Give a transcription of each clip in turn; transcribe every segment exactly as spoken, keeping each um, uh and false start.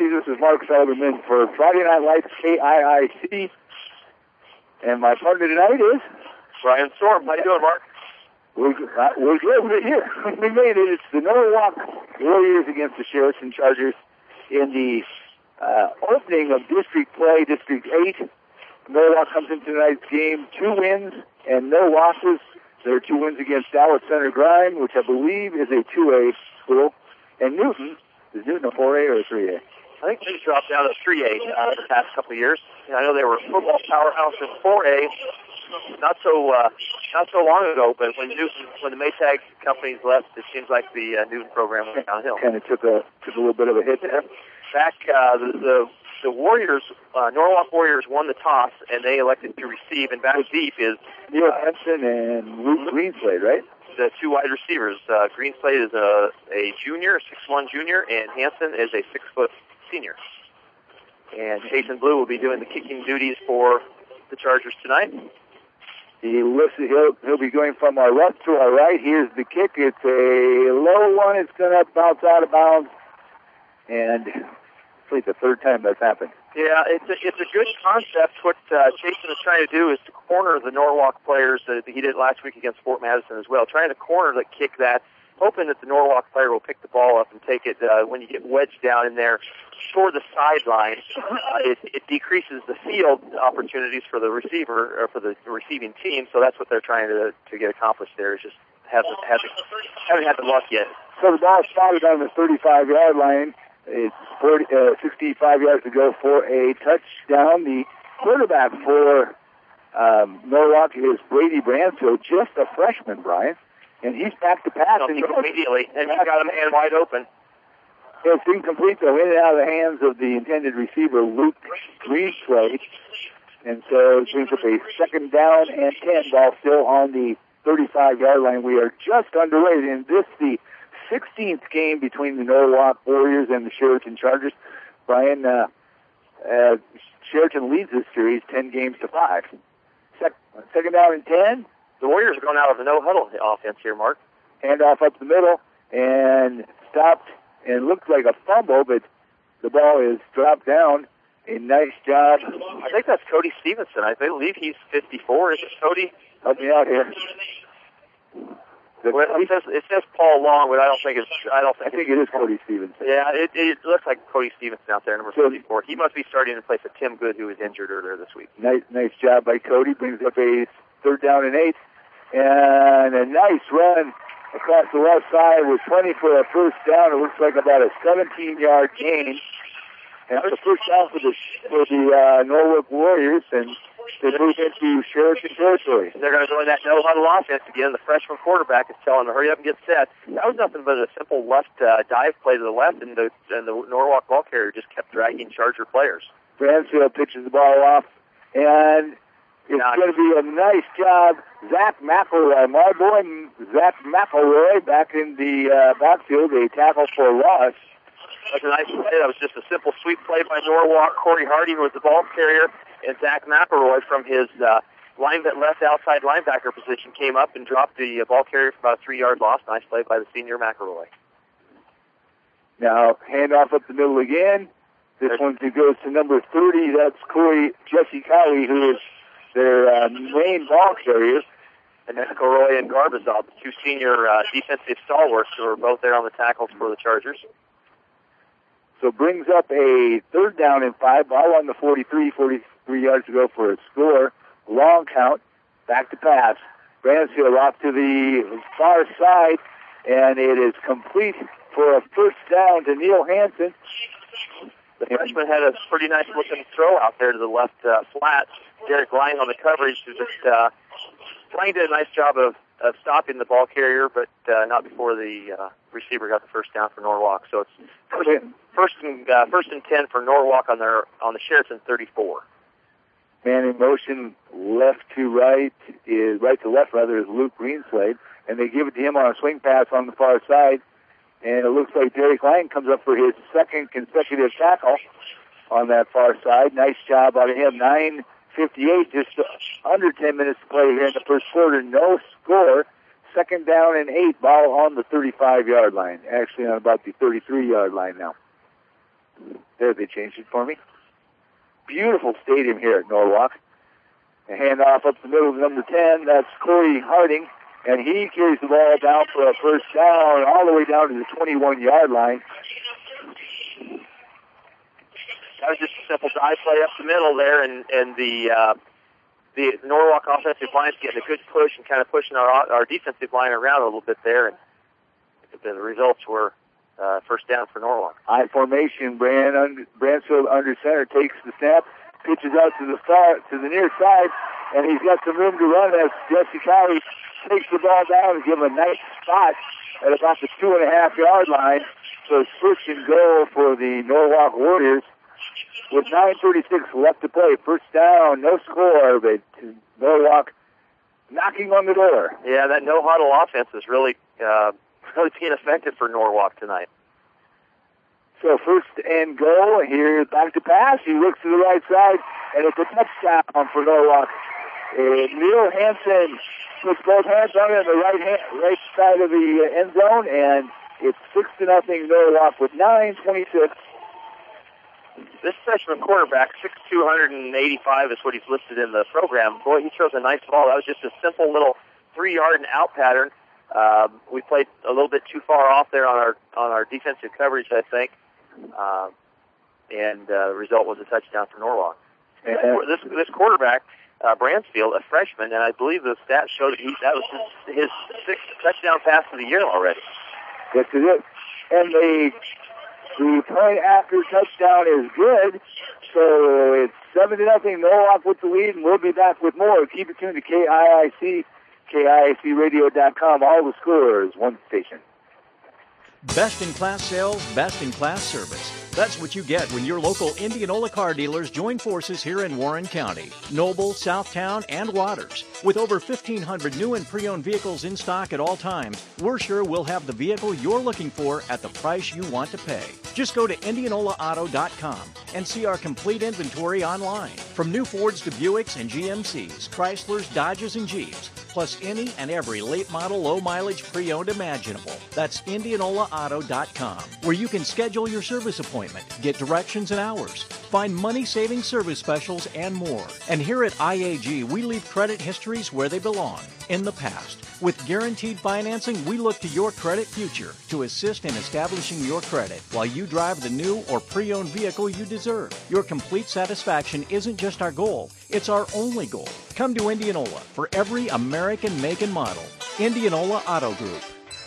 everybody. This is Mark Sullivan for Friday Night Lights K I I C. And my partner tonight is Brian Storm. How you doing, Mark? We're, uh, we're good. We're here. We made it. It's the Norwalk Warriors against the Sheraton Chargers in the uh, opening of District Play, District eight. Norwalk comes into tonight's game, two wins and no losses. There are two wins against Dallas Center Grime, which I believe is a two A school. And Newton, is Newton a four A or a three A? I think they dropped down to three A uh, the past couple of years. I know they were a football powerhouse in four A not so uh, not so long ago, but when Newton, when the Maytag companies left, it seems like the uh, Newton program went downhill. And it took a took a little bit of a hit there. Back, uh, the, the the Warriors, uh, Norwalk Warriors won the toss, and they elected to receive. And back deep is Neil Henson and Luke Greenslade, right? The two wide receivers. Uh, Greenslade is a a junior, six one junior, and Hanson is a six foot senior. And Jason Blue will be doing the kicking duties for the Chargers tonight. He lifts it, he'll, he'll be going from our left to our right. Here's the kick. It's a low one. It's going to bounce out of bounds. And it's like the third time that's happened. Yeah, it's a, it's a good concept. What uh, Jason is trying to do is to corner the Norwalk players. Uh, he did last week against Fort Madison as well, trying to corner the kick that, hoping that the Norwalk player will pick the ball up and take it uh, when you get wedged down in there toward the sideline. Uh, it, it decreases the field opportunities for the receiver or for the receiving team. So that's what they're trying to to get accomplished there. Is just hasn't hasn't haven't had the luck yet. So the ball spotted on the thirty-five yard line. It's forty, uh, sixty-five yards to go for a touchdown. The quarterback for um, Norwalk is Brady Bransfield, just a freshman, Brian. And he's back to pass. No, and he immediately, and he got a man wide open. It's incomplete, though, in and out of the hands of the intended receiver, Luke Greenslade. And so it brings up a second down and ten, ball still on the thirty-five yard line. We are just underway. And this the sixteenth game between the Norwalk Warriors and the Sheraton Chargers. Brian, uh, uh, Sheraton leads this series ten games to five. Sec- second down and ten. The Warriors are going out of the no-huddle offense here, Mark. Handoff up the middle and stopped and looked like a fumble, but the ball is dropped down. A nice job. I think that's Cody Stevenson. I believe he's fifty-four. Is it Cody? Help me out here. The, well, it says it says Paul Long, but I don't think it's. I don't think. I think it is Cody Stevenson. Yeah, it, it looks like Cody Stevenson out there, number fifty-four. He must be starting in place of Tim Good, who was injured earlier this week. Nice, nice job by Cody. Brings up a third down and eight, and a nice run across the left side with twenty for a first down. It looks like about a seventeen yard gain. And that's the first down for the for the uh, Norwalk Warriors, and they move into Sheraton territory. They're going to go in that no-huddle offense again. The freshman quarterback is telling them, hurry up and get set. That was nothing but a simple left uh, dive play to the left, and the, and the Norwalk ball carrier just kept dragging Charger players. Bransfield pitches the ball off, and it's Nice. going to be a nice job. Zach McElroy, my boy Zach McElroy, back in the uh, backfield, a tackle for loss. That was a nice play. That was just a simple sweep play by Norwalk. Corey Hardy was the ball carrier, and Zach McElroy from his uh, line left outside linebacker position came up and dropped the uh, ball carrier for about a three-yard loss. Nice play by the senior McElroy. Now, handoff up the middle again. This There's, one goes to number thirty. That's Corey Jesse Cowie, who is their uh, main ball carrier. And McElroy and Garbazov, the two senior uh, defensive stalwarts who are both there on the tackles for the Chargers. So brings up a third down and five, ball on the forty-three, forty-three yards to go for a score. Long count, back to pass. Bransfield off to the far side, and it is complete for a first down to Neil Hansen. The freshman had a pretty nice looking throw out there to the left uh, flat. Derek lying on the coverage to just uh, Lang did a nice job of, of stopping the ball carrier, but uh, not before the uh, receiver got the first down for Norwalk. So it's first, first and uh, first and ten for Norwalk on their on the Sheraton thirty-four. Man in motion, left to right is right to left rather is Luke Greenslade, and they give it to him on a swing pass on the far side. And it looks like Derek Lang comes up for his second consecutive tackle on that far side. Nice job out of him. nine fifty-eight, just under ten minutes to play here in the first quarter. No score. Second down and eight, ball on the thirty-five yard line. Actually on about the thirty-three yard line now. There, they changed it for me. Beautiful stadium here at Norwalk. A handoff up the middle of number ten. That's Corey Harding. And he carries the ball down for a first down all the way down to the twenty-one-yard line. That was just a simple dive play up the middle there, and, and the uh, the Norwalk offensive line's getting a good push and kind of pushing our our defensive line around a little bit there, and the results were uh, first down for Norwalk. I formation, Brand under, Bransfield under center takes the snap, pitches out to the far, to the near side, and he's got some room to run as Jesse Cowie takes the ball down and give him a nice spot at about the two and a half yard line. So it's first and goal for the Norwalk Warriors with nine thirty-six left to play. First down, no score, but Norwalk knocking on the door. Yeah, that no huddle offense is really uh, really being effective for Norwalk tonight. So first and goal. Here back to pass. He looks to the right side, and it's a touchdown for Norwalk. Uh, Neil Hansen puts both hands on it on the right hand, right side of the uh, end zone, and it's six to nothing Norwalk with nine twenty-six. This freshman quarterback, six two, one eighty-five is what he's listed in the program. Boy, he throws a nice ball. That was just a simple little three-yard and out pattern. Um, we played a little bit too far off there on our on our defensive coverage, I think, um, and uh, the result was a touchdown for Norwalk. Uh-huh. This this quarterback, uh, Bransfield, a freshman, and I believe the stats showed that he, that was his, his sixth touchdown pass of the year already. Yes, it is. And the the point after touchdown is good, so it's seven to nothing. Norwalk with the lead, and we'll be back with more. Keep it tuned to K I I C, K I I C radio dot com. All the scores, one station. Best-in-class sales, best-in-class service. That's what you get when your local Indianola car dealers join forces here in Warren County. Noble, Southtown, and Waters. With over fifteen hundred new and pre-owned vehicles in stock at all times, we're sure we'll have the vehicle you're looking for at the price you want to pay. Just go to indianola auto dot com and see our complete inventory online. From new Fords to Buicks and G M Cs, Chryslers, Dodges, and Jeeps, plus any and every late model, low mileage pre-owned imaginable. That's indianola auto dot com, where you can schedule your service appointment, get directions and hours, find money-saving service specials, and more. And here at I A G, we leave credit histories where they belong, in the past. With guaranteed financing, we look to your credit future to assist in establishing your credit while you drive the new or pre-owned vehicle you deserve. Your complete satisfaction isn't just our goal, it's our only goal. Come to Indianola for every American make and model. Indianola Auto Group.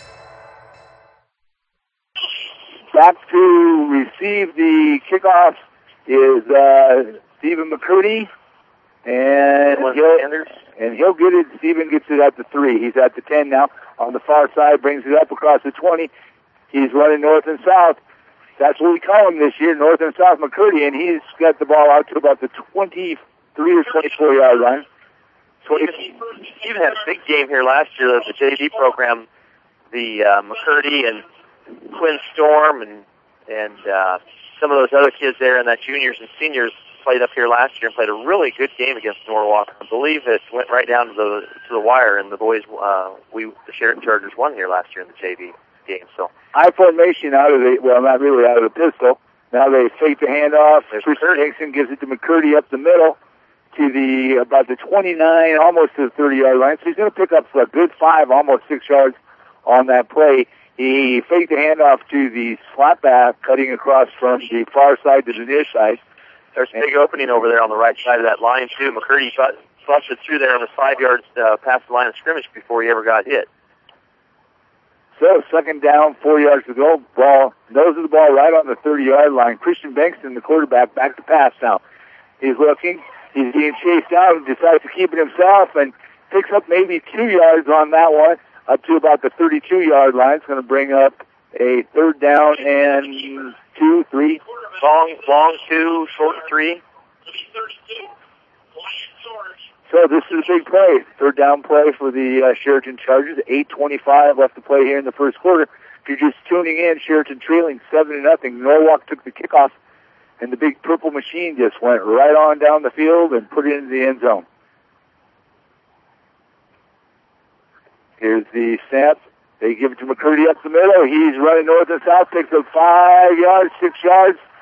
Back to receive the kickoff is uh, Stephen McCurdy, and he'll, and he'll get it. Stephen gets it at the three. He's at the ten now. On the far side, brings it up across the twenty. He's running north and south. That's what we call him this year, north and south McCurdy, and he's got the ball out to about the twenty-three or twenty-four yard line. Stephen, Stephen had a big game here last year. The J V program, the uh, McCurdy and Quinn Storm and and uh, some of those other kids there and that juniors and seniors played up here last year and played a really good game against Norwalk. I believe it went right down to the to the wire, and the boys, uh, we the Sheraton Chargers won here last year in the J V game. So high formation out of the well, not really out of the pistol. Now they fake the handoff. Christian Hickson gives it to McCurdy up the middle to the about the twenty-nine, almost to the thirty yard line. So he's going to pick up a good five, almost six yards on that play. He faked the handoff to the slot back, cutting across from the far side to the near side. There's a big opening over there on the right side of that line, too. McCurdy busted through there on the five yards uh, past the line of scrimmage before he ever got hit. So, second down, four yards to go. Ball, nose of the ball right on the thirty yard line. Christian Bankston, the quarterback, back to pass now. He's looking. He's being chased out and decides to keep it himself and picks up maybe two yards on that one, up to about the thirty-two yard line. It's going to bring up a third down and two, three. Long, long two, short three. So this is a big play. Third down play for the uh, Sheraton Chargers. eight twenty-five left to play here in the first quarter. If you're just tuning in, Sheraton trailing seven to nothing. Norwalk took the kickoff, and the big purple machine just went right on down the field and put it into the end zone. Here's the snap. They give it to McCurdy up the middle. He's running north and south, picks up five yards, six yards,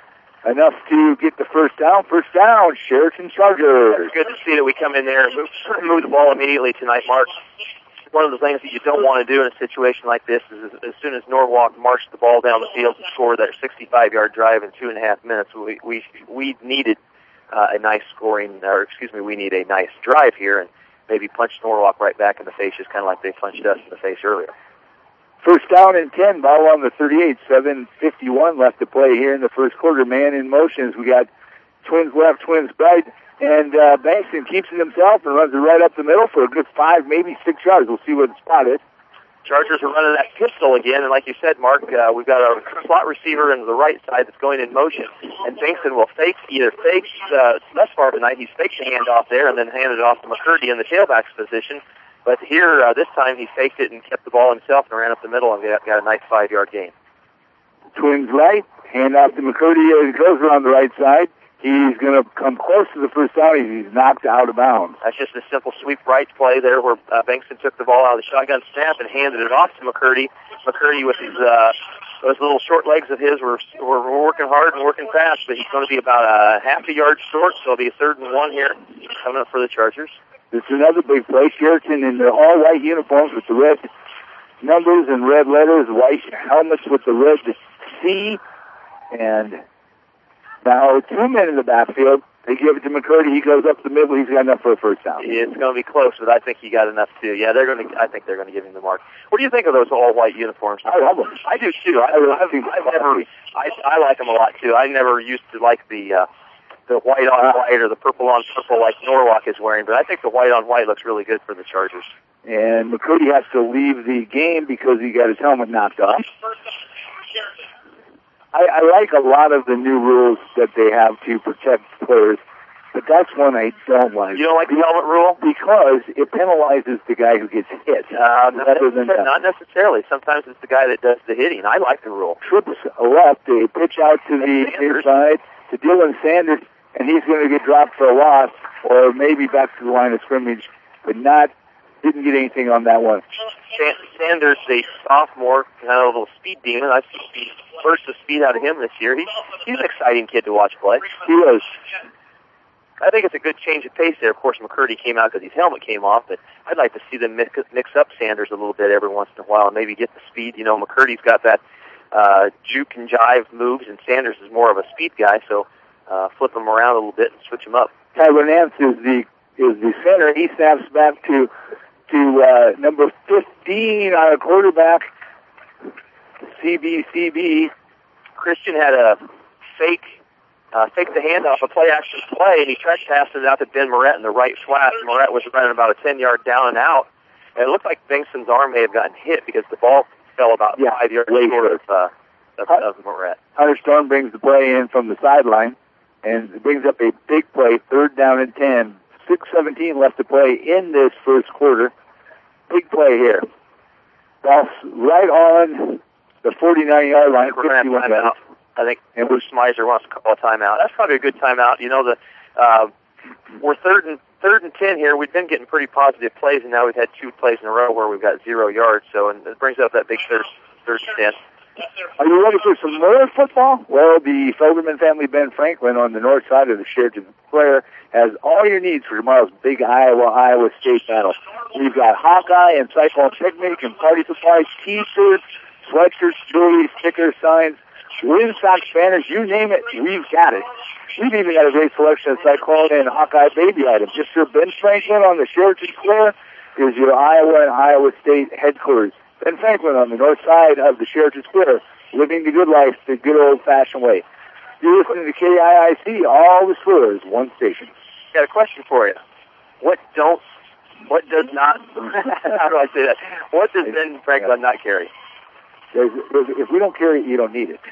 enough to get the first down. First down, Sheraton Chargers. It's good to see that we come in there and move, move the ball immediately tonight, Mark. One of the things that you don't want to do in a situation like this is as, as soon as Norwalk marched the ball down the field and scored that sixty-five-yard drive in two and a half minutes, we we, we needed uh, a nice scoring, or excuse me, we need a nice drive here and maybe punch Norwalk right back in the face, just kind of like they punched us in the face earlier. First down and ten, ball on the thirty-eight, seven fifty-one left to play here in the first quarter. Man in motion as we got twins left, twins right. And uh, Bankston keeps it himself and runs it right up the middle for a good five, maybe six yards. We'll see what the spot is. Chargers are running that pistol again, and like you said, Mark, uh, we've got a slot receiver into the right side that's going in motion. And Bankston will fake, either fake, uh, thus far tonight, he's faked the handoff there and then handed it off to McCurdy in the tailback's position. But here, uh, this time, he faked it and kept the ball himself and ran up the middle and got, got a nice five-yard gain. Twins right, hand off to McCurdy as he goes around the right side. He's going to come close to the first down. He's knocked out of bounds. That's just a simple sweep right play there where uh, Bankston took the ball out of the shotgun snap and handed it off to McCurdy. McCurdy with his uh, those little short legs of his were, were working hard and working fast, but he's going to be about a half a yard short, so it'll be a third and one here coming up for the Chargers. This is another big play. Sheraton in their all-white uniforms with the red numbers and red letters, white helmets with the red C, and now two men in the backfield. They give it to McCurdy. He goes up the middle. He's got enough for a first down. It's going to be close, but I think he got enough too. Yeah, they're going to. I think they're going to give him the mark. What do you think of those all-white uniforms? I love them. I do too. I, I've, I've never. I, I like them a lot too. I never used to like the uh, the white on white or the purple on purple like Norwalk is wearing, but I think the white on white looks really good for the Chargers. And McCurdy has to leave the game because he got his helmet knocked off. I, I like a lot of the new rules that they have to protect players, but that's one I don't like. You don't like the helmet rule? Because it penalizes the guy who gets hit. Uh, not, necessarily, not necessarily. Sometimes it's the guy that does the hitting. I like the rule. Trips left, they pitch out to the near side to Dylan Sanders, and he's going to get dropped for a loss, or maybe back to the line of scrimmage, but not, didn't get anything on that one. Sanders, a sophomore, kind of a little speed demon. I've seen bursts of speed out of him this year. He's, he's an exciting kid to watch play. He is. I think it's a good change of pace there. Of course, McCurdy came out because his helmet came off, but I'd like to see them mix, mix up Sanders a little bit every once in a while and maybe get the speed. You know, McCurdy's got that uh, juke and jive moves, and Sanders is more of a speed guy, so uh, flip him around a little bit and switch him up. Tyler Nance is the is the center. He snaps back to to uh, number fifteen, our quarterback, C B C B. Christian had a fake, uh, fake the handoff, a play action play, and he tried to pass it out to Ben Moret in the right flat. Moret was running about a ten-yard down and out, and it looked like Bankston's arm may have gotten hit because the ball fell about yeah, five yards short of, uh, of, of Moret. Hunter Storm brings the play in from the sideline, and brings up a big play, third down and ten. six seventeen left to play in this first quarter. Big play here. Ball right on the forty-nine-yard line. We're going to have timeout. I think and Bruce Miser wants to call a timeout. That's probably a good timeout. You know, the uh, we're third and third and ten here. We've been getting pretty positive plays, and now we've had two plays in a row where we've got zero yards. So, and it brings up that big third, third and ten. Are you ready for some more football? Well, the Felderman family, Ben Franklin, on the north side of the Sheraton Square, has all your needs for tomorrow's big Iowa-Iowa State battle. We've got Hawkeye and Cyclone Picnic and party supplies, T-shirts, sweatshirts, jewelry, stickers, signs, wind socks, banners, you name it, we've got it. We've even got a great selection of Cyclone and Hawkeye baby items. Just for Ben Franklin on the Sheraton Square is your Iowa and Iowa State headquarters. Ben Franklin on the north side of the Sheraton Square, living the good life the good old-fashioned way. You're listening to K I I C, all the stores, one station. Got a question for you. What don't, what does not, how do I say that? What does Ben Franklin not carry? There's, there's, if we don't carry it, you don't need it.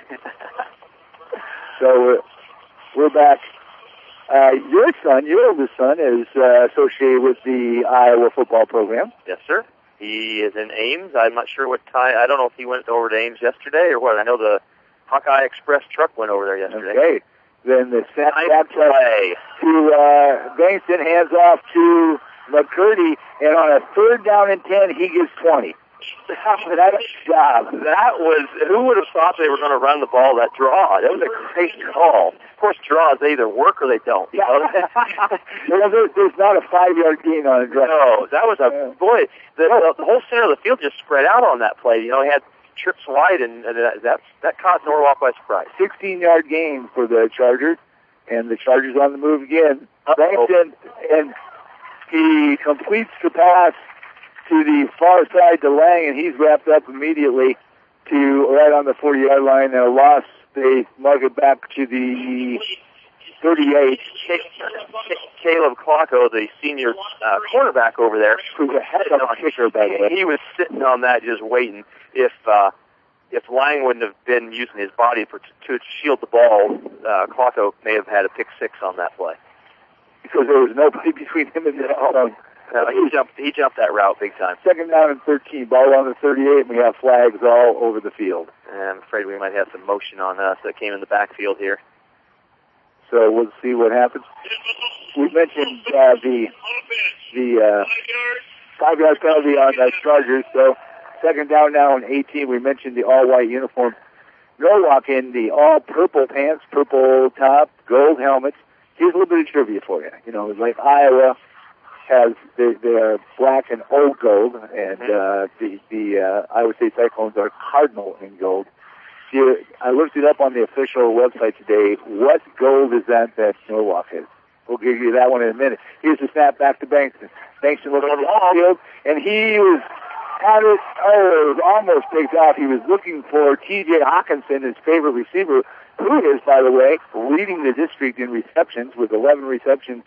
So uh, we're back. Uh, your son, your oldest son, is uh, associated with the Iowa football program. Yes, sir. He is in Ames. I'm not sure what time. I don't know if he went over to Ames yesterday or what. I know the Hawkeye Express truck went over there yesterday. Okay. Then the snap nice play to uh, Bankston, hands off to McCurdy, and on a third down and ten, he gets twenty. that job. That was, who would have thought they were going to run the ball that draw? That was a great call. Of course, draws, they either work or they don't. Yeah. Well, there, there's not a five-yard gain on a draw. No, that was a, boy, the, the, the whole center of the field just spread out on that play. You know, he had trips wide, and, and that, that that caught Norwalk by surprise. sixteen-yard gain for the Chargers, and the Chargers on the move again. Langston, and he completes the pass to the far side to Lang, and he's wrapped up immediately to right on the forty-yard line, and a loss. They mark it back to the thirty-eight. Caleb Klocko, the senior uh, cornerback over there, who's a heck of a kicker, by the way. He was sitting on that just waiting. If uh, if Lang wouldn't have been using his body for to shield the ball, uh, Klocko may have had a pick six on that play. Because there was nobody between him and the ball. Uh, he jumped. He jumped that route big time. Second down and thirteen. Ball on the thirty-eight, and we have flags all over the field. And I'm afraid we might have some motion on us that came in the backfield here. So we'll see what happens. We mentioned uh, the the uh, five-yard penalty on the Chargers. So second down now and eighteen. We mentioned the all-white uniform. Norwalk in the all-purple pants, purple top, gold helmets. Here's a little bit of trivia for you. You know, like Iowa has their, their black and old gold, and uh, the the uh, Iowa State Cyclones are cardinal in gold. Here, I looked it up on the official website today. What gold is that that Norwalk is? We'll give you that one in a minute. Here's the snap back to Bankston. Bankston looking on the field, and he was had it, oh, it was almost picked off. He was looking for T J Hawkinson, his favorite receiver, who is, by the way, leading the district in receptions with eleven receptions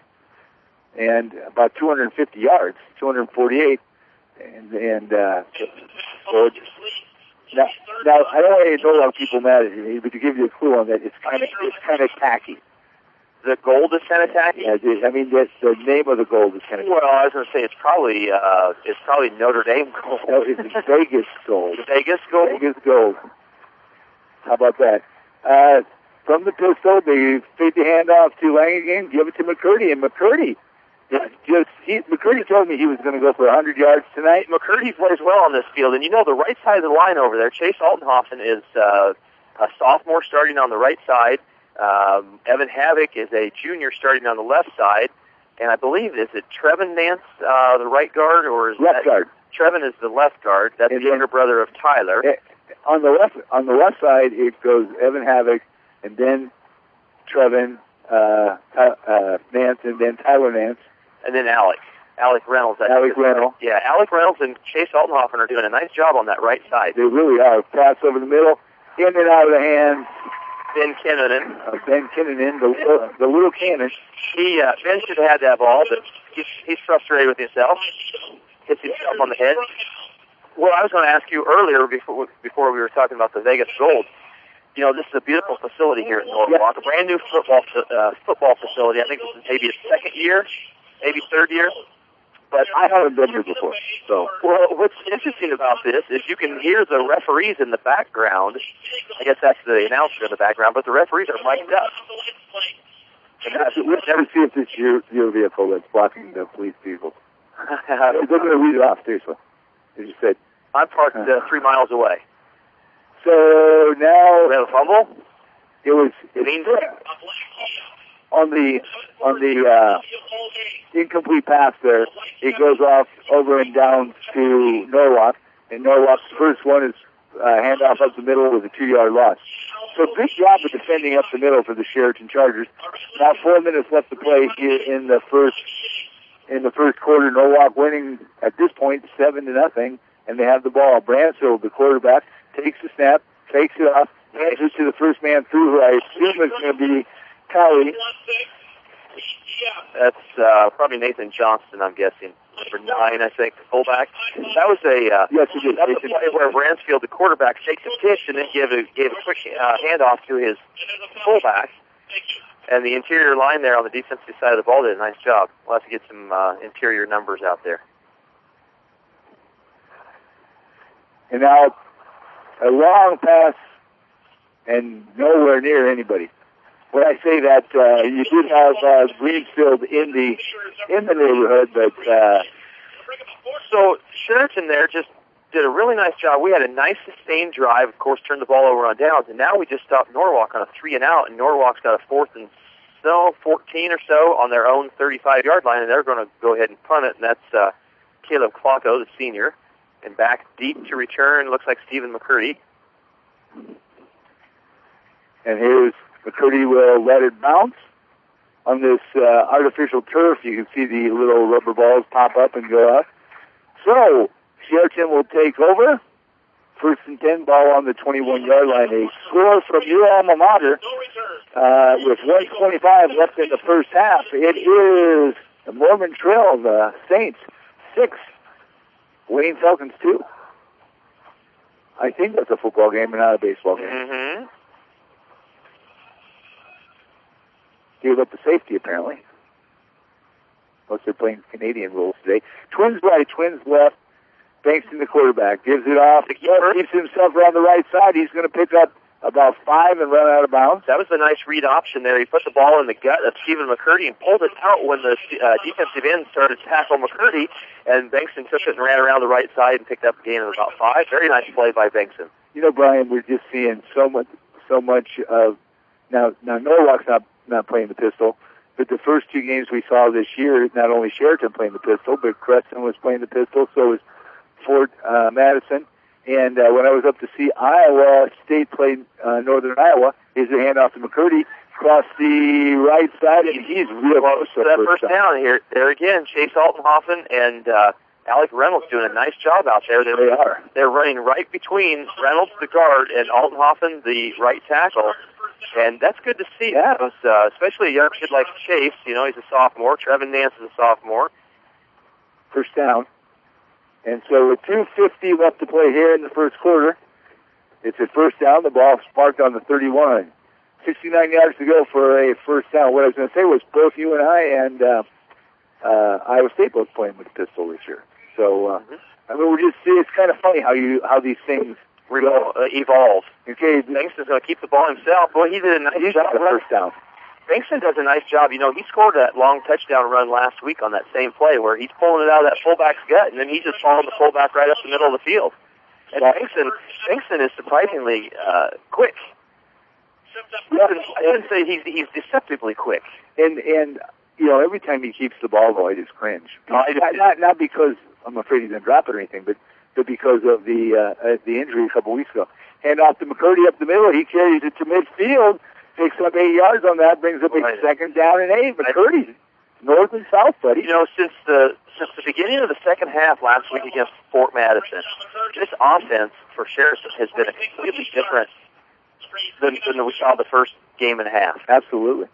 and about two hundred fifty yards, two hundred forty-eight. And, and uh, so now, now, I don't want to know how people mad at me, but to give you a clue on that, it's kind of it's kind of tacky. The gold is kind of tacky. Yeah, I mean, that's, the name of the gold is kind of. Well, I was going to say it's probably uh, it's probably Notre Dame gold. No, it's Vegas gold. Vegas gold. Vegas gold. How about that? Uh, from the pistol, they fake the handoff to Lang again, give it to McCurdy, and McCurdy. Just he, McCurdy told me he was going to go for one hundred yards tonight. McCurdy plays well on this field, and you know the right side of the line over there. Chase Altenhofen is uh, a sophomore starting on the right side. Um, Evan Havoc is a junior starting on the left side, and I believe is it Trevin Nance, uh, the right guard, or is left that, guard? Trevin is the left guard. That's and the younger brother of Tyler. On the left, on the left side, it goes Evan Havoc, and then Trevin uh, uh, Nance, and then Tyler Nance. And then Alec. Alec Reynolds. That's Alec Reynolds. Yeah, Alec Reynolds and Chase Altenhofen are doing a nice job on that right side. They really are. Pass over the middle, in and out of the hands. Ben Kinnunen. Uh, Ben Kinnunen, the, uh, the little cannon. He, uh, Ben should have had that ball, but he's, he's frustrated with himself. Hits himself on the head. Well, I was going to ask you earlier before, before we were talking about the Vegas Gold. You know, this is a beautiful facility here at Norwalk, a brand new football uh, football facility. I think this is maybe its second year, maybe third year. But I haven't been here before. So, well, what's interesting about this is you can hear the referees in the background. I guess that's the announcer in the background, but the referees are mic'd up. Let's never see if this is your, your vehicle that's blocking the police people. They're going to read it off, seriously. As you said. I'm parked uh, three miles away. So now we have a fumble. It was it means on the on the uh, incomplete pass there. It goes off over and down to Norwalk, and Norwalk's first one is uh, handoff up the middle with a two-yard loss. So big job of defending up the middle for the Sheraton Chargers. Now four minutes left to play here in the first in the first quarter. Norwalk winning at this point seven to nothing, and they have the ball. Bransfield, the quarterback, takes the snap, takes it off, hands it to the first man through, who I assume is going to be Kelly. That's uh, probably Nathan Johnston, I'm guessing. Number nine, I think, the fullback. That was a uh, yes, it is. That was a play where Bransfield, the quarterback, takes a pitch and then gave a gave a quick uh, handoff to his fullback. And the interior line there on the defensive side of the ball did a nice job. We'll have to get some uh, interior numbers out there. And now a long pass and nowhere near anybody. When I say that, uh, you did have uh, Greenfield in the in the neighborhood, but uh, so Sheraton there just did a really nice job. We had a nice sustained drive, of course, turned the ball over on downs, and now we just stopped Norwalk on a three and out, and Norwalk's got a fourth and so fourteen or so on their own thirty-five-yard line, and they're going to go ahead and punt it, and that's uh, Caleb Klocko, the senior. And back deep to return, looks like Stephen McCurdy. And here's McCurdy will let it bounce. On this uh, artificial turf, you can see the little rubber balls pop up and go out. So, Sheraton will take over. First and ten, ball on the twenty-one-yard line. A score from your alma mater uh, with one twenty-five left in the first half. It is the Mormon Trail, the Saints, six. Wayne Falcons, two. I think that's a football game and not a baseball game. Mm-hmm. Gave up the safety, apparently. Unless they're playing Canadian rules today. Twins right, Twins left. Bankston, the quarterback, gives it off. Keeps himself around the right side. He's going to pick up about five and run out of bounds. That was a nice read option there. He put the ball in the gut of Stephen McCurdy and pulled it out when the uh, defensive end started to tackle McCurdy, and Bankston took it and ran around the right side and picked up a gain of about five. Very nice play by Bankston. You know, Brian, we're just seeing so much, so much of now. Now Norwalk's not not playing the pistol, but the first two games we saw this year, not only Sheraton playing the pistol, but Creston was playing the pistol. So was Fort uh, Madison. And uh, when I was up to see Iowa State play uh, Northern Iowa, here's a handoff to McCurdy across the right side, and he's real close to that first first down. Here, there again, Chase Altenhofen and uh, Alec Reynolds doing a nice job out there. They're, they are. They're running right between Reynolds, the guard, and Altenhofen, the right tackle. And that's good to see. Yeah. That was, uh, especially a young kid like Chase. You know, he's a sophomore. Trevin Nance is a sophomore. First down. And so with two fifty left to play here in the first quarter, it's a first down. The ball sparked on the thirty-one. sixty-nine yards to go for a first down. What I was going to say was both you and I and uh, uh, Iowa State both playing with the pistol this year. So, uh, mm-hmm. I mean, we're just, it's kind of funny how you how these things Revol- uh, evolve. Okay, Bankston's going to keep the ball himself. Boy, he did a nice he's job. The first down. Bankston does a nice job. You know, he scored that long touchdown run last week on that same play where he's pulling it out of that fullback's gut, and then he's just following the fullback right up the middle of the field. And Bankston, Bankston is surprisingly uh, quick. I didn't say he's he's deceptively quick. And and you know, every time he keeps the ball, though, I just cringe. No, I just, not, not not because I'm afraid he's going to drop it or anything, but but because of the uh, uh, the injury a couple weeks ago. Hand off to McCurdy up the middle. He carries it to midfield. Picks up eight yards on that, brings up a right. second down and eight. McCurdy's north and south, buddy. You know, since the since the beginning of the second half last week against Fort Madison, this offense for Sheraton has been completely different than, than we saw the first game and a half. Absolutely.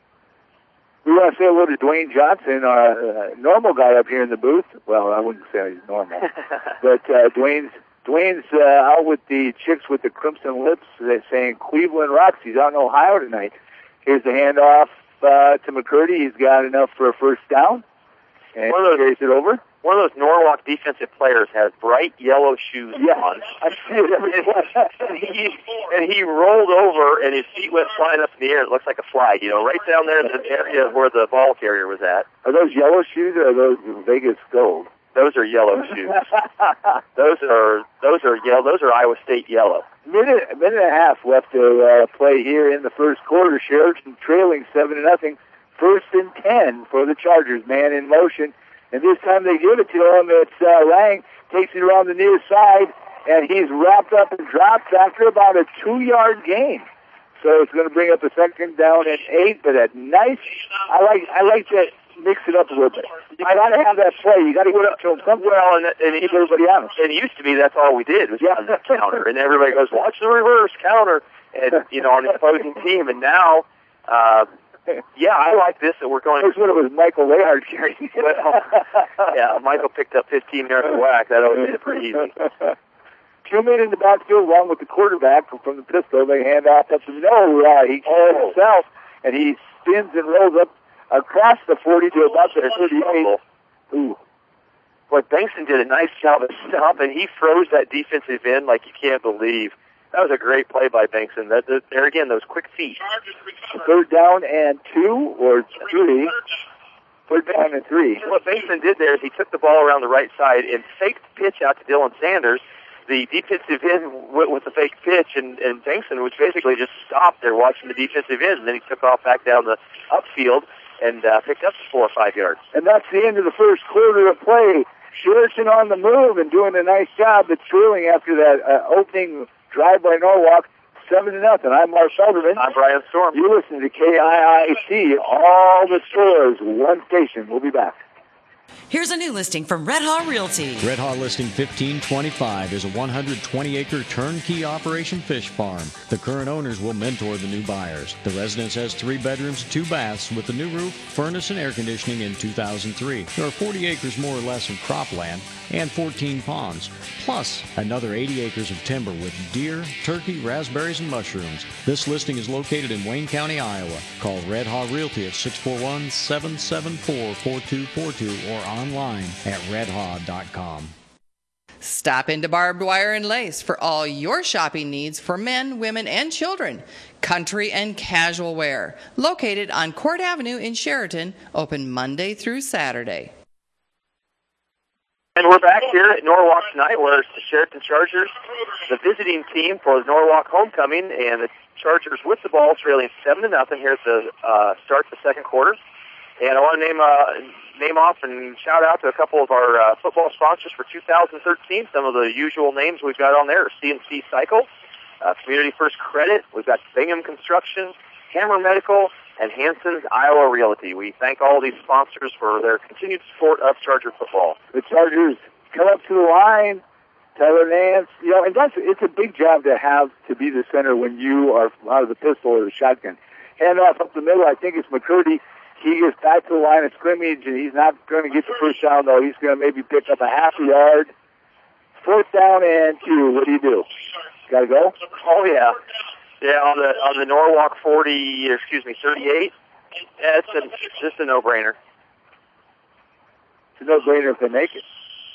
We want to say hello to Dwayne Johnson, our uh, normal guy up here in the booth. Well, I wouldn't say he's normal, but uh, Dwayne's Dwayne's uh, out with the chicks with the crimson lips. They're saying Cleveland rocks. He's out in Ohio tonight. Here's the handoff uh, to McCurdy. He's got enough for a first down. And one of those, carries it over. One of those Norwalk defensive players has bright yellow shoes yeah, on. I see it every and, he, and he rolled over, and his feet went flying up in the air. It looks like a flag, you know, right down there in the area where the ball carrier was at. Are those yellow shoes or are those Vegas gold? Those are yellow shoes. those are those are yellow. Those are Iowa State yellow. Minute a minute and a half left to uh, play here in the first quarter. Sheraton trailing seven to nothing. First and ten for the Chargers. Man in motion, and this time they give it to him. It's uh, Lang takes it around the near side, and he's wrapped up and dropped after about a two-yard gain. So it's going to bring up a second down and eight. But a nice, I like I like that. Mix it up a little bit. You got to have that play. You got to get up to him somewhere. Well, and, and keep everybody honest. And it used to be that's all we did was yeah. on the counter, and everybody goes, "Watch the reverse counter," and you know, on the opposing team. And now, uh, yeah, I like this that we're going. First one it was Michael Lahard carrying. Well, yeah, Michael picked up fifteen yards of whack. That always made it pretty easy. Two men in the backfield, along with the quarterback from the pistol. They hand off up to no. Uh, he carries oh. himself, and he spins and rolls up across the forty to about the thirty-eight. Ooh. Boy, Bankston did a nice job of stopping. He froze that defensive end like you can't believe. That was a great play by Bankston. That, that, there again, those quick feet. Third down and two or three. Third down and three. What Bankston did there is he took the ball around the right side and faked the pitch out to Dylan Sanders. the defensive end with, with the fake pitch, and, and Bengtson was basically just stopped there watching the defensive end, and then he took off back down the upfield and uh, picked up four or five yards. And that's the end of the first quarter of play. Sheraton on the move and doing a nice job, but trailing after that uh, opening drive by Norwalk, seven to nothing. I'm Mark Felderman. I'm Brian Storm. You listen to K I I C, all the stores, one station. We'll be back. Here's a new listing from Red Haw Realty. Red Haw Listing fifteen twenty-five is a one hundred twenty acre turnkey operation fish farm. The current owners will mentor the new buyers. The residence has three bedrooms, two baths with a new roof, furnace, and air conditioning in two thousand three. There are forty acres more or less of cropland and fourteen ponds, plus another eighty acres of timber with deer, turkey, raspberries, and mushrooms. This listing is located in Wayne County, Iowa. Call Red Haw Realty at six four one, seven seven four, four two four two or online at red haw dot com. Stop into Barbed Wire and Lace for all your shopping needs for men, women, and children. Country and casual wear. Located on Court Avenue in Sheraton, open Monday through Saturday. And we're back here at Norwalk tonight, where it's the Sheraton Chargers, the visiting team for the Norwalk homecoming, and the Chargers with the ball trailing seven to nothing here at the uh, start of the second quarter. And I want to name uh, name off and shout out to a couple of our uh, football sponsors for two thousand thirteen. Some of the usual names we've got on there are C N C Cycle, uh, Community First Credit, we've got Bingham Construction, Hammer Medical, and Hanson's Iowa Realty. We thank all these sponsors for their continued support of Charger football. The Chargers come up to the line, Tyler Nance, you know, and that's, it's a big job to have to be the center when you are out of the pistol or the shotgun. Hand off up the middle, I think it's McCurdy. He gets back to the line of scrimmage, and he's not going to get the first down, though. He's going to maybe pick up a half a yard. Fourth down and two. What do you do? Got to go? Oh, yeah. Yeah, on the on the Norwalk forty, excuse me, thirty-eight. Yeah, it's a, just a no-brainer. It's a no-brainer if they make it.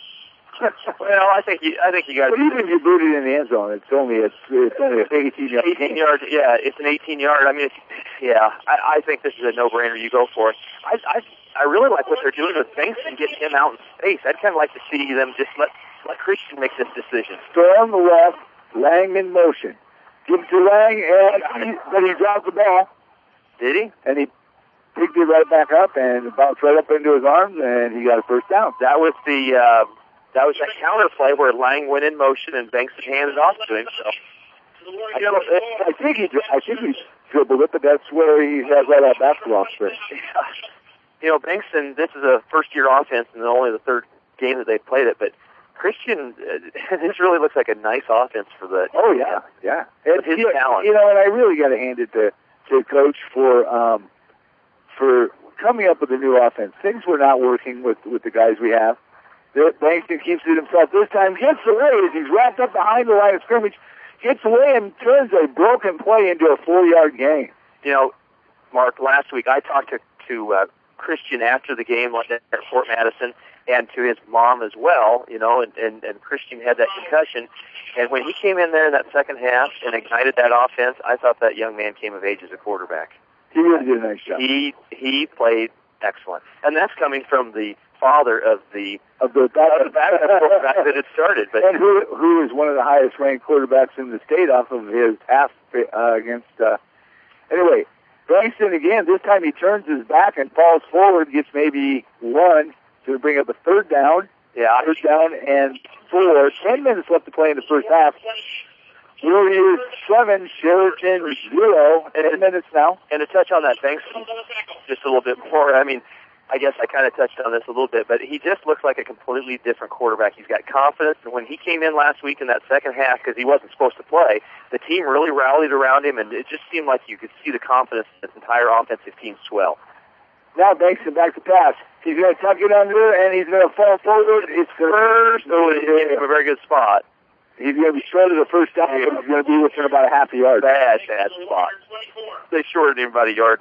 Well, I think you, I think you guys. But even if you boot it in the end zone, it's only a, it's only a eighteen yard. eighteen yard, yeah, it's an eighteen yard. I mean, it's, yeah, I, I think this is a no-brainer. You go for it. I, I, I really like what they're doing with Banks and getting him out in space. I'd kind of like to see them just let let Christian make this decision. Storm the left, Lang in motion. Give it to Lang, and he, but he dropped the ball. Did he? And he picked it right back up and bounced right up into his arms, and he got a first down. That was the uh, that was that counter play where Lang went in motion and Banks handed off to him. So, you know, I think he I think he dribbled it, but that's where he has all that basketball experience. Yeah. You know, Bankston, this is a first-year offense, and only the third game that they've played it, but Christian, uh, this really looks like a nice offense for the. Oh yeah, yeah. And his you, talent. You know, and I really got to hand it to to Coach for um, for coming up with a new offense. Things were not working with with the guys we have. Bankston keeps it himself this time. Gets away as he's wrapped up behind the line of scrimmage. Gets away and turns a broken play into a four-yard gain. You know, Mark, last week I talked to to uh, Christian after the game at Fort Madison, and to his mom as well, you know, and, and, and Christian had that concussion. And when he came in there in that second half and ignited that offense, I thought that young man came of age as a quarterback. He really did a nice job. He he played excellent. And that's coming from the father of the of the back, of the back, back that it started. But and who who is one of the highest ranked quarterbacks in the state off of his pass uh, against uh anyway, Bankston again, this time he turns his back and falls forward, gets maybe one to bring up a third down. Yeah. Third down and four. Ten minutes left to play in the first half. Warriors seven, Sheraton zero. Ten minutes now. And to touch on that, Bankston just a little bit more. I mean, I guess I kind of touched on this a little bit, but he just looks like a completely different quarterback. He's got confidence, and when he came in last week in that second half, because he wasn't supposed to play, the team really rallied around him, and it just seemed like you could see the confidence in this entire offensive team swell. Now Bankston back to pass. He's going to tuck it under, and he's going to fall forward. It's the first. So it hit him a very good spot. He's going to be short of the first down. He's going to be within about a half a yard. Bad, bad spot. They shorted him about a yard.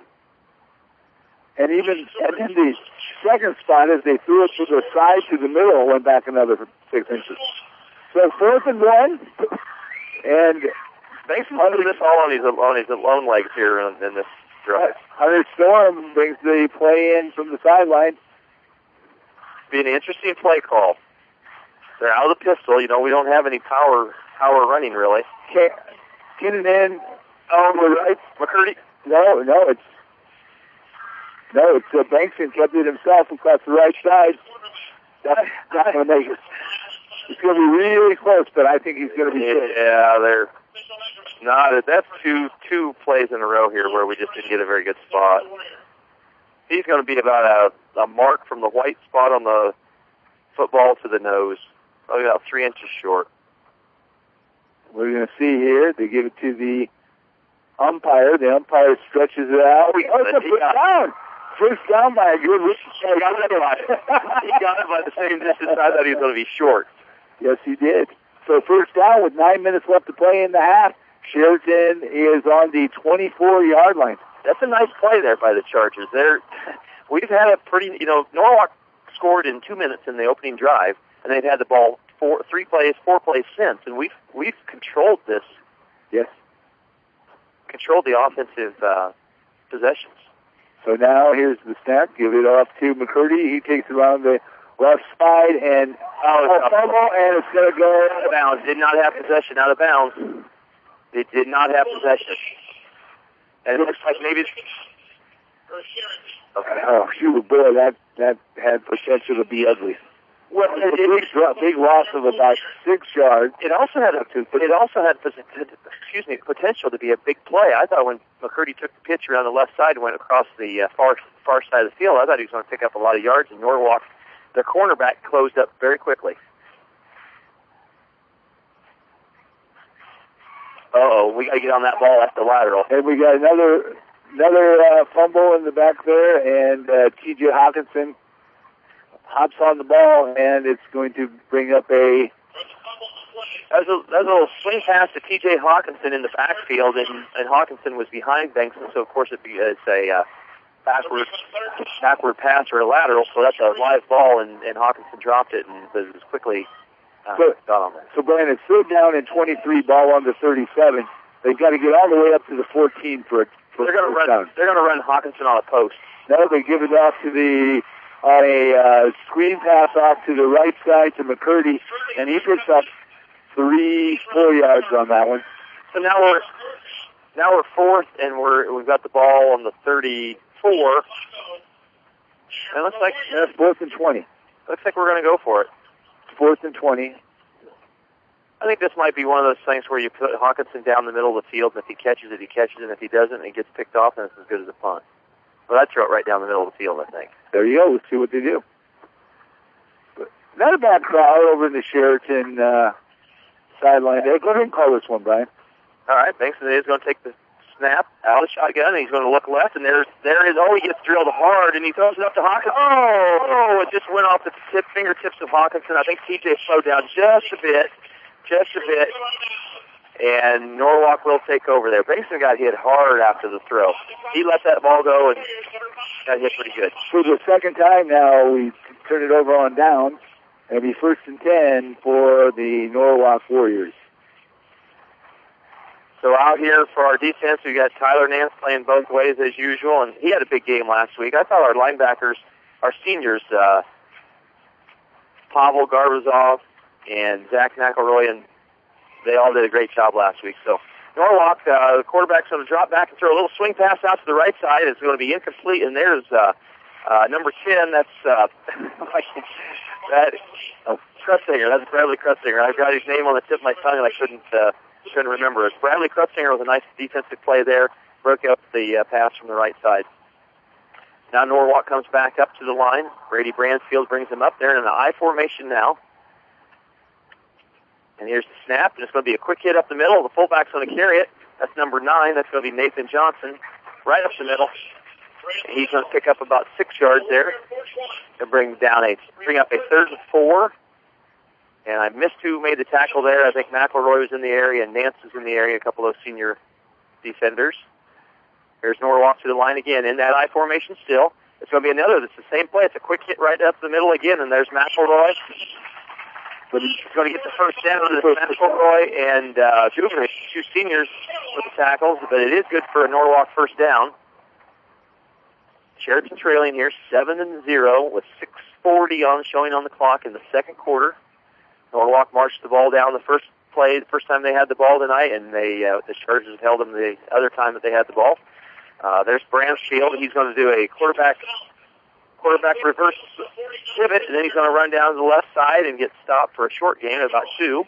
And even and then the second spot, as they threw it to the side to the middle, went back another six inches. So fourth and one, and Bankston put this all on his on his own legs here in, in this drive. Hunter Storm brings the play in from the sideline. Be an interesting play call. They're out of the pistol. You know, we don't have any power power running, really. Okay. Get it in. Oh, we're right. McCurdy? No, no, it's no, it's uh, Bankston kept it himself across the right side. That's not going to make it. It's going to be really close, but I think he's going to be good. Yeah, they're not. That's two two plays in a row here where we just didn't get a very good spot. He's going to be about a, a mark from the white spot on the football to the nose. Probably about three inches short. We're going to see here. They give it to the umpire. The umpire stretches it out. Oh, it's a first down. First down by a good Richard. He got it by, he got it by the same distance. I thought he was going to be short. Yes, he did. So first down with nine minutes left to play in the half. Sheraton is on the twenty-four-yard line. That's a nice play there by the Chargers. They're, we've had a pretty, you know, Norwalk scored in two minutes in the opening drive, and they've had the ball four, three plays, four plays since, and we've we've controlled this. Yes. Controlled the offensive uh, possessions. So now here's the snap. Give it off to McCurdy. He takes it around the left side and oh, a fumble, and it's going to go out of bounds. Did not have possession. Out of bounds. It did not have possession. And it looks like maybe. Okay. Oh, shoot, boy, that that had potential to be ugly. Well, it, it, big, drop, big loss of about six yards. It also had a, it also had excuse me potential to be a big play. I thought when McCurdy took the pitch around the left side and went across the uh, far far side of the field, I thought he was going to pick up a lot of yards. And Norwalk, their cornerback, closed up very quickly. Uh-oh, we got to get on that ball after the lateral. And we got another another uh, fumble in the back there, and uh, T J Hawkinson hops on the ball, and it's going to bring up a... That was a, that was a little swing pass to T J Hawkinson in the backfield, and, and Hawkinson was behind Bankston, so of course it'd be, it's a uh, backward, backward pass or a lateral, so that's a live ball, and, and Hawkinson dropped it and was quickly... Uh, so, so, Brian, it's third down and twenty-three, ball on the thirty-seven. They've got to get all the way up to the fourteen for it. They're going to run. Down. They're going to run Hawkinson on a post. No, they give it off to the on a uh, screen pass off to the right side to McCurdy, and he picks up three, four yards on that one. So now we're now we're fourth, and we're we've got the ball on the thirty-four. And it looks like that's fourth and twenty. Looks like we're going to go for it. Fourth and twenty. I think this might be one of those things where you put Hawkinson down the middle of the field, and if he catches it, he catches it, and if he doesn't, it gets picked off, and it's as good as a punt. But I'd throw it right down the middle of the field, I think. There you go. Let's see what they do. But not a bad crowd over in the Sheraton uh, sideline there. Go ahead and call this one, Brian. All right, Bankston is going to take the snap out of the shotgun, and he's going to look left, and there's there is oh he gets drilled hard, and he throws it up to Hawkinson. Oh, oh, it just went off the tip fingertips of Hawkinson. I think T J slowed down just a bit, just a bit, and Norwalk will take over there. Bankston got hit hard after the throw. He let that ball go and got hit pretty good. For the second time now, we turn it over on down. It'll be first and ten for the Norwalk Warriors. So out here for our defense, we got Tyler Nance playing both ways as usual, and he had a big game last week. I thought our linebackers, our seniors, uh, Pavel Garbazov and Zach McElroy, and they all did a great job last week. So Norwalk, uh, the quarterback's going to drop back and throw a little swing pass out to the right side. It's going to be incomplete, and there's uh, uh, number ten. That's uh, that oh, Krutzinger. That's Bradley Krutzinger. I've got his name on the tip of my tongue, and I couldn't. Uh, Couldn't remember it. Bradley Krutzinger was a nice defensive play there. Broke up the uh, pass from the right side. Now Norwalk comes back up to the line. Brady Bransfield brings him up there in an I formation now. And here's the snap, and it's going to be a quick hit up the middle. The fullback's going to carry it. That's number nine. That's going to be Nathan Johnson, right up the middle. And he's going to pick up about six yards there and bring down a bring up a third and four. And I missed who made the tackle there. I think McElroy was in the area and Nance was in the area, a couple of those senior defenders. There's Norwalk to the line again in that I formation still. It's going to be another. It's the same play. It's a quick hit right up the middle again, and there's McElroy. But he's going to get the first down to McElroy and uh, two, two seniors with the tackles, but it is good for a Norwalk first down. Sheraton trailing here, seven and zero with six forty on showing on the clock in the second quarter. Norwalk marched the ball down the first play, the first time they had the ball tonight, and they uh, the Chargers held them the other time that they had the ball. Uh, there's Bransfield. He's going to do a quarterback quarterback reverse pivot, and then he's going to run down to the left side and get stopped for a short gain of about two.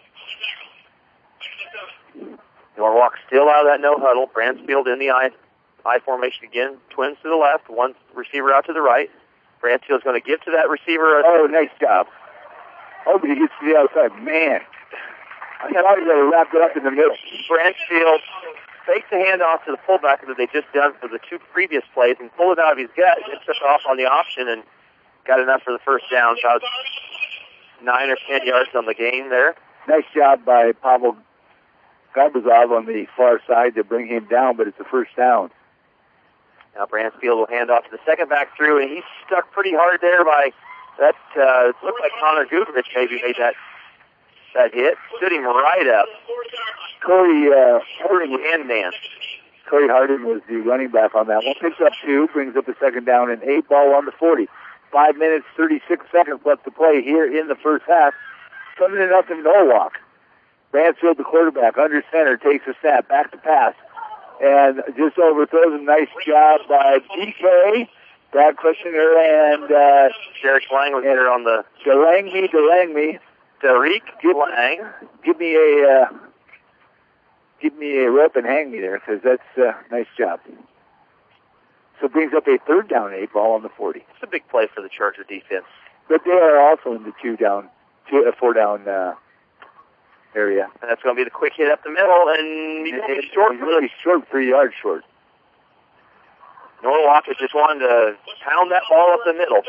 Norwalk still out of that no huddle. Bransfield in the I, I formation again. Twins to the left, one receiver out to the right. Bransfield's going to give to that receiver. Oh, nice job. Oh, but he gets to the outside. Man, I thought he would have wrapped it up in the middle. Bransfield faked the handoff to the fullback that they just done for the two previous plays and pulled it out of his gut and took off on the option and got enough for the first down. About nine or ten yards on the gain there. Nice job by Pavel Garbazov on the far side to bring him down, but it's a first down. Now Bransfield will hand off to the second back through, and he's stuck pretty hard there by that. Uh, it looked like Connor Guterich maybe made that that hit. Stood him right up. Corey uh, Harding and Nance. Corey Harding was the running back on that one. Picks up two, brings up a second down and eight, ball on the forty. Five minutes, thirty-six seconds left to play here in the first half. Seven to nothing Norwalk. Bransfield, the quarterback, under center, takes a snap, back to pass, and just overthrows him. Nice job by D K, Brad Kushner, and uh, Derek Lang was there on the Delangme, Delangme. Derek Lang. Give me a uh, give me a rope and hang me there, because that's a uh, nice job. So it brings up a third down, eight ball on the forty. It's a big play for the Charger defense. But they are also in the two down, two, uh, four down uh, area. And that's going to be the quick hit up the middle, and he's it's short. He's really short, three yards short. Norwalk is just wanting to pound that ball up the middle.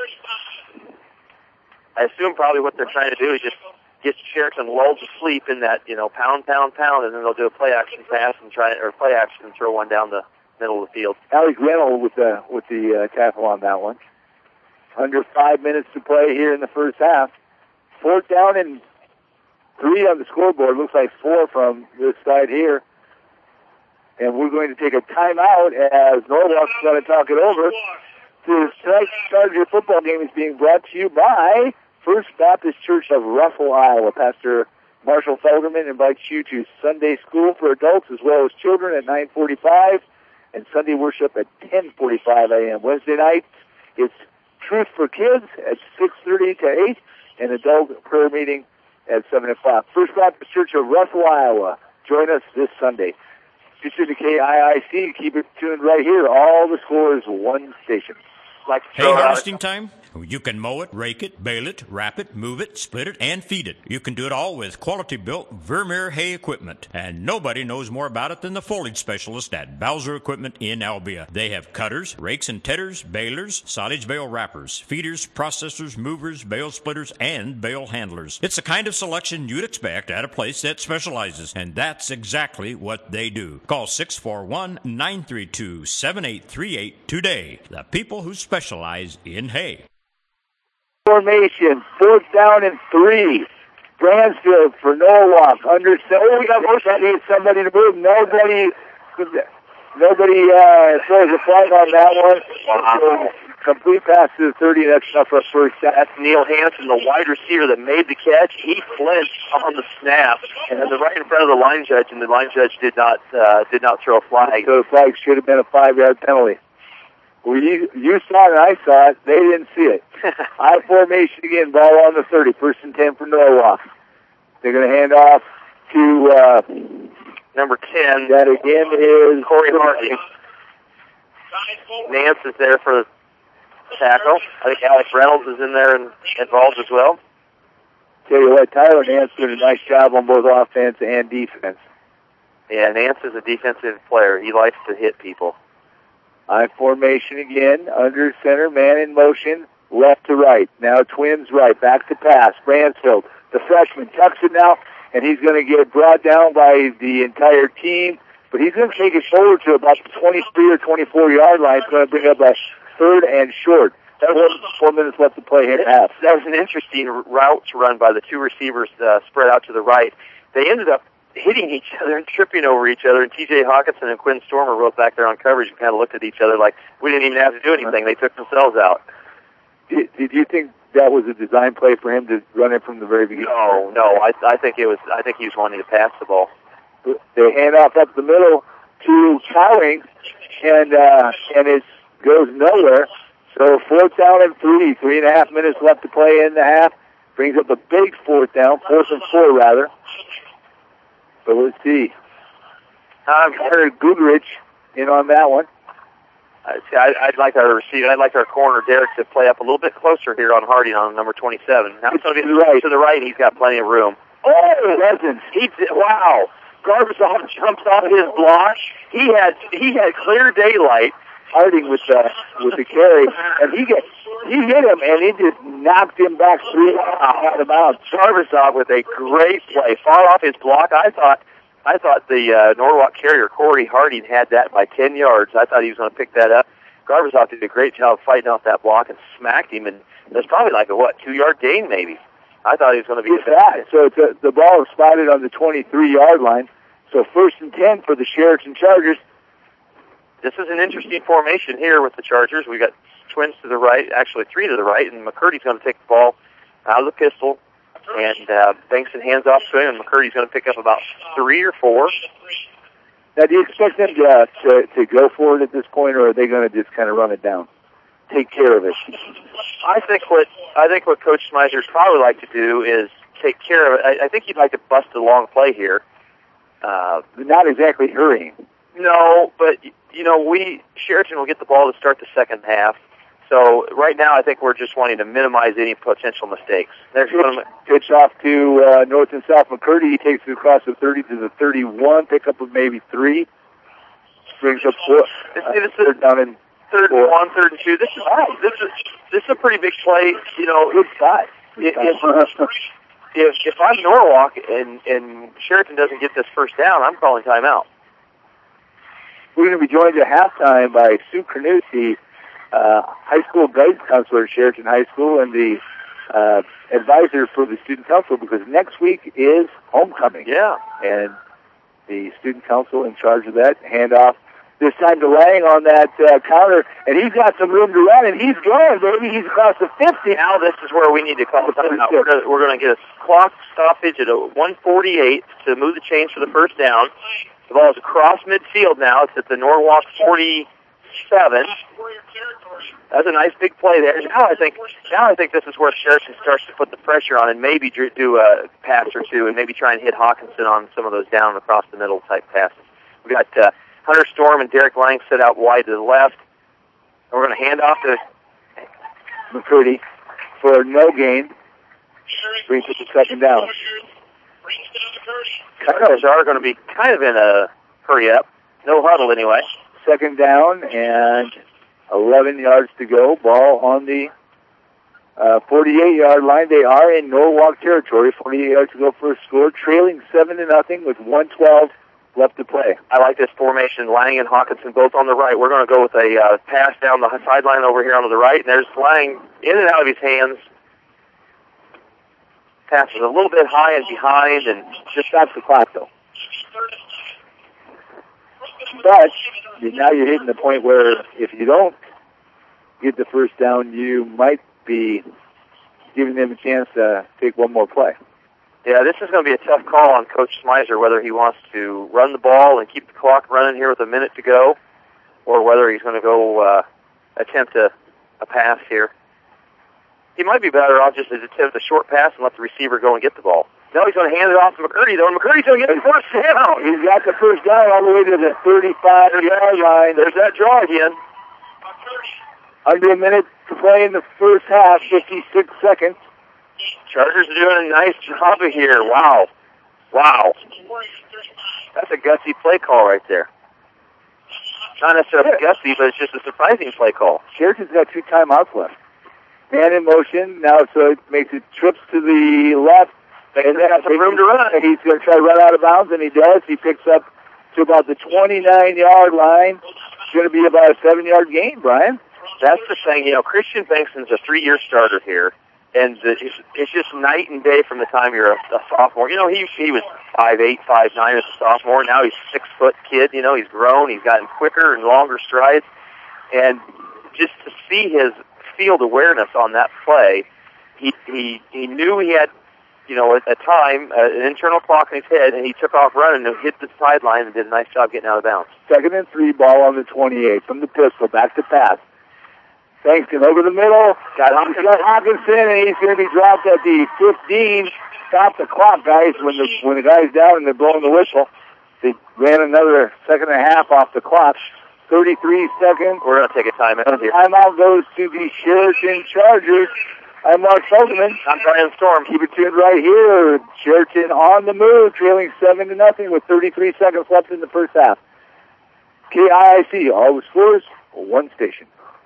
I assume probably what they're trying to do is just get Sheraton lulled to sleep in that, you know, pound, pound, pound, and then they'll do a play action pass and try, or play action and throw one down the middle of the field. Alex Reynolds with the with the uh, tackle on that one. Under five minutes to play here in the first half. Fourth down and three on the scoreboard. Looks like four from this side here. And we're going to take a timeout as Norwalk's going to talk it over. Tonight's Charger football game is being brought to you by First Baptist Church of Russell, Iowa. Pastor Marshall Felderman invites you to Sunday school for adults as well as children at nine forty-five and Sunday worship at ten forty-five a.m. Wednesday nights, it's Truth for Kids at six thirty to eight and adult prayer meeting at seven o'clock. First Baptist Church of Russell, Iowa. Join us this Sunday. Just to K I I C, keep it tuned right here. All the scores, one station. Like hey, harvesting time? You can mow it, rake it, bale it, wrap it, move it, split it, and feed it. You can do it all with quality-built Vermeer hay equipment. And nobody knows more about it than the foliage specialist at Bowser Equipment in Albia. They have cutters, rakes and tedders, balers, silage bale wrappers, feeders, processors, movers, bale splitters, and bale handlers. It's the kind of selection you'd expect at a place that specializes, and that's exactly what they do. Call six four one, nine three two, seven eight three eight today. The people who specialize in hay. Formation, fourth down and three. Bransfield for Norwalk. Under oh, we got motion. Needs somebody to move. Nobody, nobody uh, throws a flag on that one. Wow. Complete pass to the thirty. That's enough for a first down. That's Neil Hansen, the wide receiver that made the catch. He flinched on the snap, and then the right in front of the line judge, and the line judge did not uh, did not throw a flag. So the flag should have been a five-yard penalty. Well, you, you saw it and I saw it. They didn't see it. I formation again, ball on the thirty. First and ten for Norwalk. They're going to hand off to uh, number ten. That again is Corey Hardy. Nance is there for the tackle. I think Alex Reynolds is in there and involved as well. Tell you what, Tyler Nance did a nice job on both offense and defense. Yeah, Nance is a defensive player. He likes to hit people. I formation again, under center, man in motion, left to right. Now Twins right, back to pass. Bransfield, the freshman, tucks it now, and he's going to get brought down by the entire team, but he's going to take it forward to about the twenty-three or twenty-four yard line. It's going to bring up a third and short. That was four minutes left to play here at half. That was an interesting route to run by the two receivers uh, spread out to the right. They ended up hitting each other and tripping over each other, and T J Hawkinson and Quinn Stormer both back there on coverage and kind of looked at each other like we didn't even have to do anything. They took themselves out. Did, did you think that was a design play for him to run it from the very beginning? No, no. I I think it was. I think he was wanting to pass the ball. They hand off up the middle to Cowing, and uh, and it goes nowhere. So fourth down and three, three and a half minutes left to play in the half. Brings up a big fourth down, fourth and four rather. So let's see. Um, Hunter Goodrich in on that one. I, I'd like our receiver. I'd like our corner Derek to play up a little bit closer here on Harding on number twenty-seven. Now it's going to be to the right. To the right. He's got plenty of room. Oh, Lessons. He did, wow. Garbasov jumps off his block. He had he had clear daylight. Harding with the with the carry, and he get he hit him, and he just knocked him back three out of bounds. Garbasov with a great play, far off his block. I thought I thought the uh, Norwalk carrier Corey Harding had that by ten yards. I thought he was going to pick that up. Garbasov did a great job fighting off that block and smacked him, and it was probably like a what two yard gain maybe. I thought he was going to be it's that. So it's a, the ball is spotted on the twenty-three yard line. So first and ten for the Sheraton Chargers. This is an interesting formation here with the Chargers. We got twins to the right, actually three to the right, and McCurdy's going to take the ball out of the pistol, and uh, Bankson hands off to him, and McCurdy's going to pick up about three or four. Now, do you expect them to, uh, to to go for it at this point, or are they going to just kind of run it down, take care of it? I think what I think what Coach Smyser'd probably like to do is take care of it. I, I think he'd like to bust a long play here. Uh, Not exactly hurrying. No, but you know, we Sheraton will get the ball to start the second half. So right now, I think we're just wanting to minimize any potential mistakes. There's pitch, pitch off to uh, North and South McCurdy. He takes it across the thirty to the thirty-one. Pick up of maybe three. Brings up four. This, Uh, this is third down and third four. and one, third and two. This is this is this is a pretty big play. You know, Good shot. if if, if, if I'm Norwalk and and Sheraton doesn't get this first down, I'm calling timeout. We're going to be joined at halftime by Sue Canute, the uh, high school guidance counselor at Sheraton High School, and the uh, advisor for the student council, because next week is homecoming. Yeah. And the student council in charge of that. Handoff this time to Lang on that uh, counter, and he's got some room to run, and he's going, baby. He's across the fifty. Now this is where we need to call timeout. We're going we're going to get a clock stoppage at a one forty-eight to move the chains for the first down. The ball is across midfield now. It's at the Norwalk forty-seven. That's a nice big play there. Now I think now I think this is where Sheraton starts to put the pressure on and maybe do a pass or two and maybe try and hit Hawkinson on some of those down across the middle type passes. We got uh, Hunter Storm and Derek Lang set out wide to the left. And we're going to hand off to McCurdy for no gain. Brings it to second down. Cardinals are going to be kind of in a hurry up. No huddle anyway. Second down and eleven yards to go. Ball on the uh, forty-eight yard line. They are in Norwalk territory. forty-eight yards to go for a score. Trailing seven to nothing with one twelve left to play. I like this formation. Lang and Hawkinson both on the right. We're going to go with a uh, pass down the sideline over here onto the right. And there's Lang in and out of his hands. Passes a little bit high and behind, and just stops the clock, though. But now you're hitting the point where if you don't get the first down, you might be giving them a chance to take one more play. Yeah, this is going to be a tough call on Coach Smyser, whether he wants to run the ball and keep the clock running here with a minute to go, or whether he's going to go uh, attempt a, a pass here. He might be better off just to attempt a short pass and let the receiver go and get the ball. Now he's going to hand it off to McCurdy, though, and McCurdy's going to get the first down. He's got the first down all the way to the thirty-five yard line. There's that draw again. Under a minute to play in the first half, fifty-six seconds. Chargers are doing a nice job here. Wow. Wow. That's a gutsy play call right there. Not necessarily gutsy, but it's just a surprising play call. Sheraton's got two timeouts left. Man in motion. Now so it makes it trips to the left. And they got some room to run. He's going to try to run out of bounds, and he does. He picks up to about the twenty-nine yard line. It's going to be about a seven yard gain, Brian. That's the thing. You know, Christian Bankson's a three-year starter here, and it's, it's just night and day from the time you're a, a sophomore. You know, he he was five eight, five nine as a sophomore. Now he's a six-foot kid. You know, he's grown. He's gotten quicker and longer strides. And just to see his field awareness on that play, he he he knew he had, you know, a, a time, uh, an internal clock in his head, and he took off running and hit the sideline and did a nice job getting out of bounds. Second and three, ball on the twenty-eight from the pistol, back to pass. Bankston over the middle, got Hawkinson, and he's going to be dropped at the fifteen. Stop the clock, guys. When the when the guy's down and they're blowing the whistle, they ran another second and a half off the clock. thirty-three seconds. We're going to take a timeout here. Timeout goes to the Sheraton Chargers. I'm Mark Feldman. I'm Brian Storm. Keep it tuned right here. Sheraton on the move, trailing seven to nothing with thirty-three seconds left in the first half. K I I C, all the scores, one station.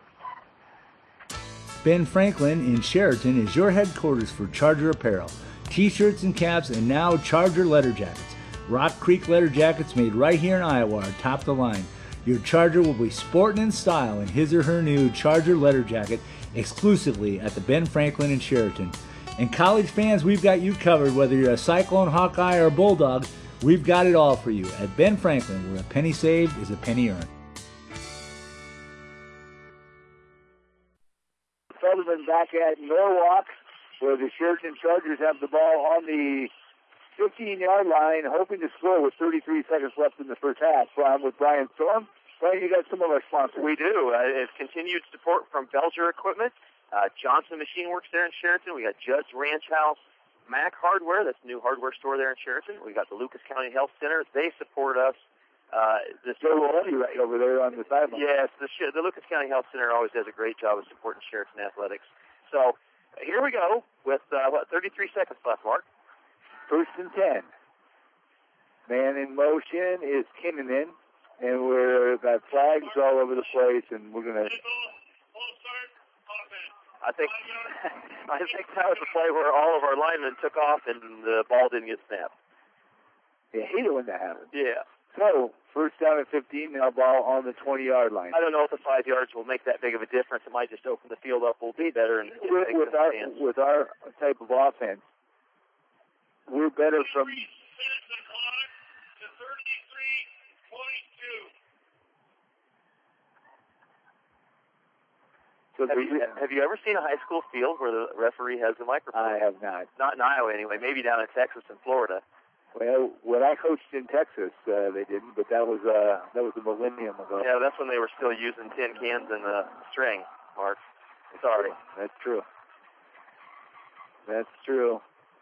Ben Franklin in Sheraton is your headquarters for Charger apparel, t-shirts and caps, and now Charger letter jackets. Rock Creek letter jackets made right here in Iowa are top the line. Your Charger will be sporting in style in his or her new Charger letter jacket exclusively at the Ben Franklin in Sheraton. And college fans, we've got you covered. Whether you're a Cyclone, Hawkeye, or Bulldog, we've got it all for you at Ben Franklin, where a penny saved is a penny earned. Feldman back at Norwalk, where the Sheraton Chargers have the ball on the fifteen-yard line, hoping to score with thirty-three seconds left in the first half. I'm with Brian Storm. Brian, you got some of our sponsors. We do. Uh, it's continued support from Belger Equipment, uh, Johnson Machine Works there in Sheraton. We got Judd's Ranch House, Mac Hardware, that's a new hardware store there in Sheraton. We got the Lucas County Health Center. They support us. Uh, the Joe Maloney right over there on the sideline. Yes, the, the Lucas County Health Center always does a great job of supporting Sheraton athletics. So here we go with, uh, what, thirty-three seconds left, Mark. First and ten. Man in motion is Kinnanen, and we've got flags all over the place, and we're going to... I think I think that was a play where all of our linemen took off and the ball didn't get snapped. Yeah, I hate it when that happens. Yeah. So, first down at fifteen, now ball on the twenty-yard line. I don't know if the five yards will make that big of a difference. It might just open the field up a little bit better. And with, with, our, with our type of offense, we're better from... So have, you, have you ever seen a high school field where the referee has a microphone? I have not. Not in Iowa, anyway. Maybe down in Texas and Florida. Well, when I coached in Texas, uh, they didn't, but that was uh, that was a millennium ago. Yeah, that's when they were still using tin cans and a string, Mark. Sorry. That's true. That's true.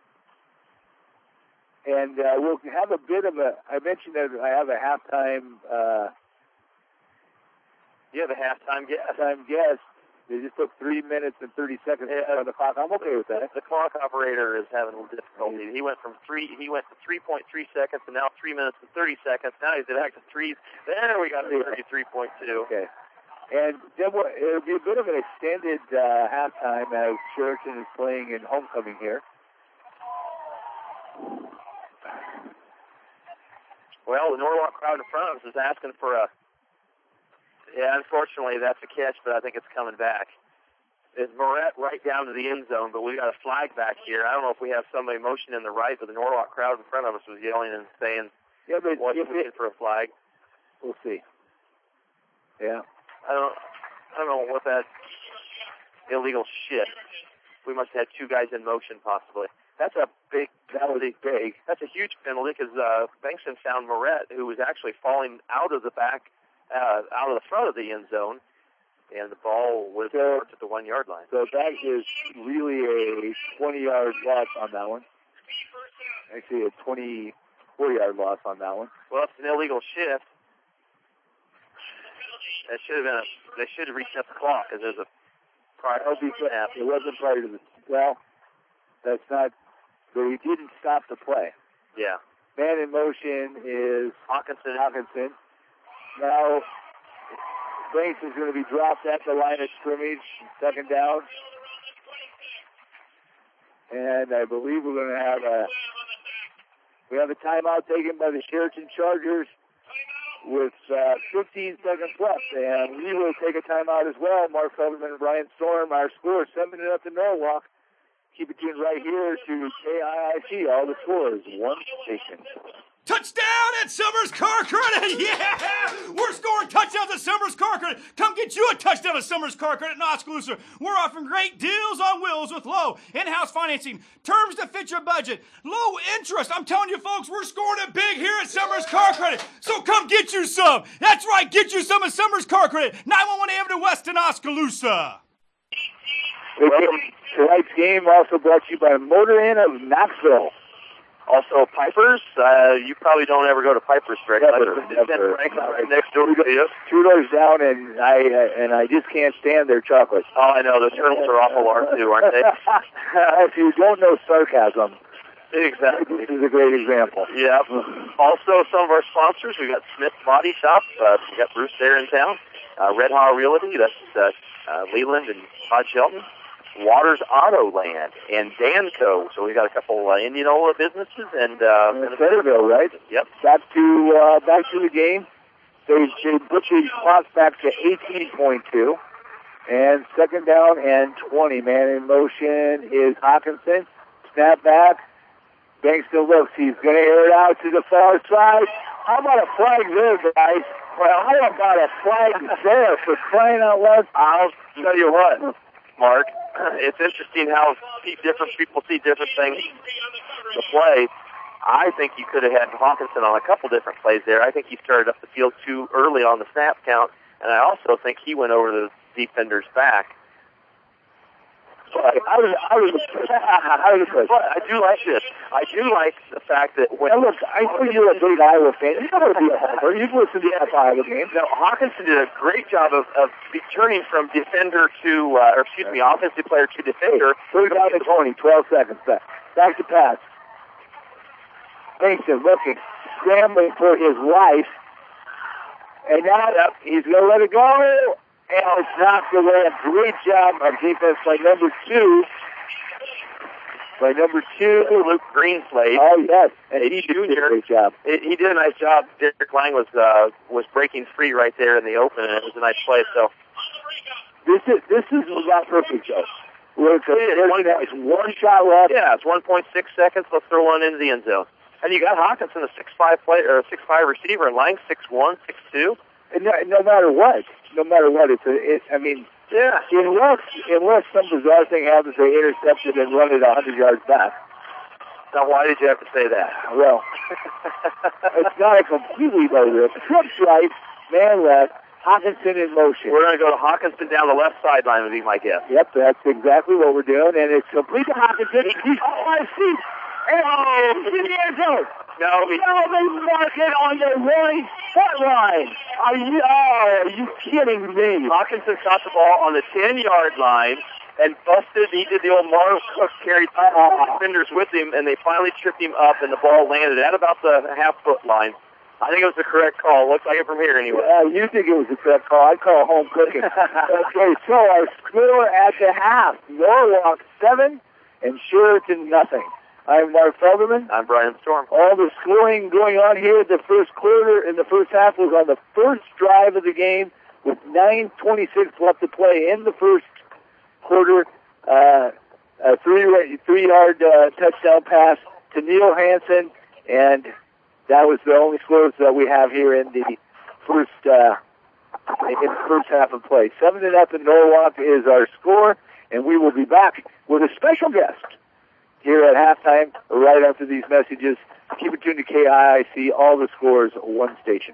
And uh, we'll have a bit of a, I mentioned that I have a halftime, uh, you have a halftime guess. Halftime guess. They just took three minutes and thirty seconds yeah, on the clock. I'm okay with that. The clock operator is having a little difficulty. He went from three. He went to three point three seconds, and now three minutes and thirty seconds. Now he's back to three. There we got thirty-three point two. Okay. And then we'll, it'll be a bit of an extended uh, halftime as Sheraton is playing in homecoming here. Well, the Norwalk crowd in front of us is asking for a. Yeah, unfortunately, that's a catch, but I think it's coming back. It's Moret right down to the end zone, but we got a flag back here. I don't know if we have somebody motioning in the right, but the Norwalk crowd in front of us was yelling and saying, yeah, but what's looking for a flag. We'll see. Yeah. I don't I don't know what that illegal shit. We must have had two guys in motion, possibly. That's a big penalty. Big. That's a huge penalty because uh, Bankston found Moret, who was actually falling out of the back, uh, out of the front of the end zone, and the ball was so, at the one-yard line. So that is really a twenty-yard loss on that one. Actually, a twenty-four-yard loss on that one. Well, it's an illegal shift. That should have been a, they should have reset the clock because there's a prior snap. It wasn't prior to the, well, that's not, but he didn't stop the play. Yeah. Man in motion is Hawkinson. Hawkinson. Now, Banks is going to be dropped at the line of scrimmage, second down. And I believe we're going to have a, we have a timeout taken by the Sheraton Chargers with uh, fifteen seconds left. And we will take a timeout as well. Mark Feldman and Brian Storm, our score, seven to nothing Norwalk. Keep it tuned right here to K I I C. All the scores, one station. Touchdown at Summers Car Credit! Yeah! We're scoring touchdowns at Summers Car Credit. Come get you a touchdown at Summers Car Credit in Oskaloosa. We're offering great deals on wheels with low in-house financing, terms to fit your budget, low interest. I'm telling you, folks, we're scoring it big here at Summers Car Credit. So come get you some. That's right, get you some at Summers Car Credit, nine one one Avenue West in Oskaloosa. Tonight's game also brought to you by Motor Inn of Knoxville. Also, Piper's. Uh, you probably don't ever go to Piper's, Greg. Never, It's never. right next door to you. Two doors down, and I uh, and I just can't stand their chocolate. Oh, I know. The turtles are awful large, too, aren't they? If you don't know sarcasm, Exactly. this is a great example. Yeah. Also, some of our sponsors. We've got Smith Body Shop. Uh, we've got Bruce there in town. Uh, Red Haw Realty. That's uh, uh, Leland and Todd Shelton. Waters Auto Land and Danco. So we got a couple uh, Indianola businesses and uh, In Centerville, right? Yep. Back to uh, back to the game. They they put the clock back to eighteen point two, and second down and twenty. Man in motion is Hawkinson. Snap back. Bankston looks. He's going to air it out to the far side. How about a flag there, guys? Well, how about a flag there for crying out loud? I'll tell you what, Mark. It's interesting how different people see different things to play. I think you could have had Hawkinson on a couple different plays there. I think he started up the field too early on the snap count, and I also think he went over the defender's back. But I was, I was, I was, But I do like this. I do like the fact that when... Now look, I know you're a big Iowa fan. You're not going to be a homer. You've listened to the Iowa game. Now, Hawkinson did a great job of, of turning from defender to, uh, or excuse me, offensive player to defender. Third down and twenty, twelve seconds back. Back to pass. Mason looking, scrambling for his life. And now yep, he's going to let it go. And it's knocked away. A great job of defense by number two. By number two, Luke Greenslade. Oh, yes. And he did a great job. He did a nice job. Derek Lang was uh, was breaking free right there in the open, and it was a nice play. So this is this is not perfect, though. Where it's, a, it's one shot left. Yeah, it's one point six seconds. Let's throw one into the end zone. And you got Hawkinson, a six five player, or a six five receiver, and Lang six one, six two. And no, no matter what, no matter what, it's a, it, I mean, yeah. Unless unless some bizarre thing happens, they intercept it and run it a hundred yards back. Now, why did you have to say that? Well, it's not a completely low risk. Trips right, man left, Hawkinson in motion. We're going to go to Hawkinson down the left sideline, would be my guess. Yep, that's exactly what we're doing, and it's complete to Hawkinson. He's, oh, I see. Oh, he's in the end zone. No, he, no, they mark it on the right foot line. Are you, oh, are you kidding me? Hawkinson caught the ball on the ten-yard line and busted. He did the old Marv Cook carried uh, defenders with him, and they finally tripped him up, and the ball landed at about the half-foot line. I think it was the correct call. Looks like it from here anyway. Uh, you think it was the correct call. I'd call home cooking. Okay, so our score at the half, Norwalk seven and Sheraton nothing. I'm Mark Felderman. I'm Brian Storm. All the scoring going on here. The first quarter in the first half was on the first drive of the game with nine twenty-six left to play in the first quarter. Uh, a three three yard uh, touchdown pass to Neil Hansen, and that was the only scores that we have here in the first uh, in the first half of play. Seven to nothing. Norwalk is our score, and we will be back with a special guest here at halftime, right after these messages. Keep it tuned to K I I C, all the scores, one station.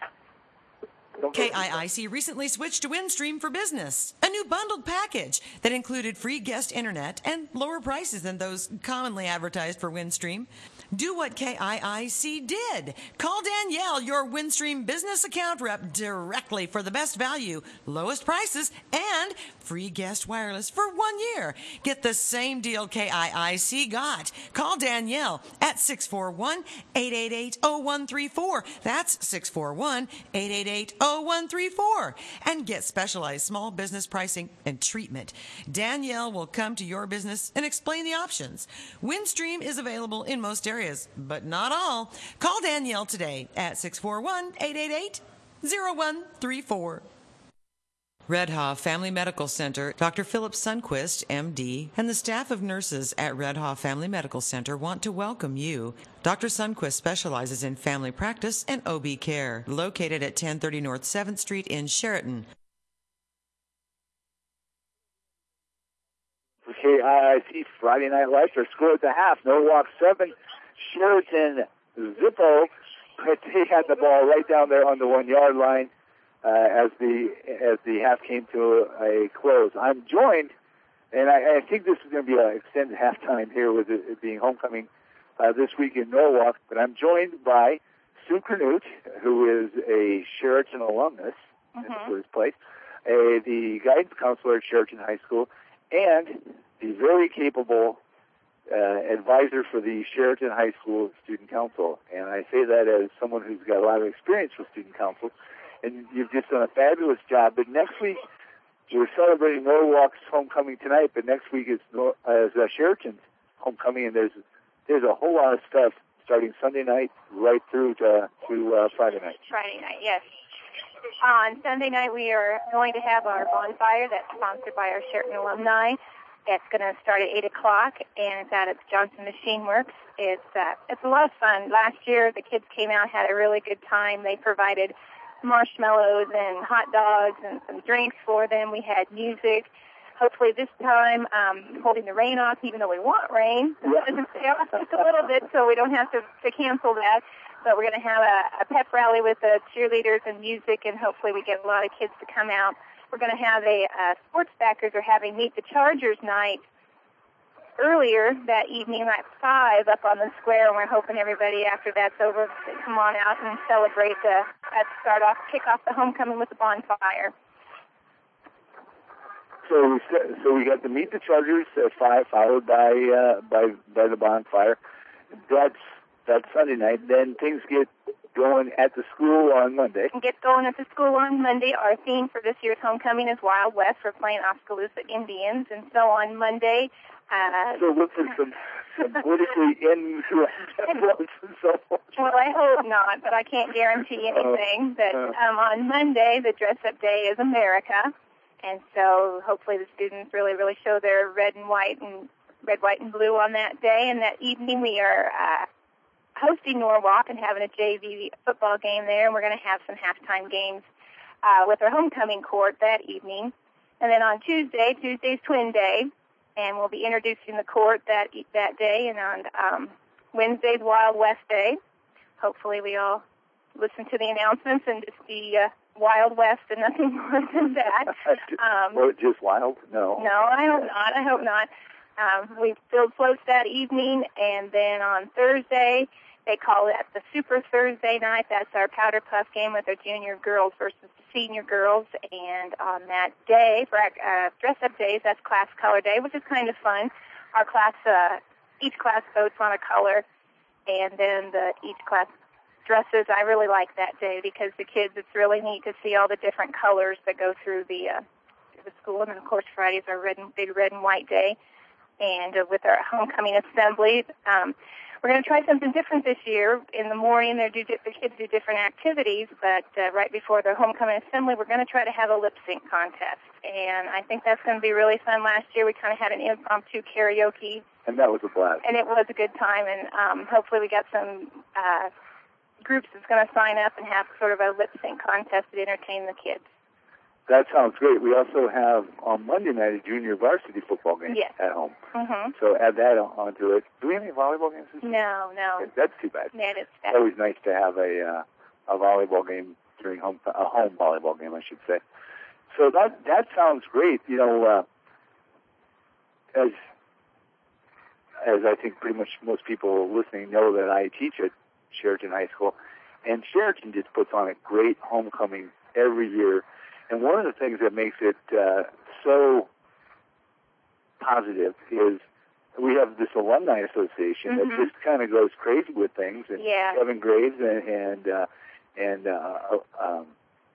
K I I C recently switched to Windstream for Business, a new bundled package that included free guest internet and lower prices than those commonly advertised for Windstream. Do what K I I C did. Call Danielle, your Windstream business account rep, directly for the best value, lowest prices, and free guest wireless for one year. Get the same deal K I I C got. Call Danielle at six four one, eight eight eight, zero one three four. That's six four one, eight eight eight, zero one three four. And get specialized small business pricing and treatment. Danielle will come to your business and explain the options. Windstream is available in most areas, but not all. Call Danielle today at six four one, eight eight eight, zero one three four. Red Haw Family Medical Center, Doctor Philip Sundquist, M D, and the staff of nurses at Red Haw Family Medical Center want to welcome you. Doctor Sundquist specializes in family practice and O B care, located at ten thirty North seventh Street in Sheraton. For K I I C Friday Night Lights, our score at the half, Norwalk seven, Sheraton Zippo. They had the ball right down there on the one-yard line. Uh, as the as the half came to a, a close. I'm joined, and I, I think this is going to be an extended halftime here with it, it being homecoming uh, this week in Norwalk, but I'm joined by Sue Canute, who is a Sheraton alumnus mm-hmm. in the first place, a, the guidance counselor at Sheraton High School, and the very capable uh, advisor for the Sheraton High School Student Council. And I say that as someone who's got a lot of experience with student councils. And you've just done a fabulous job. But next week, we're celebrating Norwalk's homecoming tonight, but next week is, Nor- uh, is uh, Sheraton's homecoming, and there's there's a whole lot of stuff starting Sunday night right through to, to uh, Friday night. Friday night, yes. On Sunday night, we are going to have our bonfire that's sponsored by our Sheraton alumni. It's going to start at eight o'clock, and it's out at Johnson Machine Works. It's, uh, it's a lot of fun. Last year, the kids came out, had a really good time. They provided marshmallows and hot dogs and some drinks for them. We had music. Hopefully this time, um, holding the rain off, even though we want rain. It doesn't stay off just a little bit, so we don't have to, to cancel that. But we're going to have a, a pep rally with the cheerleaders and music, and hopefully we get a lot of kids to come out. We're going to have a uh, sports backers are having Meet the Chargers night earlier that evening at five up on the square, and we're hoping everybody after that's over to come on out and celebrate the uh, start off, kick off the homecoming with the bonfire. So we so we got to Meet the Chargers at five, followed by uh, by by the bonfire. That's that's Sunday night. Then things get going at the school on Monday. Get going at the school on Monday. Our theme for this year's homecoming is Wild West. We're playing Oskaloosa Indians, and so on Monday. Uh, so look for some, some politically influenced and so forth. Well, I hope not, but I can't guarantee anything. But um, on Monday, the dress-up day is America, and so hopefully the students really, really show their red and white and red, white, and blue on that day. And that evening, we are uh, hosting Norwalk and having a J V football game there, and we're going to have some halftime games uh, with our homecoming court that evening. And then on Tuesday, Tuesday's Twin Day. And we'll be introducing the court that that day. And on um, Wednesday's Wild West Day, hopefully we all listen to the announcements and just be uh, Wild West and nothing more than that. Um, or just wild? No. No, I hope not. I hope not. Um, we filled floats that evening, and then on Thursday, they call it the Super Thursday night. That's our powder puff game with our junior girls versus the senior girls. And on that day, for our uh, dress-up days, that's class color day, which is kind of fun. Our class, uh, each class votes on a color, and then the each class dresses. I really like that day because the kids, it's really neat to see all the different colors that go through the uh, the school. And then, of course, Friday's our red and, big red and white day. And uh, with our homecoming assembly, um, we're going to try something different this year. In the morning, they do, the kids do different activities, but uh, right before their homecoming assembly, we're going to try to have a lip sync contest. And I think that's going to be really fun. Last year, we kind of had an impromptu karaoke. And that was a blast. And it was a good time. And um, hopefully we got some uh, groups that's going to sign up and have sort of a lip sync contest to entertain the kids. That sounds great. We also have on Monday night a junior varsity football game yes. at home. Mm-hmm. So add that onto it. Do we have any volleyball games this year? No, no. That's too bad. Yeah, it's bad. It's always nice to have a uh, a volleyball game during home a home volleyball game, I should say. So that that sounds great. You know, uh, as as I think pretty much most people listening know that I teach at Sheraton High School, and Sheraton just puts on a great homecoming every year. And one of the things that makes it uh, so positive is we have this alumni association mm-hmm. that just kind of goes crazy with things. And yeah. Kevin Graves and and uh, and uh, um,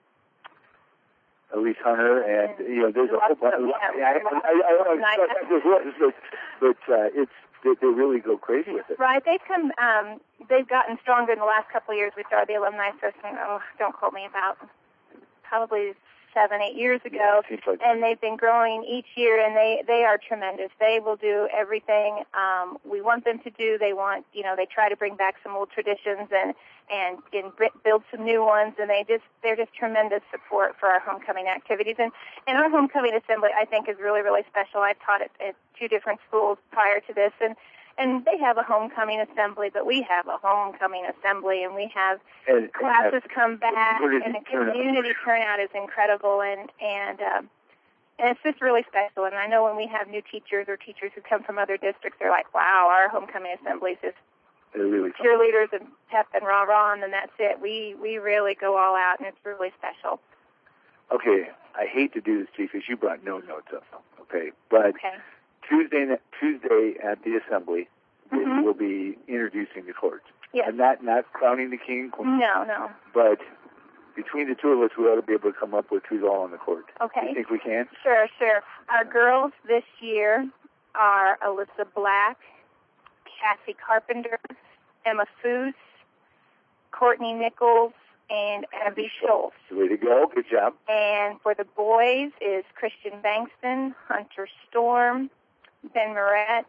Elise Hunter, and you know, there's a whole bunch. Of, I, I, I don't know, but, but uh, it's they, they really go crazy with it. Right, they've come. Um, they've gotten stronger in the last couple of years. We started the alumni association. Oh, don't quote me about probably seven, eight years ago, like and they've been growing each year, and they, they are tremendous. They will do everything um, we want them to do. They want, you know, they try to bring back some old traditions and, and, and build some new ones, and they just, they're just tremendous support for our homecoming activities. And, and our homecoming assembly, I think, is really, really special. I've taught it at two different schools prior to this, and And they have a homecoming assembly, but we have a homecoming assembly, and we have and, classes and come back, and the community turnout is incredible, and and um, and it's just really special. And I know when we have new teachers or teachers who come from other districts, they're like, "Wow, our homecoming assembly is just really cheerleaders and pep and rah rah, and then that's it." We we really go all out, and it's really special. Okay, I hate to do this, Chief, because you brought no notes up. Okay, but. Okay. Tuesday, Tuesday at the assembly, mm-hmm. we'll be introducing the court. Yes. And not, not crowning the king. No, no. But between the two of us, we ought to be able to come up with who's all on the court. Okay. You think we can? Sure, sure. Our girls this year are Alyssa Black, Cassie Carpenter, Emma Foose, Courtney Nichols, and Abby Schultz. Way to go. Good job. And for the boys is Christian Bankston, Hunter Storm, Ben Moret,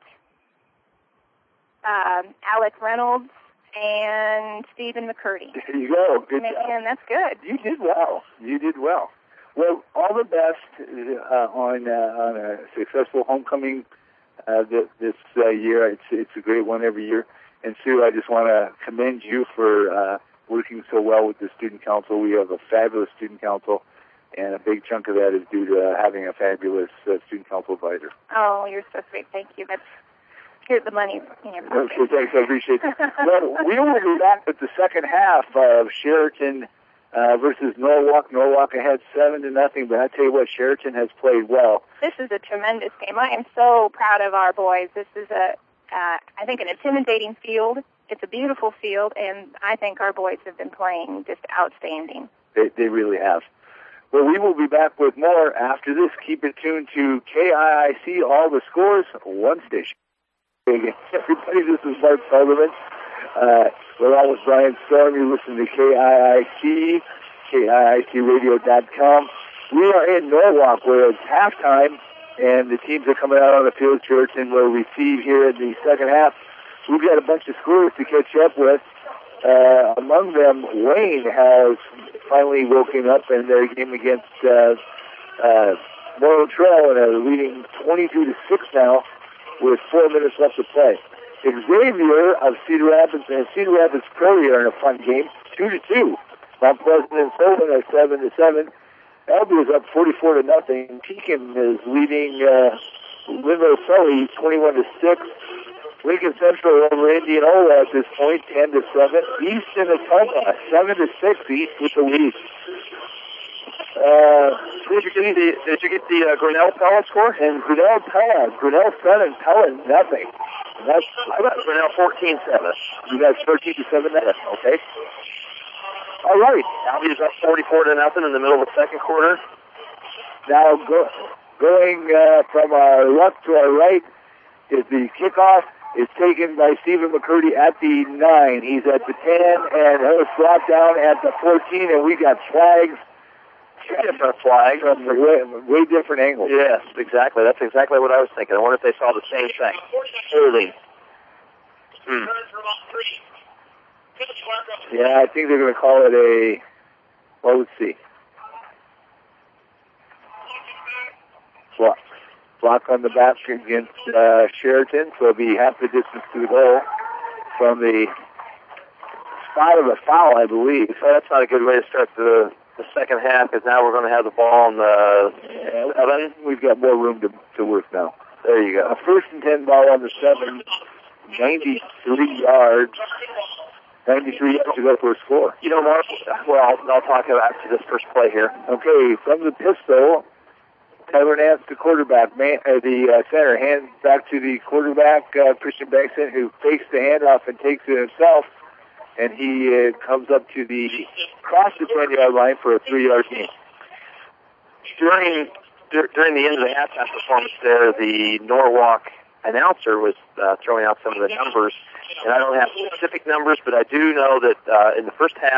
um, Alec Reynolds, and Stephen McCurdy. There you go. Good and, job. And that's good. You did well. You did well. Well, all the best uh, on uh, on a successful homecoming uh, this, this uh, year. It's it's a great one every year. And Sue, I just want to commend you for uh, working so well with the student council. We have a fabulous student council. And a big chunk of that is due to uh, having a fabulous uh, student council advisor. Oh, you're so sweet. Thank you. That's here's the money in your pocket. Okay, thanks. I appreciate it. Well, we will be back with the second half of Sheraton uh, versus Norwalk. Norwalk ahead seven to nothing. But I tell you what, Sheraton has played well. This is a tremendous game. I am so proud of our boys. This is a, uh, I think, an intimidating field. It's a beautiful field, and I think our boys have been playing just outstanding. They, they really have. Well, we will be back with more after this. Keep it tuned to K I I C, all the scores, one station. Hey, everybody, this is Mark Sullivan. Uh, we're on with Brian Storm. You're listening to K I I C, K I I C radio dot com. We are in Norwalk, where it's halftime, and the teams are coming out on the field. Sheraton will receive here in the second half. We've got a bunch of scores to catch up with. Uh, among them, Wayne has finally woken up in their game against uh, uh, Morrow Trail, and are leading twenty-two to six now with four minutes left to play. Xavier of Cedar Rapids and Cedar Rapids Prairie are in a fun game, two to two. Mount Pleasant and Sullivan are seven to seven. Elby is up forty-four to nothing. Pekin is leading uh, Linville Sully twenty-one to six. Lincoln Central over Indianola at this point, ten to seven. Easton Atoma, seven to six. East with the lead. Uh, did you get the Did you get the uh, Grinnell Pella score? And Grinnell Pella, Grinnell seven, Pella nothing. And that's I got Grinnell fourteen seven. You got thirteen to seven. That okay. All right. Albie is up forty-four to nothing in the middle of the second quarter. Now go, going uh, from our left to our right is the kickoff. Is taken by Stephen McCurdy at the nine. He's at the ten, and he'll drop down at the fourteen, and we got flags. Different flags. From the way, way different angles. Yes, exactly. That's exactly what I was thinking. I wonder if they saw the same thing. Holding. Hmm. Yeah, I think they're going to call it a, well, let's see. Block. Block on the basket against uh, Sheraton, so it'll be half the distance to the goal from the spot of a foul, I believe. So that's not a good way to start the, the second half, because now we're going to have the ball on the yeah, seven. We've got more room to, to work now. There you go. A first and ten ball on the seven, ninety-three yards. ninety-three yards to go for a score. You know, Mark, well, I'll, I'll talk about after this first play here. Okay, from the pistol, Tyler Nance, the quarterback, man, uh, the uh, center, hands back to the quarterback, uh, Christian Bankston, who fakes the handoff and takes it himself, and he uh, comes up to the cross the ten-yard line for a three-yard gain. During during the end of the halftime performance there, the Norwalk announcer was uh, throwing out some of the numbers, and I don't have specific numbers, but I do know that uh, in the first half,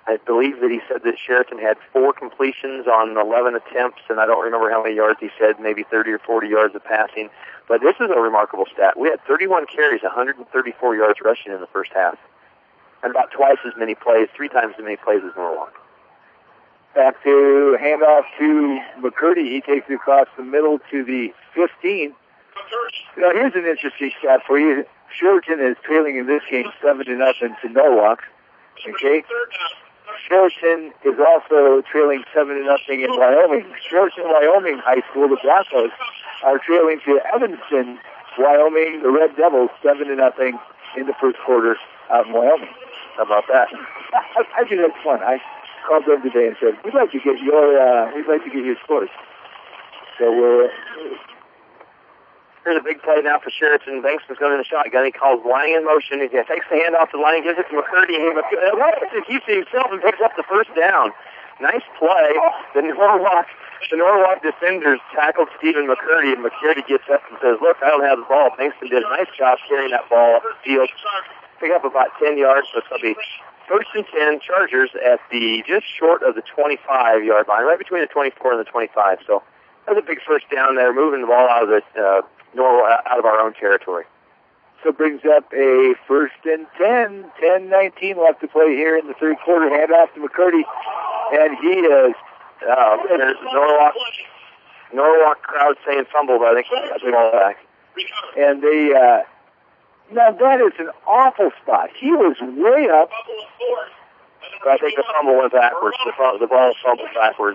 I believe that he said that Sheraton had four completions on eleven attempts, and I don't remember how many yards he said, maybe thirty or forty yards of passing. But this is a remarkable stat. We had thirty-one carries, one hundred thirty-four yards rushing in the first half, and about twice as many plays, three times as many plays as Norwalk. Back to handoff to McCurdy. He takes it across the middle to the fifteen. Now, here's an interesting stat for you. Sheraton is trailing in this game seven to nothing to Norwalk. Okay. Sheraton is also trailing seven to nothing in Wyoming. Sheraton, Wyoming High School, the Broncos, are trailing to Evanston, Wyoming, the Red Devils, seven to nothing in the first quarter out in Wyoming. How about that? I, I think that's fun. I called them today and said, "We'd like to get your, uh, we'd like to get your scores." So we're. Uh, Here's a big play now for Sheraton. Bankston's going in the shotgun. He calls Lang in motion. He takes the handoff to Lang, gives it to McCurdy. He keeps it himself and picks up the first down. Nice play. The Norwalk, the Norwalk defenders tackled Stephen McCurdy, and McCurdy gets up and says, "Look, I don't have the ball." Bankston did a nice job carrying that ball up the field. Pick up about ten yards, so it'll be first and ten, Chargers at the just short of the twenty-five-yard line, right between the twenty-four and the twenty-five. So that's a big first down there, moving the ball out of the uh, Norwalk, out of our own territory. So brings up a first and ten, ten nineteen left to play here in the third quarter. Handoff to McCurdy, and he is. Uh, there's Norwalk, Norwalk crowd saying fumble, but I think that's the ball back. And they. Uh, now that is an awful spot. He was way up. But I think the fumble went backwards. The, the ball fumbled backwards.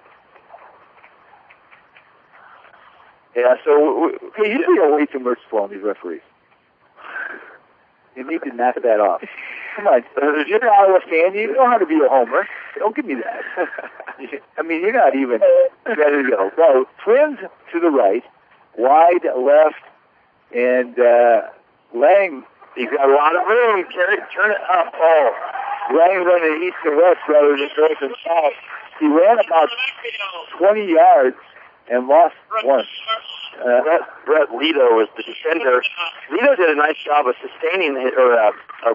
Yeah, so okay, you are way too merciful on these referees. You need to knock that off. Come on, you're an Iowa fan. You know how to be a homer. Don't give me that. I mean, you're not even ready to go. So, Twins to the right, wide left, and uh, Lang. He's got a lot of room. Carry, turn it up. Oh, Lang running east and west rather than north and south. He ran about twenty yards and lost one. Uh, Brett, Brett Lito was the defender. Lito did a nice job of sustaining it, or, uh, or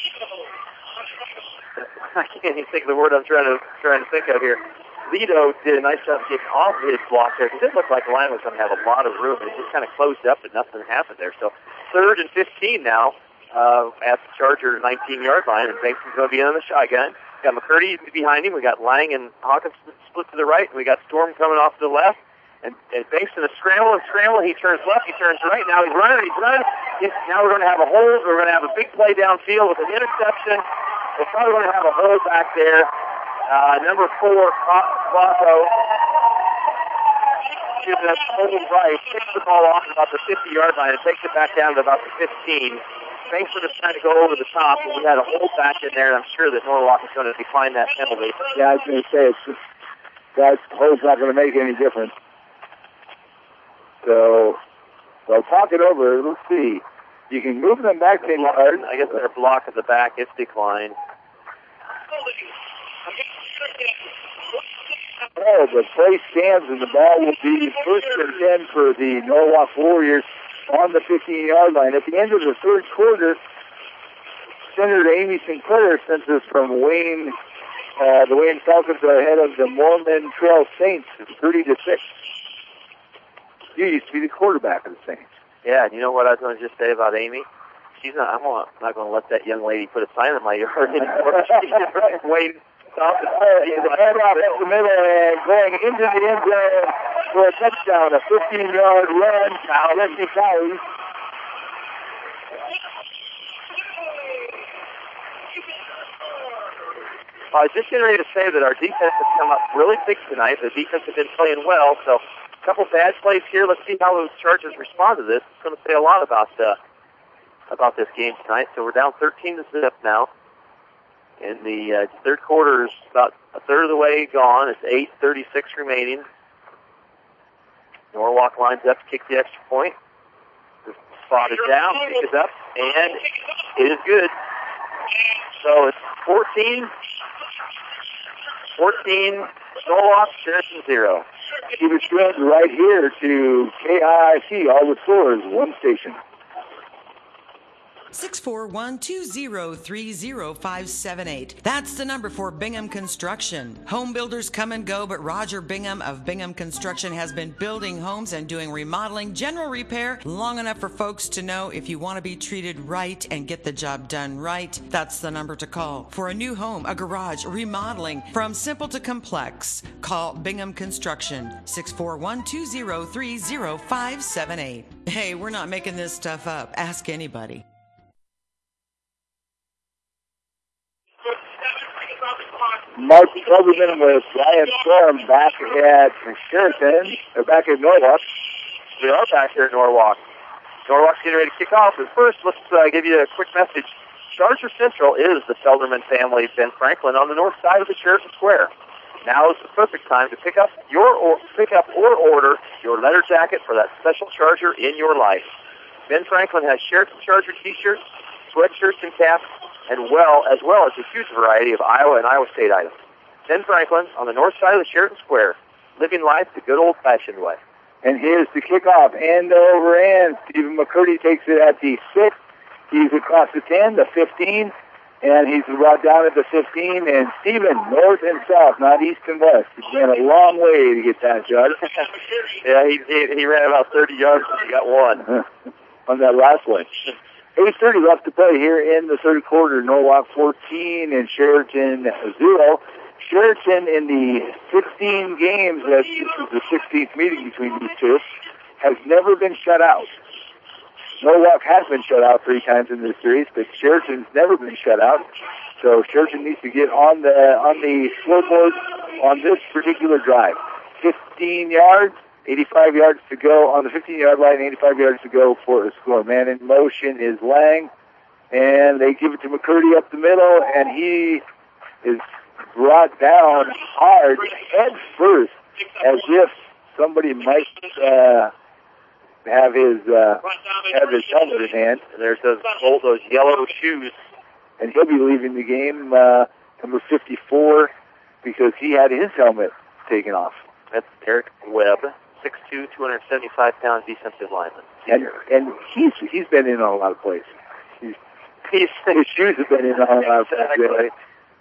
I can't even think of the word I'm trying to trying to think of here. Lito did a nice job getting off his block there, because it looked like the line was going to have a lot of room. It just kind of closed up, but nothing happened there. So third and fifteen now uh, at the Charger nineteen-yard line, and Bankston's going to be in the shotgun. We got McCurdy behind him. We got Lang and Hawkins split to the right, and we got Storm coming off to the left. And, and Bankston a scramble and scramble. He turns left. He turns right. Now he's running. He's running. He's, now we're going to have a hold. We're going to have a big play downfield with an interception. We're probably going to have a hold back there. Uh, number four, Flacco, gives us hold right, kicks the ball off at about the fifty-yard line and takes it back down to about the fifteen. Bankston is trying to go over the top, but we had a hold back in there, and I'm sure that Norwalk is going to decline that penalty. Yeah, I was going to say, it's just, that hold's not going to make any difference. So, well, talk it over. Let's see. You can move them back to yard. I guess their block at the back is declined. Oh, the play stands, and the ball will be first and ten for the Norwalk Warriors on the fifteen-yard line. At the end of the third quarter, Senator Amy Sinclair sends us from Wayne. Uh, the Wayne Falcons are ahead of the Mormon Trail Saints, thirty to six. You used to be the quarterback of the Saints. Yeah, and you know what I was going to just say about Amy? She's not. I'm not going to let that young lady put a sign in my yard anymore. She's waiting. The handoff up the middle and going into the end zone for a touchdown, a fifteen-yard run. Now, Leslie Cowie. I was just getting ready to say that our defense has come up really thick tonight. The defense has been playing well, so a couple bad plays here. Let's see how those Chargers respond to this. It's going to say a lot about uh, about this game tonight. So we're down thirteen to zip now. And the uh, third quarter is about a third of the way gone. It's eight thirty-six remaining. Norwalk lines up to kick the extra point. The spot is down, kick is up, and it is good. So it's fourteen, fourteen, Norwalk, Sheraton zero. Keep it straight right here to K I I C, all the scores, one station. six four one, two zero three zero five seven eight. That's the number for Bingham Construction. Home builders come and go, but Roger Bingham of Bingham Construction has been building homes and doing remodeling, general repair, long enough for folks to know if you want to be treated right and get the job done right, that's the number to call. For a new home, a garage, remodeling, from simple to complex, call Bingham Construction, six four one, two zero three zero five seven eight. Hey, we're not making this stuff up. Ask anybody. Mark Silverman with Ryan Storm back at Sheraton, or back at Norwalk. We are back here at Norwalk. Norwalk's getting ready to kick off. But first, let's uh, give you a quick message. Charger Central is the Felderman family, Ben Franklin, on the north side of the Sheraton Square. Now is the perfect time to pick up your or pick up or order your letter jacket for that special Charger in your life. Ben Franklin has Sheraton Charger T-shirts, sweatshirts, and caps, and well as well as a huge variety of Iowa and Iowa State items. Ben Franklin on the north side of the Sheraton Square, living life the good old-fashioned way. And here's the kickoff, end over end. Stephen McCurdy takes it at the six. He's across the ten, the fifteen, and he's brought down at the fifteen. And Stephen, north and south, not east and west. He's ran a long way to get that, Judge. yeah, he, he he ran about thirty yards and he got one on that last one. eight thirty left to play here in the third quarter. Norwalk fourteen and Sheraton zero. Sheraton in the sixteen games, that this is the sixteenth meeting between these two, has never been shut out. Norwalk has been shut out three times in this series, but Sheraton's never been shut out. So Sheraton needs to get on the on the scoreboard on this particular drive. fifteen yards, eighty-five yards to go on the fifteen-yard line, eighty-five yards to go for a score. Man in motion is Lang, and they give it to McCurdy up the middle, and he is brought down hard, head first, as if somebody might uh, have his uh, have his helmet in hand. And there's those old, those yellow shoes. And he'll be leaving the game, uh, number fifty-four, because he had his helmet taken off. That's Eric Webb, six two, two hundred seventy-five pound defensive lineman. And and he's he's been in on a lot of plays. He's, he's his shoes have been in on a lot of plays. Exactly.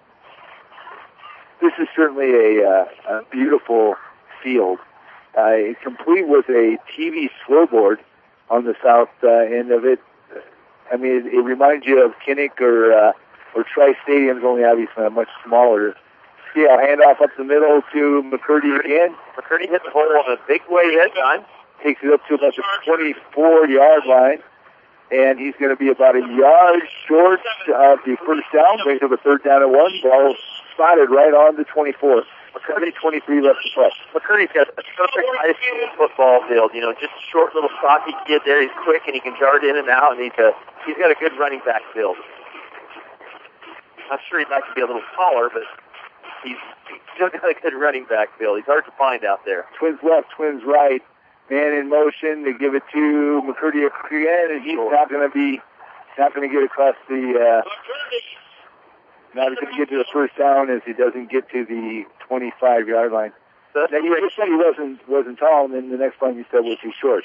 This is certainly a, uh, a beautiful field, uh, complete with a T V scoreboard on the south uh, end of it. I mean, it, it reminds you of Kinnick or uh, or Tri-Stadiums, only obviously much smaller. See, I'll hand off up the middle to McCurdy again. McCurdy hit the hole on a big way that time. Takes it up to about the twenty-four-yard line, and he's going to be about a yard short of the first down. Brings up a third down and one. Ball spotted right on the twenty-four. McCurdy, twenty-three left to play. McCurdy's got a perfect high school football field. You know, just a short little stocky kid there. He's quick and he can dart in and out, and he's a, he's got a good running back field. I'm sure he'd like to be a little taller, but he's still got a good running back field. He's hard to find out there. Twins left, twins right. Man in motion. They give it to McCurdy again, and he's sure. not going to be not going to get across the. Uh, Not going to get to the first down as he doesn't get to the twenty-five-yard line. So now, you just said he wasn't wasn't tall, and then the next one you said was too short.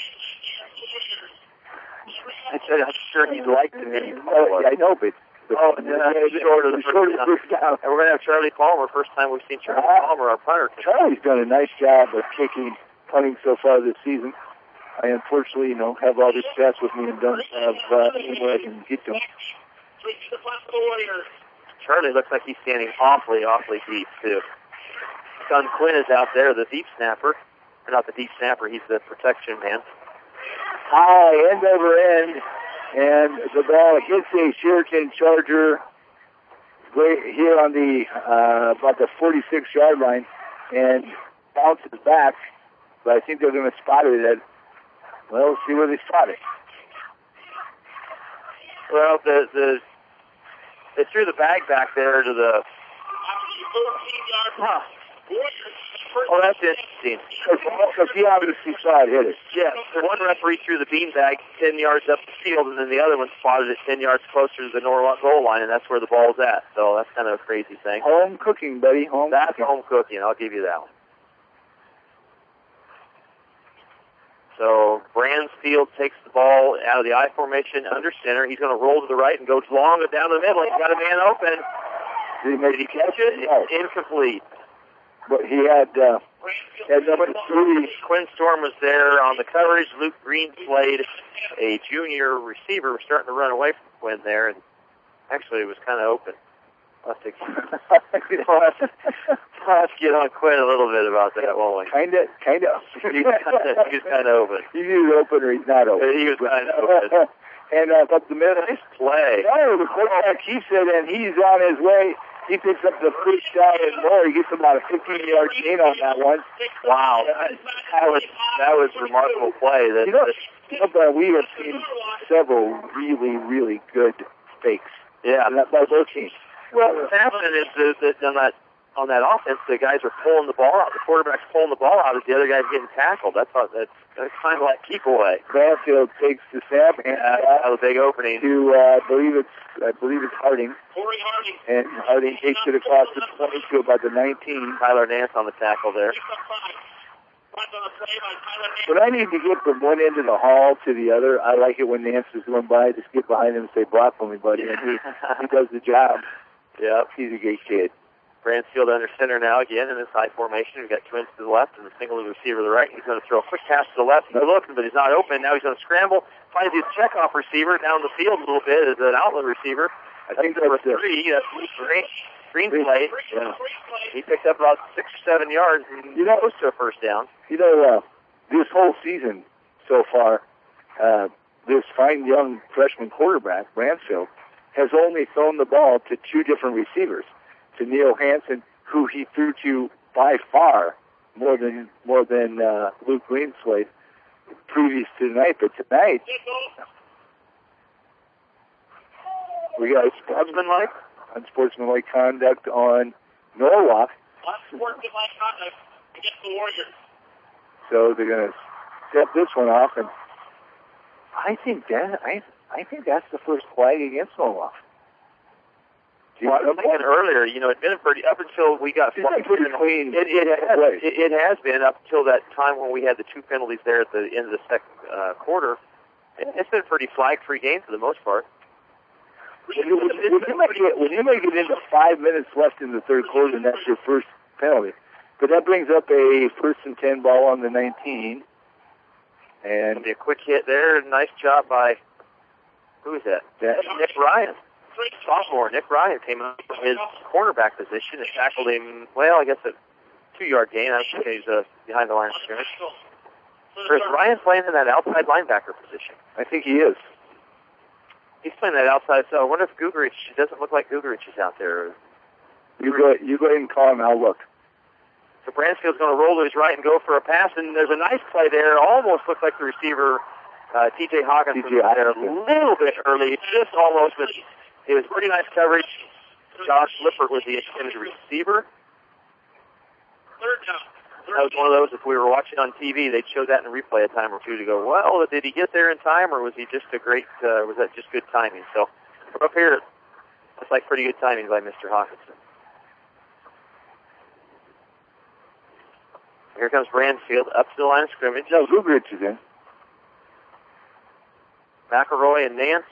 I said I'm sure he'd like to be. Oh, yeah, I know, but the, oh, yeah, the, short of the, the, first, down. first down. And we're going to have Charlie Palmer. First time we've seen Charlie uh, Palmer, our punter. Charlie's done a nice job of kicking, punting so far this season. I unfortunately, you know, have all these stats with me and don't have uh, anywhere I can get to him. Charlie looks like he's standing awfully, awfully deep, too. Son Quinn is out there, the deep snapper. Or not the deep snapper, he's the protection man. High, end over end, and the ball hits a Sheraton Charger here on the, uh, about the forty-six-yard line, and bounces back, but I think they're going to spot it at, well, we'll see where they spot it. Well, the, the, they threw the bag back there to the... Huh. Oh, that's interesting. Because he obviously saw it hit it. Yes. One referee threw the beanbag ten yards up the field, and then the other one spotted it ten yards closer to the Norwalk goal line, and that's where the ball's at. So that's kind of a crazy thing. Home cooking, buddy. Home that's cooking. home cooking. I'll give you that one. So Brands Bransfield takes the ball out of the I formation under center. He's going to roll to the right and goes long down the middle. He's got a man open. Did he, make Did he catch it? No. It's incomplete. But he had, uh, had number three. Quinn Storm was there on the coverage. Luke Greenslade, a junior receiver, was starting to run away from Quinn there, and actually it was kind of open. I'll have to, I'll have to get on Quinn a little bit about that, won't we? Kind of, kind of. He was kind of open. He's either open or he's not open. He was kind of open. And uh, up the middle. Nice play. No, the quarterback keeps it, and he's on his way. He picks up the first down and more. He gets about a fifteen-yard gain on that one. Wow, that was that was a remarkable play. That, you know, that, you know, but we have seen several really, really good fakes. Yeah, by both teams. Well, what's happening is that, that on that on that offense, the guys are pulling the ball out. The quarterback's pulling the ball out as the other guy's getting tackled. That's how, that's, that's kind of like keep away. Bransfield takes the snap and uh, that was a big opening to uh, I believe it's I believe it's Harding. And Harding takes it across the twenty to about the nineteen. Tyler Nance on the tackle there. When I need to get from one end of the hall to the other, I like it when Nance is going by. Just get behind him and say, "Block for me, buddy." And he he does the job. Yeah, he's a great kid. Bransfield under center now again in this high formation. We've got twins to the left and a single receiver to the right. He's going to throw a quick pass to the left. He's looking, but he's not open. Now he's going to scramble, finds his checkoff receiver down the field a little bit as an outlet receiver. I think that's number that's three. That's Green, Greenslade. Yeah. He picked up about six or seven yards and you know, close to a first down. You know, uh, this whole season so far, uh, this fine young freshman quarterback, Bransfield, has only thrown the ball to two different receivers. To Neil Hansen, who he threw to by far more than more than uh, Luke Greenslade previous to tonight. But tonight, we got sportsmanlike, unsportsmanlike conduct on Norwalk. Unsportsmanlike conduct against the Warriors. So they're going to step this one off, and I think that I I think that's the first flag against Norwalk. Well, I was thinking earlier, you know, it's been pretty, up until we got it's pretty clean. It, it, has, it, it has been up until that time when we had the two penalties there at the end of the second uh, quarter. It, it's been a pretty flag-free game for the most part. When you, when, you make it, when you make it into five minutes left in the third quarter, and that's your first penalty. But that brings up a first and ten ball on the nineteen. And it'll be a quick hit there. Nice job by, who is that? that Nick Ryan. Sophomore Nick Ryan came up from his cornerback position and tackled him, well, I guess a two-yard gain. I think he's uh, behind the line of scrimmage. Or is Ryan playing in that outside linebacker position? I think he is. He's playing that outside, so I wonder if Gugarich, it doesn't look like Gugarich is out there. You go, you go ahead and call him, I'll look. So Bransfield's going to roll to his right and go for a pass, and there's a nice play there. Almost looks like the receiver, uh, T J Hawkins, was there a little bit early, just almost, but it was pretty nice coverage. Josh Lippert was the intended receiver. Third down. That was one of those, if we were watching on T V, they'd show that in replay a time or two to go, well, did he get there in time, or was he just a great, uh, was that just good timing? So from up here, it's like pretty good timing by Mister Hawkinson. Here comes Bransfield up to the line of scrimmage. No, Gugarich is in. McElroy and Nance.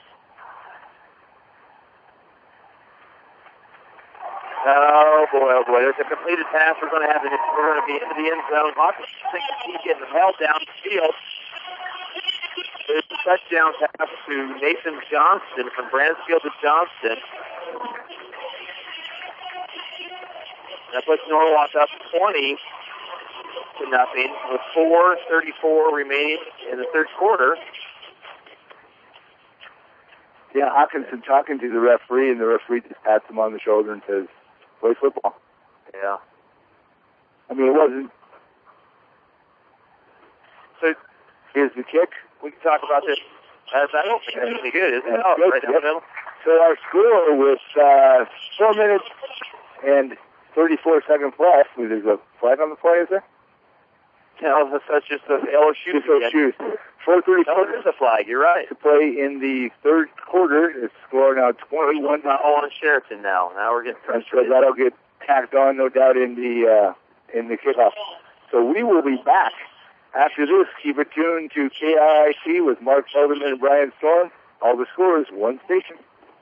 Oh boy, oh boy! There's a completed pass. We're going to have it. We're going to be into the end zone. Hawkins thinks he's getting held down the field. There's a touchdown pass to Nathan Johnston from Bransfield to Johnston. That puts Norwalk up twenty to nothing with four thirty-four remaining in the third quarter. Yeah, Hawkinson talking to the referee, and the referee just pats him on the shoulder and says, play football. Yeah. I mean, it wasn't. So here's the kick. We can talk about this. Uh, I don't think that's any good, is it? Oh, right down the middle. So our score with uh, four minutes and thirty-four seconds left. There's a flag on the play, is there? No, that's, that's just the L S U. Just those shoes. four thirty-four. No, there's a flag. You're right. To play in the third quarter. It's score now twenty-one. All on Sheraton now. Now we're getting and so that'll get tacked on, no doubt, in the uh, in the kickoff. So we will be back After this, keep it tuned to K I I C with Mark Halderman and Brian Storm. All the scores, one station.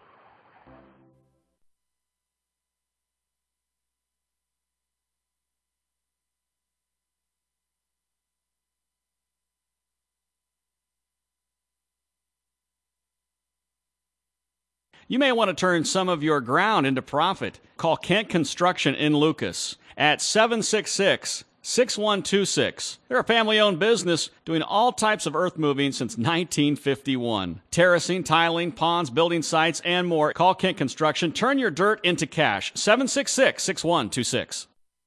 You may want to turn some of your ground into profit. Call Kent Construction in Lucas at seven six six, six one two six. They're a family-owned business doing all types of earth moving since nineteen fifty-one. Terracing, tiling, ponds, building sites, and more. Call Kent Construction. Turn your dirt into cash. seven six six, six one two six.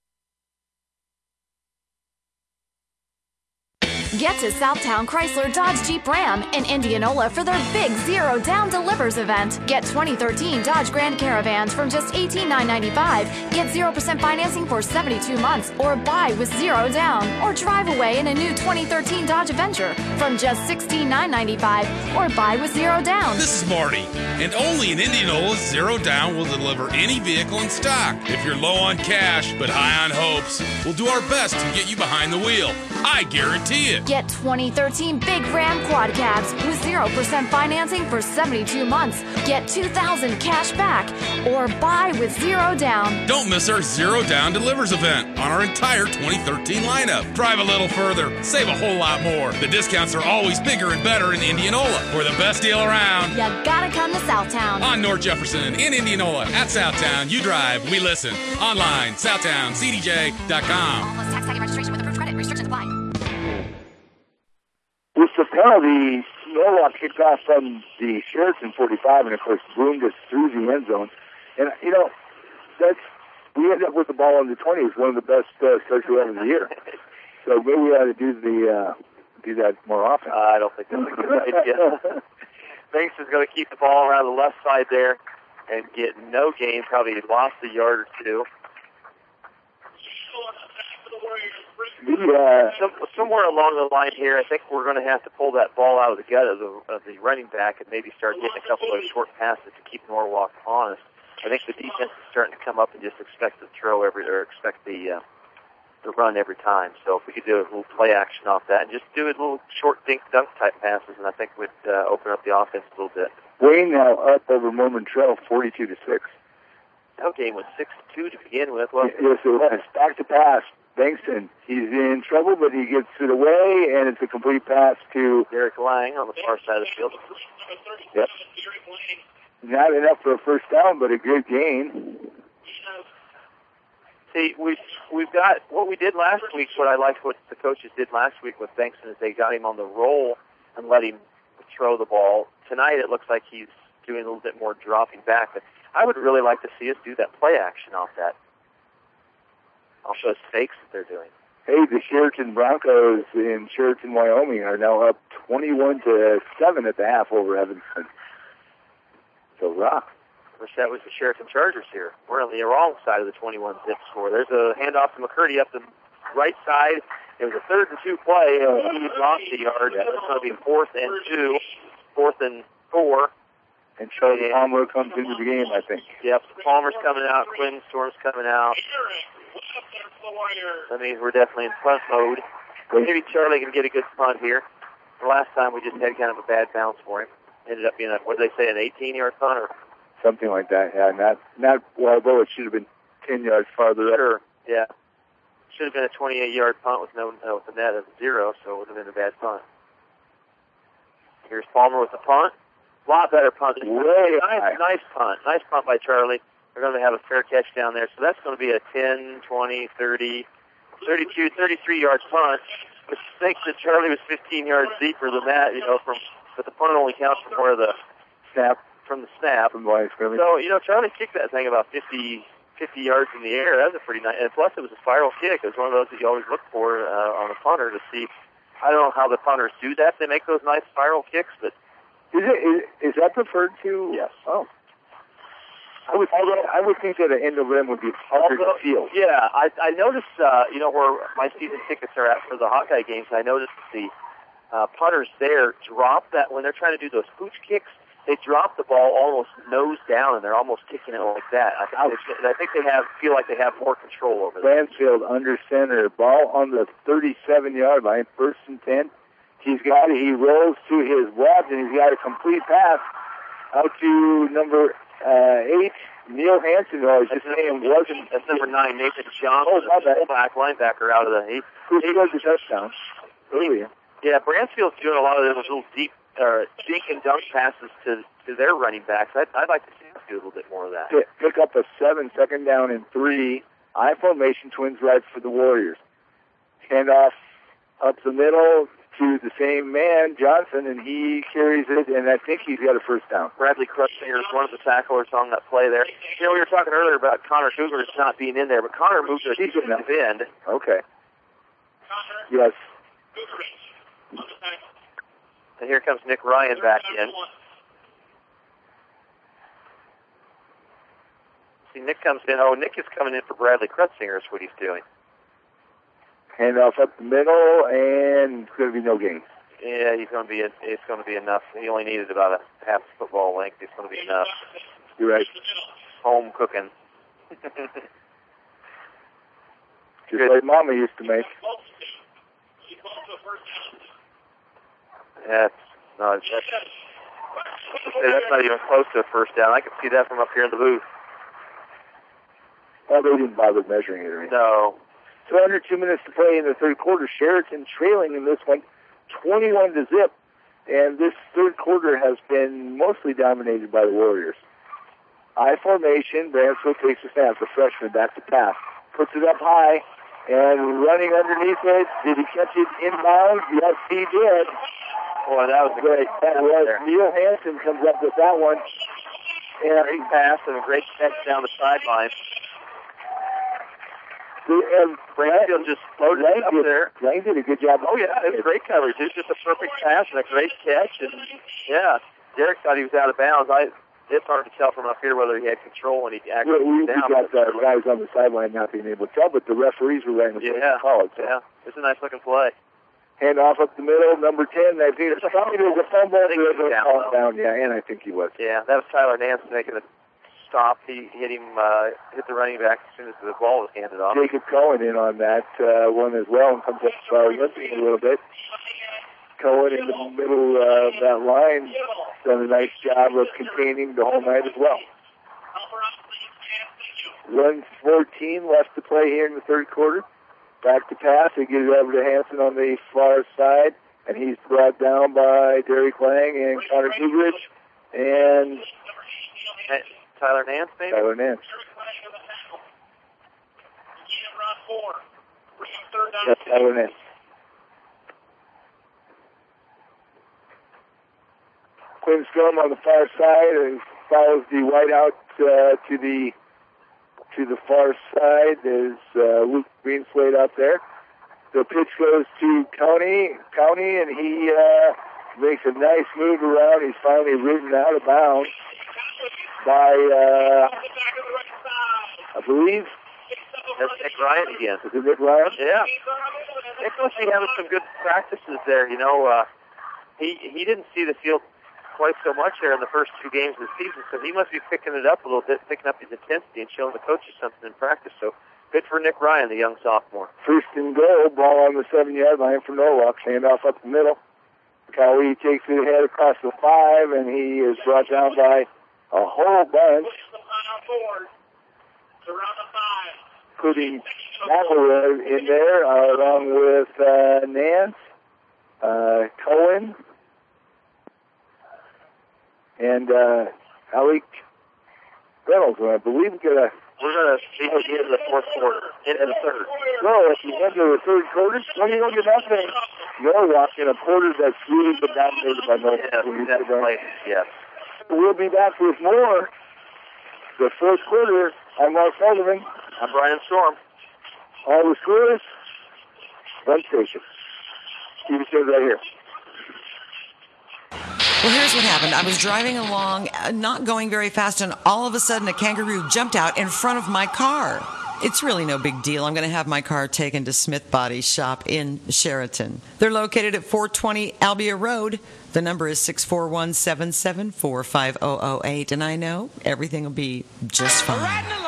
Get to Southtown Chrysler Dodge Jeep Ram in Indianola for their big Zero Down Delivers event. Get twenty thirteen Dodge Grand Caravans from just eighteen thousand nine hundred ninety-five dollars. Get zero percent financing for seventy-two months or buy with zero down. Or drive away in a new twenty thirteen Dodge Avenger from just sixteen thousand nine hundred ninety-five dollars or buy with zero down. This is Marty, and only in Indianola, Zero Down will deliver any vehicle in stock. If you're low on cash but high on hopes, we'll do our best to get you behind the wheel. I guarantee it. Get twenty thirteen Big Ram Quad Cabs with zero percent financing for seventy-two months. Get two thousand dollars cash back or buy with zero down. Don't miss our Zero Down Delivers event on our entire twenty thirteen lineup. Drive a little further, save a whole lot more. The discounts are always bigger and better in Indianola. For the best deal around, You gotta come to Southtown. on North Jefferson, in Indianola, at Southtown, you drive, we listen. Online, southtown c d j dot com. Plus tax, tag, and registration with approved credit. Restrictions apply. With the penalty, Norwalk kicked off from the Sheraton forty-five and, of course, boomed us through the end zone. And, you know, that's we ended up with the ball on the twenty. It's one of the best uh, starts we have in the year. So maybe we ought to do the uh, do that more often. Uh, I don't think that's a good idea. Banks is going to keep the ball around the left side there and get no gain. Probably lost a yard or two. The, uh, Some, somewhere along the line here, I think we're going to have to pull that ball out of the gut of the, of the running back and maybe start getting a couple of short passes to keep Norwalk honest. I think the defense is starting to come up and just expect the throw every or expect the uh, the run every time. So if we could do a little play action off that and just do a little short dink dunk type passes, and I think would uh, open up the offense a little bit. Wayne now up over Mormon Trail, forty-two to six. That game was six to two to begin with. Well, Yes, it was. Back to pass. Bankston, he's in trouble, but he gets it away, and it's a complete pass to Derek Lang on the far side of the field. Yep. Not enough for a first down, but a good gain. See, we've we've got what we did last week. What I liked what the coaches did last week with Bankston is they got him on the roll and let him throw the ball. Tonight it looks like he's doing a little bit more dropping back, but I would really like to see us do that play action off that. Off those fakes that they're doing. Hey, the Sheraton Broncos in Sheraton, Wyoming are now up twenty-one to seven at the half over Evanston. So rock. Wish that was the Sheraton Chargers here. We're on the wrong side of the twenty-one zip score. There's a handoff to McCurdy up the right side. It was a third and two play. Uh, he lost a yard. It's going to be fourth and two, fourth and four. And Charlie Palmer comes into the game, I think. Yep, Palmer's coming out. Quinn Storm's coming out. That means we're definitely in punt mode. Maybe Charlie can get a good punt here. The last time we just had kind of a bad bounce for him. Ended up being a, what did they say, an eighteen-yard punt? Or? Something like that, yeah. Not, not well, although it should have been ten yards farther up. Sure, yeah. Should have been a twenty-eight-yard punt with no uh, with the net of zero, so it would have been a bad punt. Here's Palmer with the punt. A lot better punt. Way nice, nice punt. Nice punt by Charlie. They're going to have a fair catch down there, so that's going to be a ten, twenty, thirty, thirty-two, thirty-three-yard punt, which thinks that Charlie was fifteen yards deeper than that, you know, from but the punt only counts from where the snap from the snap. From the line of scrimmage. So, you know, Charlie kicked that thing about fifty, fifty yards in the air. That was a pretty nice, and plus it was a spiral kick. It was one of those that you always look for uh, on a punter to see. I don't know how the punters do that. They make those nice spiral kicks, but is it is, is that preferred to? Yes. Oh. I would, I would think that an end of rim would be harder Although, to field. Yeah, I, I noticed, uh, you know, where my season tickets are at for the Hawkeye games, I noticed the uh, punters there drop that when they're trying to do those pooch kicks, they drop the ball almost nose down, and they're almost kicking it like that. I think they, I think they have feel like they have more control over it. Bransfield under center, ball on the thirty-seven-yard line, first and ten. He's got it. He rolls to his left, and he's got a complete pass out to number uh, eight, Neil Hansen. Oh, I was just saying wasn't. That's number nine, Nathan Johnson, oh, the fullback linebacker out of the. He, who scored the touchdown earlier. Yeah, Bransfield's doing a lot of those little deep uh, dink and dunk passes to to their running backs. I'd, I'd like to see them do a little bit more of that. Pick up a seven, second down and three. I formation, Twins right for the Warriors. Handoff up the middle to the same man, Johnson, and he carries it, and I think he's got a first down. Bradley Crutzinger is one of the tacklers on that play there. You know, we were talking earlier about Connor Cougars not being in there, but Connor moved to a defensive end. Okay. Yes. And here comes Nick Ryan back in. See, Nick comes in. Oh, Nick is coming in for Bradley Crutzinger is what he's doing. Handoff up the middle, and it's going to be no gain. Yeah, he's going to be. It's going to be enough. He only needed about a half football length. It's going to be enough. You're right. Home cooking. Just Good. Like Mama used to make. That's no. That's, that's not even close to a first down. I can see that from up here in the booth. Well, they didn't bother measuring it or anything. No. So under two minutes to play in the third quarter. Sheraton trailing in this one, twenty-one to zip. And this third quarter has been mostly dominated by the Warriors. I formation. Bransfield takes a snap. The freshman back to pass. Puts it up high. And running underneath it. Did he catch it inbounds? Yes, he did. Boy, that was a great pass. That was Neil Hansen comes up with that one. And great pass and a great catch down the sideline. And Bransfield just floated Lang up did, there. Lang did a good job. Oh, yeah, it was great coverage. It was just a perfect pass and a great catch. And, yeah, Derek thought he was out of bounds. I, it's hard to tell from up here whether he had control when he actually well, we, down. We got the guys on the sideline not being able to tell, but the referees were right in the yeah, call it. So. Yeah, it's a nice-looking play. Hand off up the middle, number ten. I think it's probably there was a fumble. I think he was down, down, yeah, and I think he was. Yeah, that was Tyler Nance making the stop. He hit him, uh, hit the running back as soon as the ball was handed off. Jacob Cohen in on that uh, one as well and comes up uh, limping a little bit. Cohen in the middle of that line done a nice job of containing the whole night as well. one fourteen left to play here in the third quarter. Back to pass. They get it over to Hansen on the far side, and he's brought down by Derek Lang and Connor Goodrich and Tyler Nance, maybe? Tyler Nance. That's Tyler Nance. Quinn Strom on the far side and follows the whiteout uh, to the to the far side. There's uh, Luke Greenslade out there. The pitch goes to County, County, and he uh, makes a nice move around. He's finally ridden out of bounds by, uh, I believe, that's Nick Ryan again. Is it Nick Ryan? Yeah. Nick must be having some good practices there. You know, uh, he he didn't see the field quite so much there in the first two games of the season, so he must be picking it up a little bit, picking up his intensity and showing the coaches something in practice. So good for Nick Ryan, the young sophomore. First and goal, ball on the seven-yard line for Norwalk. Handoff up the middle. Cowie takes it ahead across the five, and he is brought down by a whole bunch, including McElroy in there, uh, along with uh, Nance, uh, Cohen, and uh, Alec Reynolds. I believe we're gonna we're gonna see at the end of the fourth quarter, into the third. No, at the end of the third quarter, twenty-one to nothing. Norwalk in a quarter that's really been dominated by Norwalk. Yes, yes. We'll be back with more. The fourth quarter. I'm Mark Sullivan. I'm Brian Storm. All the scores, one station. T V shows right here. Well, here's what happened. I was driving along, uh, not going very fast, and all of a sudden a kangaroo jumped out in front of my car. It's really no big deal. I'm going to have my car taken to Smith Body Shop in Sheraton. They're located at four twenty Albia Road. The number is six four one, seven seven four, five zero zero eight, and I know everything will be just fine.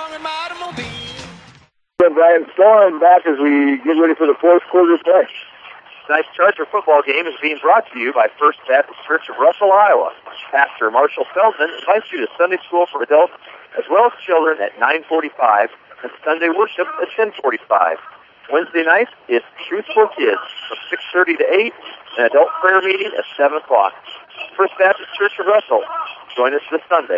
Brian Storm back as we get ready for the fourth quarter play. Tonight's Charger football game is being brought to you by First Baptist Church of Russell, Iowa. Pastor Marshall Feldman invites you to Sunday school for adults as well as children at nine forty-five and Sunday worship at ten forty-five. Wednesday night is Truth for Kids from six thirty to eight, and adult prayer meeting at seven o'clock. First Baptist Church of Russell. Join us this Sunday.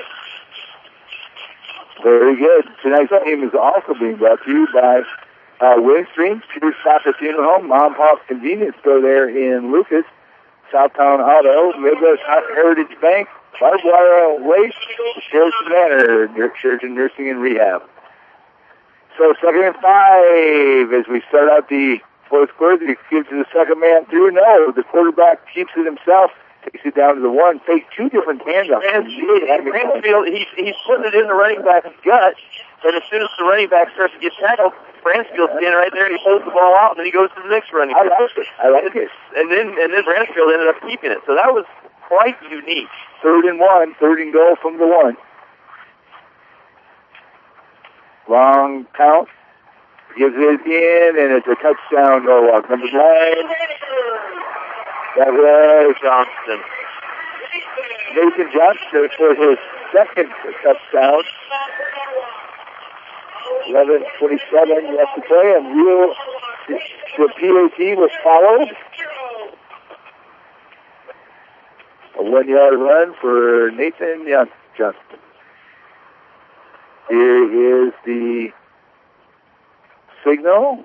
Very good. Tonight's game is also being brought to you by uh, Windstream, Peter Soccer Funeral Home, Mom Pop's Convenience Store there in Lucas, Southtown Auto, Midwest Heritage Bank, Barbed Wire Waste, Sheraton Manor, Sheraton Nursing and Rehab. So second and five as we start out the fourth quarter. He gives to the second man through. No, the quarterback keeps it himself. Takes it down to the one. Takes two different handoffs. Bransfield, he's, he's putting it in the running back's gut, and as soon as the running back starts to get tackled, Bransfield's standing right there, and he holds the ball out, and then he goes to the next running back. I like it. I like it. And then, and then Bransfield ended up keeping it. So that was quite unique. Third and one. Third and goal from the one. Long count. Gives it in, and it's a touchdown, Norwalk. Number nine. That was Johnston. Nathan Johnston for his second touchdown. eleven twenty-seven left to play, and real, the P A T was followed. A one-yard run for Nathan Johnston. Here is the signal.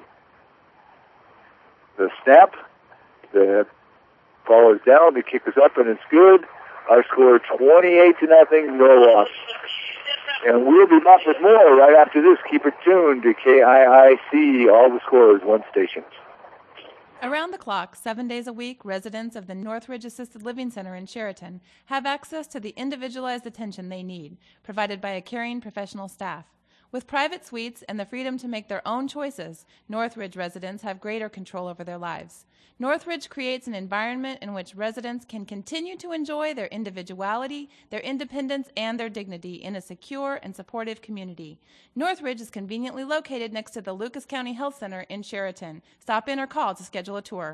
The snap. The ball is down. The kick is up, and it's good. Our score twenty-eight to nothing. Norwalk. And we'll be back with more right after this. Keep it tuned to K I I C. All the scores, one station. Around the clock, seven days a week, residents of the Northridge Assisted Living Center in Sheraton have access to the individualized attention they need, provided by a caring professional staff. With private suites and the freedom to make their own choices, Northridge residents have greater control over their lives. Northridge creates an environment in which residents can continue to enjoy their individuality, their independence, and their dignity in a secure and supportive community. Northridge is conveniently located next to the Lucas County Health Center in Sheraton. Stop in or call to schedule a tour.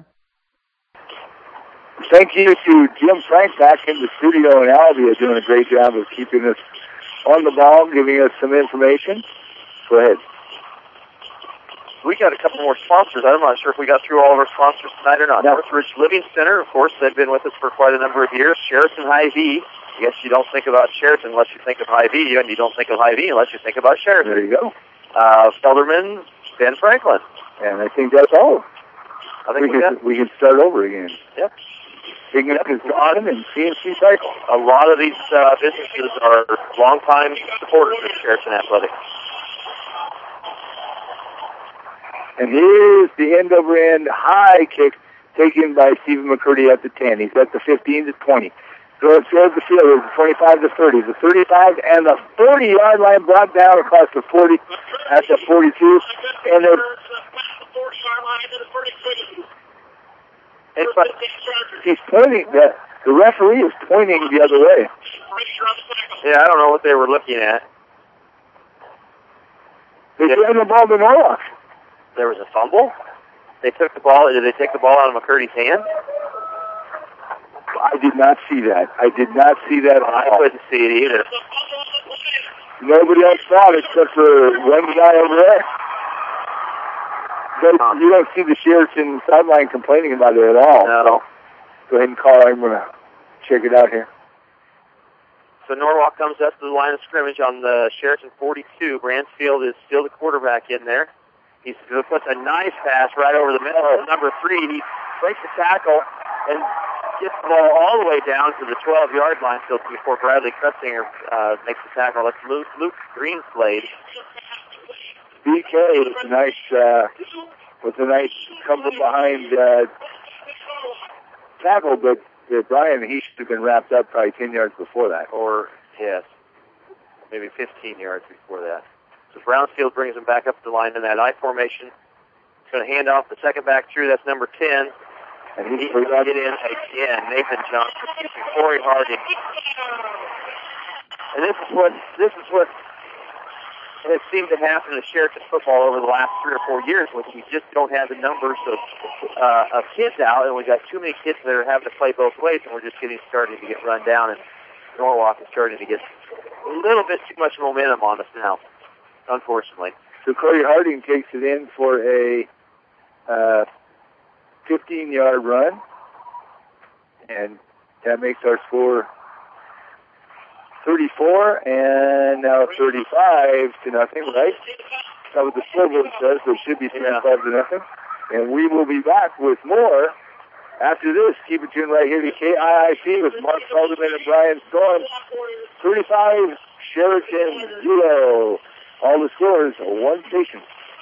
Thank you to Jim Frank back in the studio in Albia, doing a great job of keeping us on the ball, giving us some information. Go ahead. We got a couple more sponsors. I'm not sure if we got through all of our sponsors tonight or not. No. Northridge Living Center, of course, they've been with us for quite a number of years. Sheraton Hy-Vee. I guess you don't think about Sheraton unless you think of Hy-Vee, and you don't think of Hy-Vee unless you think about Sheraton. There you go. Uh, Felderman, Ben Franklin. And I think that's all. I think we, we, can, got... we can start over again. Yep. Ignis is on and C N C Cycle. A lot of these uh, businesses are longtime supporters of Sheraton Athletics. And here's the end-over-end high kick taken by Stephen McCurdy at the ten. He's at the fifteen to twenty. Throws the field. It's twenty-five to thirty. The thirty-five and the forty-yard line brought down across the forty at the forty-two. And they're... It's like he's pointing, the, the referee is pointing the other way. Yeah, I don't know what they were looking at. They yeah. threw the ball to Norwalk. There was a fumble? They took the ball, did they take the ball out of McCurdy's hand? I did not see that. I did not see that at all. I couldn't see it either. Nobody else saw it except for one guy over there. But you don't see the Sheraton sideline complaining about it at all. No. Go ahead and call. I'm going to check it out here. So Norwalk comes up to the line of scrimmage on the Sheraton forty-two. Bransfield is still the quarterback in there. He puts a nice pass right over the middle. Number three, he breaks the tackle and gets the ball all the way down to the twelve-yard line still before Bradley Cutzinger uh, makes the tackle. That's Luke, Luke Greenslade. B K with a nice, uh, with a nice come from behind uh, tackle, but uh, Brian, he should have been wrapped up probably ten yards before that. Or, yes, maybe fifteen yards before that. So Brownsfield brings him back up the line in that I formation. He's going to hand off the second back through. That's number ten. And he's going to get in again. Nathan Johnson, Corey Harding. And this is what this is what has seemed to happen in Sheraton football over the last three or four years, when we just don't have the numbers of uh, of kids out, and we got too many kids that are having to play both ways, and we're just getting starting to get run down. And Norwalk is starting to get a little bit too much momentum on us now, unfortunately. So Corey Harding takes it in for a uh, fifteen-yard run, and that makes our score thirty-four, and now thirty-five to nothing, right? That's what the scoreboard says, so it should be thirty-five to nothing. And we will be back with more after this. Keep it tuned right here to K I I C with Mark Haldeman and Brian Storm. thirty-five, Sheraton, zero. All the scores, one station.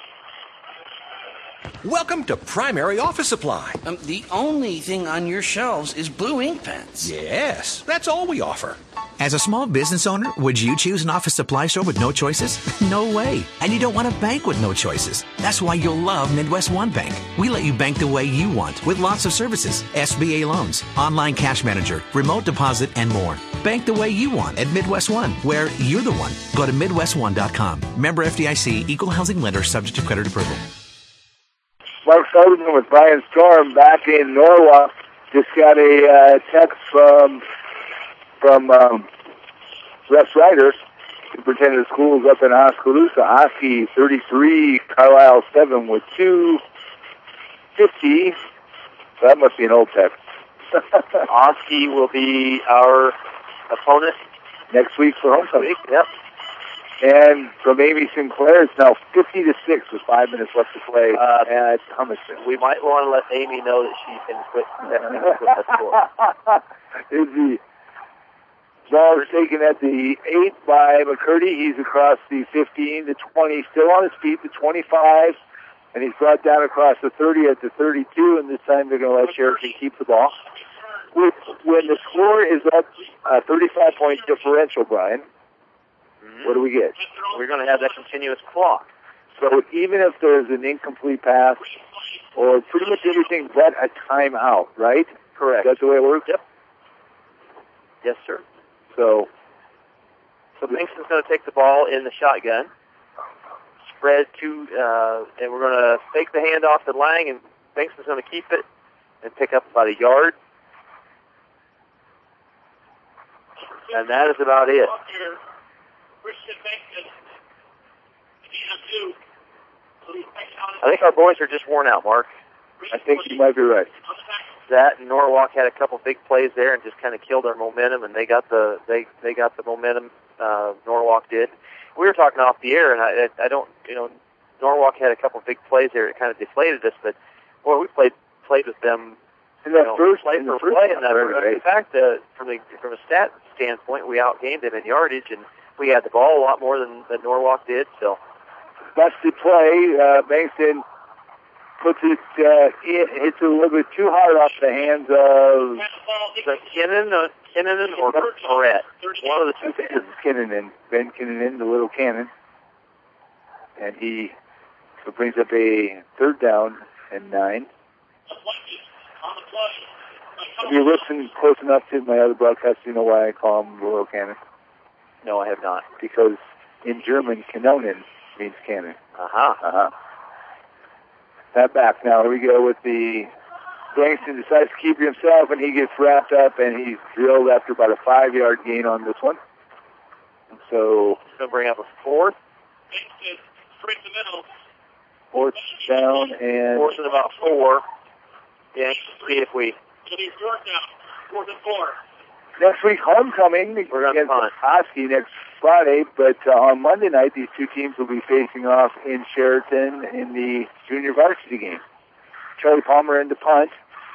Welcome to Primary Office Supply. Um, the only thing on your shelves is blue ink pens. Yes, that's all we offer. As a small business owner, would you choose an office supply store with no choices? No way. And you don't want a bank with no choices. That's why you'll love Midwest One Bank. We let you bank the way you want with lots of services. S B A loans, online cash manager, remote deposit, and more. Bank the way you want at Midwest One, where you're the one. Go to Midwest One dot com. Member F D I C, Equal Housing Lender, subject to credit approval. Mark Sullivan with Brian Storm back in Norwalk. Just got a uh, text from from um, Russ Ryder, superintendent of schools up in Oskaloosa. Oski thirty-three, Carlisle seven with two fifty. So that must be an old text. Oski will be our opponent next week for homecoming. Week, yep. And from Amy Sinclair, it's now fifty to six with five minutes left to play uh, at Hummiston. We might want to let Amy know that she can quit that score. Is the ball is taken at the eight by McCurdy. He's across the fifteen, the twenty, still on his feet, the twenty-five, and he's brought down across the thirty at the thirty-two, and this time they're going to let Sheraton keep the ball. With, when the score is up a thirty-five point differential, Brian, what do we get? We're going to have that continuous clock. So even if there's an incomplete pass or pretty much everything but a timeout, right? Correct. That's the way it works? Yep. Yes, sir. So, so Bankston's going to take the ball in the shotgun, spread to, uh, and we're going to fake the handoff to Lang, and Bankston's going to keep it and pick up about a yard. And that is about it. I think our boys are just worn out, Mark. I think you might be right. That and Norwalk had a couple big plays there and just kind of killed our momentum, and they got the they they got the momentum. Uh, Norwalk did. We were talking off the air, and I I don't you know Norwalk had a couple big plays there. It kind of deflated us, but boy, we played played with them. In that you know, first, play in for the first play, in that. right. In fact, uh, from the from a stat standpoint, we outgained them in yardage, and we had the ball a lot more than, than Norwalk did. So, busted play. Uh, Bankston puts it, uh, it hits it a little bit too hard off the hands of so Kinnan, uh, Kinnan or Barrett. One of the two. It's Kinnan, Ben Kinnan, the little cannon, and he so brings up a third down and nine. Have you listened close enough to my other broadcast, you know why I call him the little cannon? No, I have not. Because in German, Kanonen means cannon. Uh-huh. Uh-huh. That back now. Here we go with the Bankston decides to keep it himself, and he gets wrapped up, and he's drilled after about a five-yard gain on this one. And so... He's going to bring up a fourth. Straight to the middle. Fourth down and... Fourth and about four. Yeah, see if we... It'll be fourth down. Fourth and four. Next week, homecoming against Oski next Friday, but uh, on Monday night, these two teams will be facing off in Sheraton in the junior varsity game. Charlie Palmer in the punt.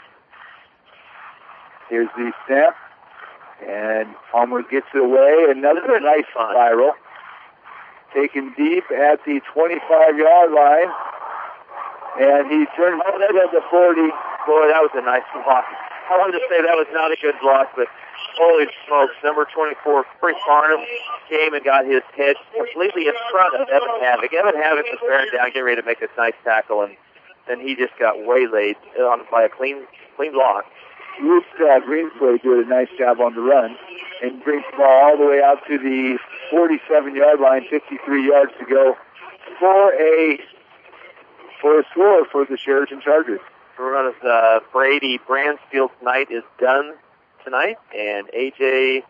Here's the snap, and Palmer gets it away. Another nice spiral. Taken deep at the twenty-five-yard line, and he turns it at the forty. Boy, that was a nice block. I wanted to say that was not a good block, but Holy smokes, number twenty-four, Corey Farnham, came and got his head completely in front of Evan Havoc. Evan Havoc was bearing down, getting ready to make this nice tackle, and then he just got waylaid on by a clean clean block. Luke uh, Greensway did a nice job on the run and brings the ball all the way out to the forty-seven-yard line, fifty-three yards to go for a for a score for the Sheraton Chargers. We're going to uh, Brady Bransfield's night is done tonight, and A J,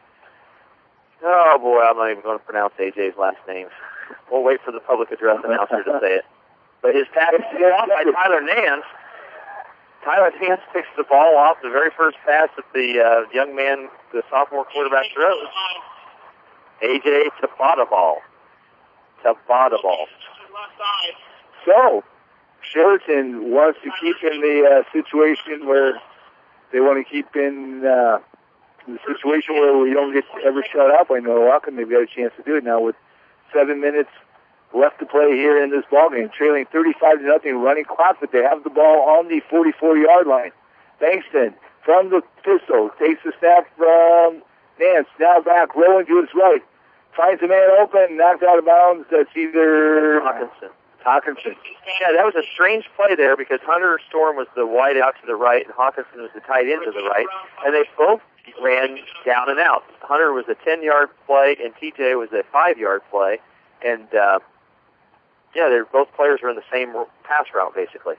oh boy, I'm not even going to pronounce A J's last name. We'll wait for the public address announcer to say it. But his pass is off by Tyler Nance. Tyler Nance picks the ball off the very first pass that the uh, young man, the sophomore quarterback, throws. A J Tabata-ball. Tabata-ball. So, Sheraton wants to keep in the uh, situation where they want to keep in uh, the situation where we don't get ever shut out by Norwalk, and they've got a chance to do it now with seven minutes left to play here in this ballgame, trailing thirty-five to nothing, running clock, but they have the ball on the forty-four-yard line. Bankston from the pistol takes the snap from Nance, now back, rolling to his right, finds a man open, knocked out of bounds. That's either Hawkinson. Hawkinson. Yeah, that was a strange play there because Hunter Storm was the wide out to the right and Hawkinson was the tight end to the right, and they both ran down and out. Hunter was a ten-yard play and T J was a five-yard play, and uh, yeah, they're both players were in the same pass route basically.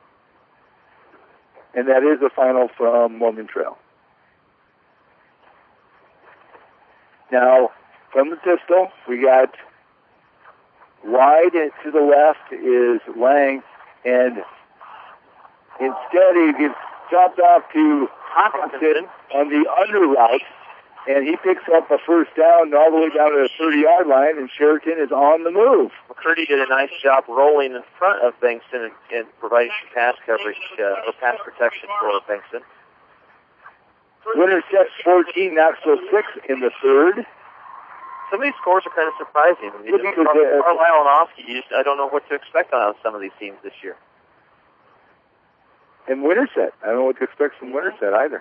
And that is the final from Morgan Trail. Now, from the pistol, we got wide to the left is Lang, and instead he gets dropped off to Hawkinson on the under route, and he picks up a first down all the way down to the thirty-yard line, and Sheraton is on the move. McCurdy did a nice job rolling in front of Bankston and, and providing some pass coverage uh, or pass protection for Bankston. Winterset fourteen, Knoxville six in the third. Some of these scores are kind of surprising. I mean, Yeah, because, uh, Carlisle and Oski, you just, I don't know what to expect on some of these teams this year. And Winterset, I don't know what to expect from Winterset either.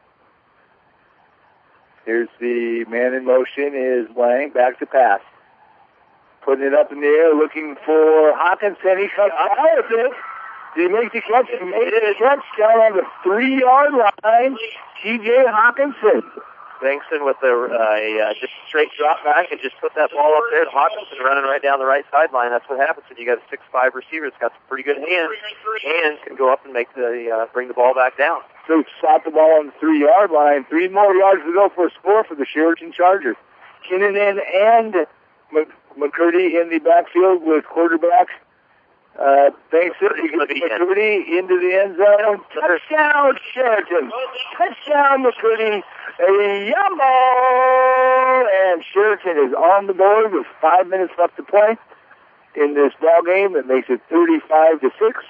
Here's the man in motion is Lang, back to pass. Putting it up in the air, looking for Hawkinson. He cuts out of it. Did he make the catch? He made it a touchdown on the three-yard line. T J Hawkinson. Bankston with a, uh, just straight drop back and just put that ball up there to Hawkinson running right down the right sideline. That's what happens when you got a six five receiver that's got some pretty good hands and can go up and make the uh, bring the ball back down. So slap the ball on the three-yard line. Three more yards to go for a score for the Sheraton Chargers. Kinnunen and McCurdy in the backfield with quarterback Uh, Bankston, McCurdy into the end zone. Touchdown, Sheraton. Touchdown, McCurdy. A young ball. And Sheraton is on the board with five minutes left to play in this ball game. That makes it thirty-five to six.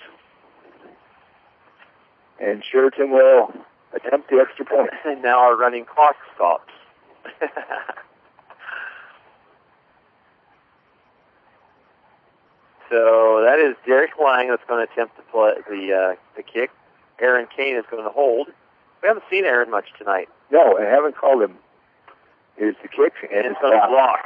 And Sheraton will attempt the extra point. And now our running clock stops. So that is Derek Lang that's going to attempt to play the uh, the kick. Aaron Kane is going to hold. We haven't seen Aaron much tonight. No, I haven't called him. Here's the kick, and it's going to block.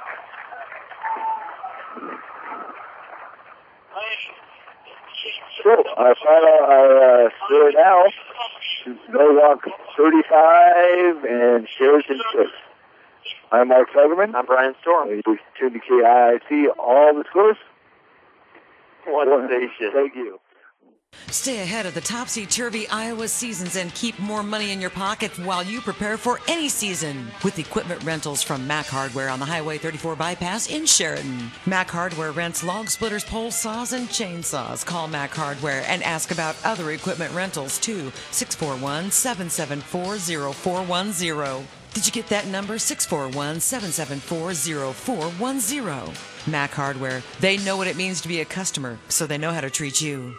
So our final our uh, score now is Norwalk thirty-five and Sheraton six. I'm Mark Featherman. I'm Brian Storm. You tune to K I I C. All the scores. One station. Thank you. Stay ahead of the topsy-turvy Iowa seasons and keep more money in your pocket while you prepare for any season with equipment rentals from Mac Hardware on the Highway thirty-four bypass in Sheridan. Mac Hardware rents log splitters, pole saws, and chainsaws. Call Mac Hardware and ask about other equipment rentals to six four one, seven seven four, zero four one zero. Did you get that number? six four one, seven seven four, zero four one zero. Mac Hardware. They know what it means to be a customer, so they know how to treat you.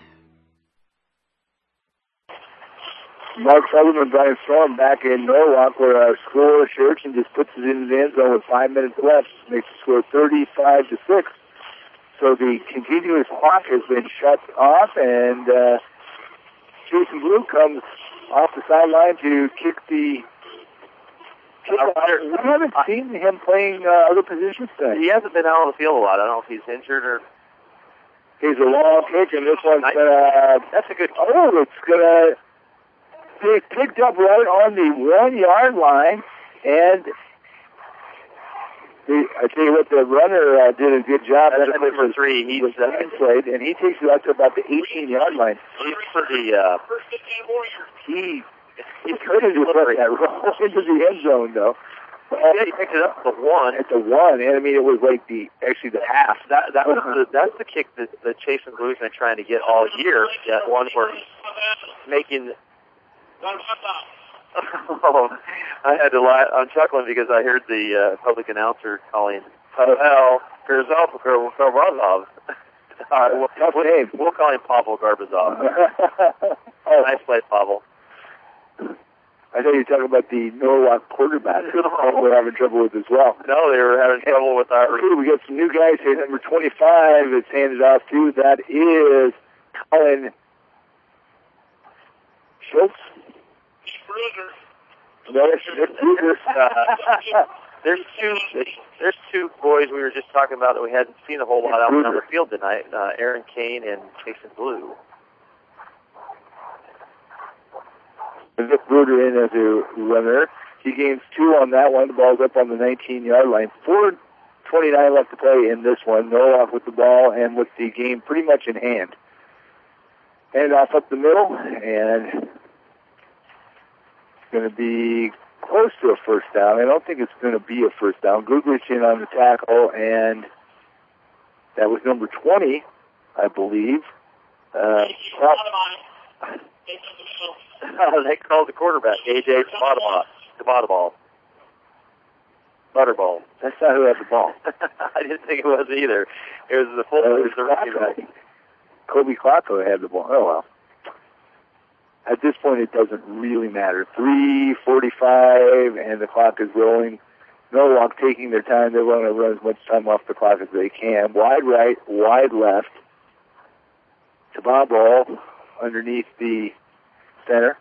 Mark Featherman and Brian Storm back in Norwalk, where our score Sheraton just puts it in the end zone with five minutes left. Makes the score thirty-five to six. So the continuous clock has been shut off, and uh, Jason Blue comes off the sideline to kick the we haven't seen him playing uh, other positions today. He hasn't been out on the field a lot. I don't know if he's injured or... He's a long kick, and this one's going to... That's a good... Oh, it's going to be picked up right on the one-yard line, and... The, I tell you what, the runner uh, did a good job. That's number three. He's uh, played, and he takes it out to about the eighteen-yard line. He's pretty... Uh, he he couldn't do it. That roll into the end zone, though. Yeah, he picked it up at the one. At the one, and I mean, it was like the actually the half. That that was the, that's the kick that, that Chase and Blue's been trying to get all year. That one where he's making... Oh, I had to lie. I'm chuckling because I heard the uh, public announcer calling Pavel Garbazov. All right, we'll, tough name. We'll call him Pavel Garbazov. Oh, nice play, Pavel. I thought you were talking about the Norwalk quarterback. We're having trouble with as well. No, they were having trouble with our... Okay, we got some new guys here. Number twenty-five is handed off to. That is Colin Schultz. No, it's Bruder. uh, there's two. There's two boys we were just talking about that we hadn't seen a whole lot out on the field tonight. Uh, Aaron Kane and Jason Blue. Nick Bruder in as a runner. He gains two on that one. The ball's up on the nineteen-yard line. four twenty-nine left to play in this one. Norwalk with the ball and with the game pretty much in hand. Hand off up the middle, and going to be close to a first down. I don't think it's going to be a first down. Googlich in on the tackle, and that was number twenty, I believe. Uh, they called the quarterback, A J Tabatabaugh. Butterball. That's not who had the ball. I didn't think it was either. It was the full. Uh, it was the running back. Kobe Klocko had the ball. Oh, well. At this point, it doesn't really matter. three forty-five, and the clock is rolling. Norwalk taking their time. They want to run as much time off the clock as they can. Wide right, wide left. Tabatabaugh underneath the center.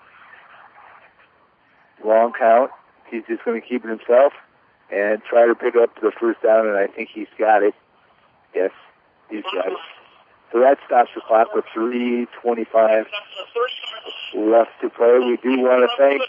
Long count. He's just going to keep it himself and try to pick up the first down, and I think he's got it. Yes, he's got it. So that stops the clock with three twenty-five left to play. We do want to thank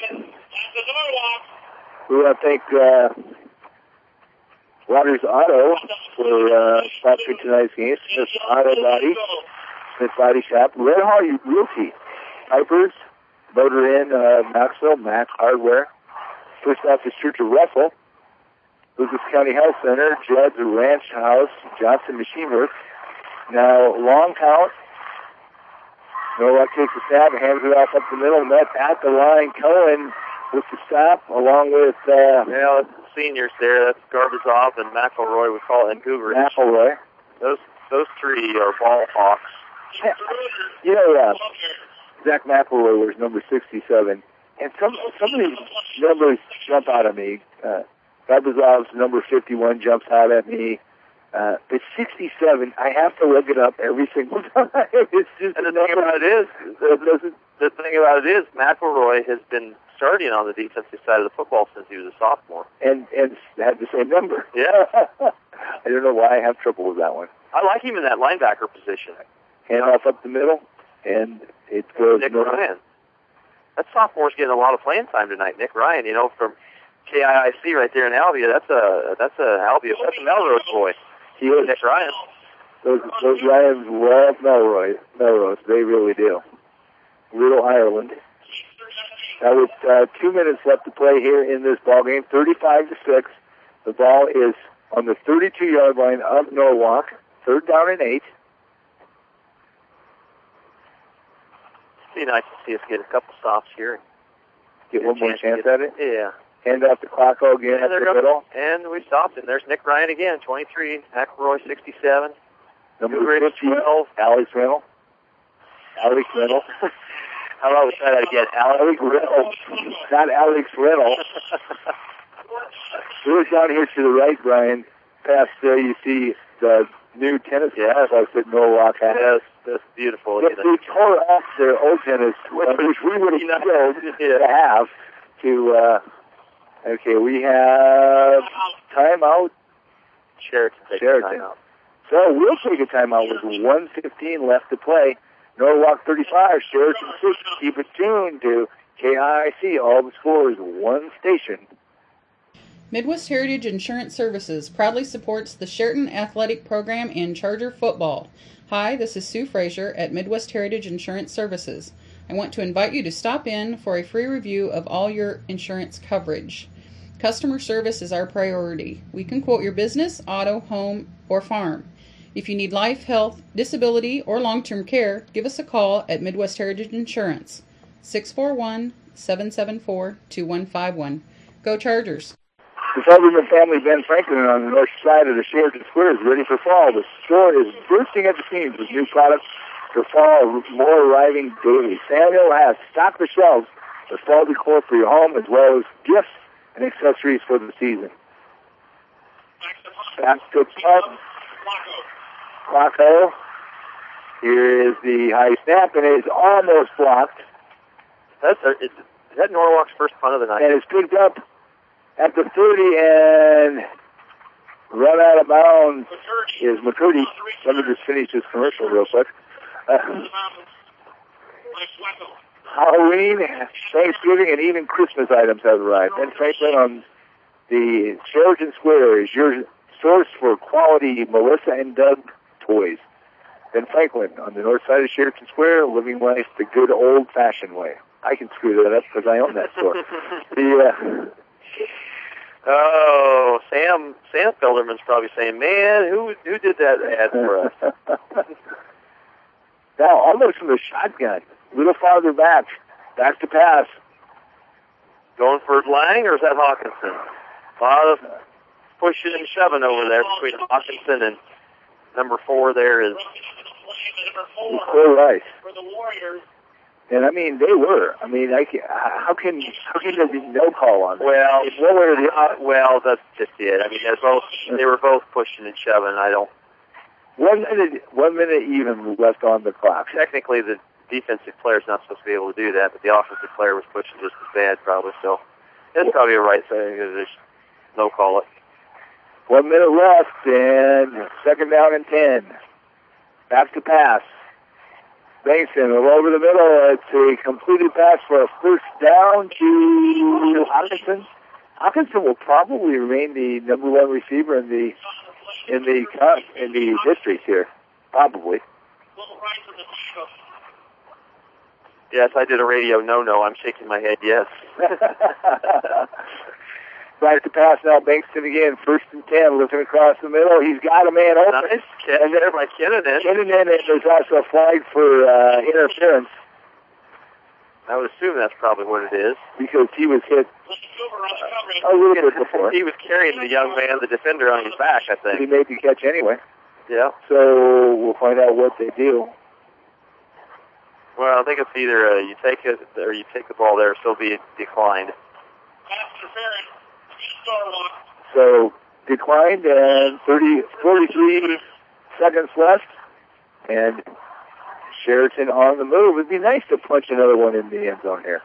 we want to thank uh, Waters Auto for uh, sponsoring tonight's game. Smith Auto Body, Smith Body Shop, Red Hall Realty, Pipers, Motor Inn, uh, Knoxville, Mac Hardware, First Baptist Church of Russell, Lucas County Health Center, Judd's Ranch House, Johnson Machine Works. Now, long count. Norwalk takes the snap and hands it off up the middle. Met at the line. Cohen with the stop, along with... Uh, yeah, that's the seniors there. That's Garbazov and McElroy, we call it, and Googler. McElroy. Those those three are ball hawks. Yeah. You know, uh, Zach McElroy was number sixty-seven. And some, some of these numbers jump out at me. Uh, Garbazov's number fifty-one jumps out at me. Uh, but sixty-seven, I have to look it up every single time. It's just and the thing about it is, the, the thing about it is, McElroy has been starting on the defensive side of the football since he was a sophomore, and and had the same number. Yeah, I don't know why I have trouble with that one. I like him in that linebacker position. Hand off up the middle, and it goes. Nick north. Ryan. That sophomore's getting a lot of playing time tonight. Nick Ryan, you know, from K I I C right there in Albia. That's a that's a Albia. That's a Melrose boy. He is. Nick Ryan. Those, those Ryans love Melrose. Melrose, they really do. Little Ireland. Now with uh, two minutes left to play here in this ball game, thirty-five to six. The ball is on the thirty-two-yard line of Norwalk. Third down and eight. It'd be nice to see us get a couple stops here. Get, get one more chance at it. Yeah. Hand off the clock again yeah, at the middle. And we stopped it. There's Nick Ryan again, twenty-three. McElroy, sixty-seven. Number fifty, Alex Reynolds. Alex Reynolds. How about we try that again? Alex Reynolds. Not Alex Reynolds. We're down here to the right, Brian. Past there, you see the new tennis yeah. complex that Norwalk has. Yes, that's beautiful. They, they tore off their old tennis, which we would have loved yeah. to have to... Uh, Okay, we have timeout. Sheraton takes Sheraton. timeout. So we'll take a timeout with one fifteen left to play. Norwalk thirty-five, Sheraton six. Keep it tuned to K I C. All the scores, one station. Midwest Heritage Insurance Services proudly supports the Sheraton Athletic Program and Charger Football. Hi, this is Sue Frazier at Midwest Heritage Insurance Services. I want to invite you to stop in for a free review of all your insurance coverage. Customer service is our priority. We can quote your business, auto, home, or farm. If you need life, health, disability, or long-term care, give us a call at Midwest Heritage Insurance, six four one, seven seven four, two one five one. Go Chargers! The Feldman family, Ben Franklin, on the north side of the Sheraton Square is ready for fall. The store is bursting at the seams with new products for fall, more arriving daily. Samuel has stocked the shelves with fall decor for your home, as well as gifts and accessories for the season. Back to punt. Flacco. Here is the high snap, and it is almost blocked. That's a, is that Norwalk's first punt of the night? And it's picked up at the thirty, and run out of bounds is McCurdy. Let me just finish this commercial real quick. Uh, Halloween, Thanksgiving, and even Christmas items have arrived. Ben Franklin on the Sheraton Square is your source for quality Melissa and Doug toys. Ben Franklin on the north side of Sheraton Square, living life the good old-fashioned way. I can screw that up because I own that store. the, uh, Oh, Sam Sam Felderman's probably saying, man, who who did that ad for us? Now, almost from the shotgun. A little farther back. Back to pass. Going for Lang, or is that Hawkinson? A lot of pushing and shoving over there between Hawkinson and number four there is Cole Rice. And I mean, they were. I mean, I can, how can how can there be no call on them? Well, one way or the other. Well, that's just it. I mean, they're both they were both pushing and shoving. I don't. One minute, one minute even left on the clock. Technically, the defensive player's not supposed to be able to do that, but the offensive player was pushing just as bad, probably. So it's probably a right thing. There's no call it. One minute left, and second down and ten. Back to pass. Bankston all over the middle. It's a completed pass for a first down to Hawkinson. Hawkinson will probably remain the number one receiver in the in the in the district here, probably. Yes, I did a radio no-no. I'm shaking my head. Yes. Back to pass now. Bankston again. First and ten, looking across the middle. He's got a man open. Nice catch there by Kinnanen. Kinnanen, and there's also a flag for uh, interference. I would assume that's probably what it is. Because he was hit uh, a little bit before. He was carrying the young man, the defender, on his back, I think. He made the catch anyway. Yeah. So we'll find out what they do. Well, I think it's either uh, you take it or you take the ball there, so be declined. So declined, and thirty, forty-three seconds left, and Sheraton on the move. It'd be nice to punch another one in the end zone here.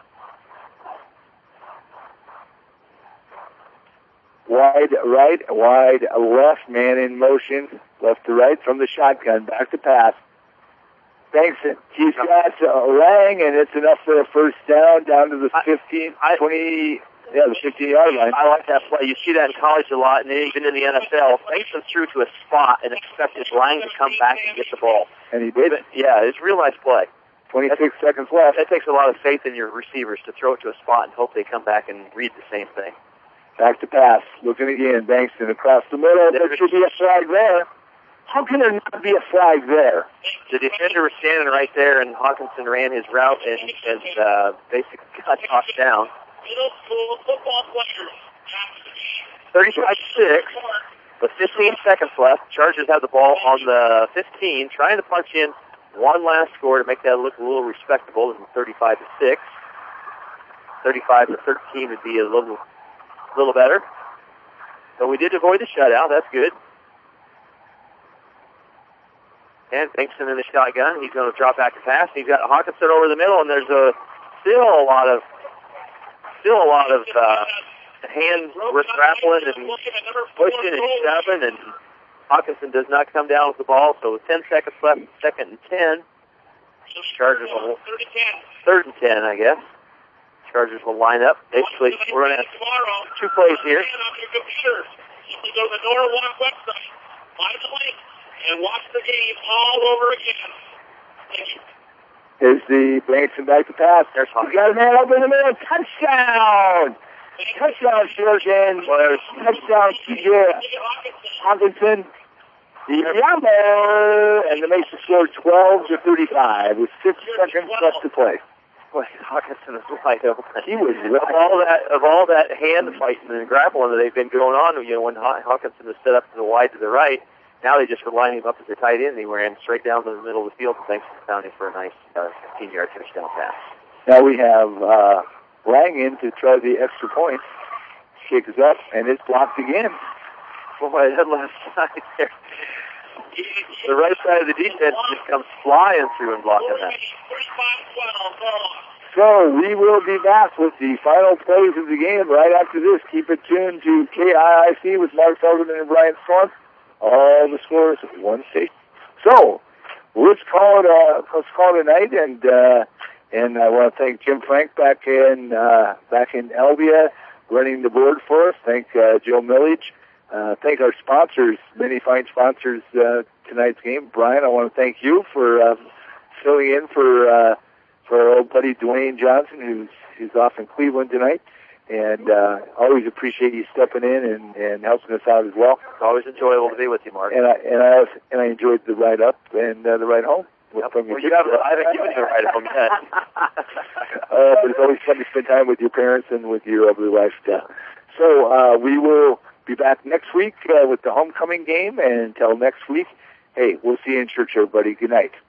Wide right, wide left, man in motion, left to right from the shotgun, back to pass. Thanks. He's got uh, Lang, and it's enough for a first down, down to the fifteen, twenty, yeah, the fifteen-yard line. I like that play. You see that in college a lot, and even in the N F L. Mason threw to a spot and expected Lang to come back and get the ball. And he did. But, yeah, it's a real nice play. twenty-six That's, seconds left. That takes a lot of faith in your receivers to throw it to a spot and hope they come back and read the same thing. Back to pass. Looking again. Bankston across the middle. There should be a flag there. How can there not be a flag there? The defender was standing right there, and Hawkinson ran his route and, and uh, basically got knocked down. thirty-five six, with fifteen seconds left. Chargers have the ball on the fifteen, trying to punch in one last score to make that look a little respectable. thirty-five to six. thirty-five to thirteen would be a little, little better. But we did avoid the shutout. That's good. And Bankston in the shotgun. He's going to drop back to pass. He's got Hawkinson over the middle, and there's a still a lot of still a lot of uh, hands were grappling and pushing and shoving, and Hawkinson does not come down with the ball. So with ten seconds left, second and ten. Chargers will third and ten, I guess. Chargers will line up. Basically, we're going to have two plays here. You can go to the Norwalk website, find the link, and watch the game all over again. Thank you. Here's the Branson back to pass. There's Hawkinson. Got a man over in the middle. Touchdown! Touchdown, Sheridan. Touchdown, T J Hawkinson. The Yammer, and the Mason scored twelve to thirty-five with fifty seconds left to play. Boy, Hawkinson is wide open. He was of all that of all that hand fighting and grappling that they've been going on. You know, when Hawkinson was set up to the wide to the right, now they just were lining him up as a tight end. He ran straight down to the middle of the field. Thanks to Downey for a nice uh, fifteen-yard touchdown pass. Now we have uh, Langen to try the extra point. Shakes up, and it's blocked again. Boy, that left side there. The right side of the defense just comes flying through and blocking that. So we will be back with the final plays of the game right after this. Keep it tuned to K I I C with Mark Feldman and Brian Storm. All the scores of one state. So let's call it a let's call it a night, and uh, and I want to thank Jim Frank back in uh, back in Albia running the board for us. Thank uh, Joe Millage. Uh, thank our sponsors, many fine sponsors uh, tonight's game. Brian, I want to thank you for uh, filling in for uh, for our old buddy Dwayne Johnson, who's who's off in Cleveland tonight. And uh, always appreciate you stepping in and, and helping us out as well. It's always enjoyable to be with you, Mark. And I and I and I enjoyed the ride up and uh, the ride home. Yep. Well, you have, I haven't given you a ride home yet. uh, but it's always fun to spend time with your parents and with your lovely wife. Uh, so uh, we will be back next week uh, with the homecoming game. And until next week, hey, we'll see you in church, everybody. Good night.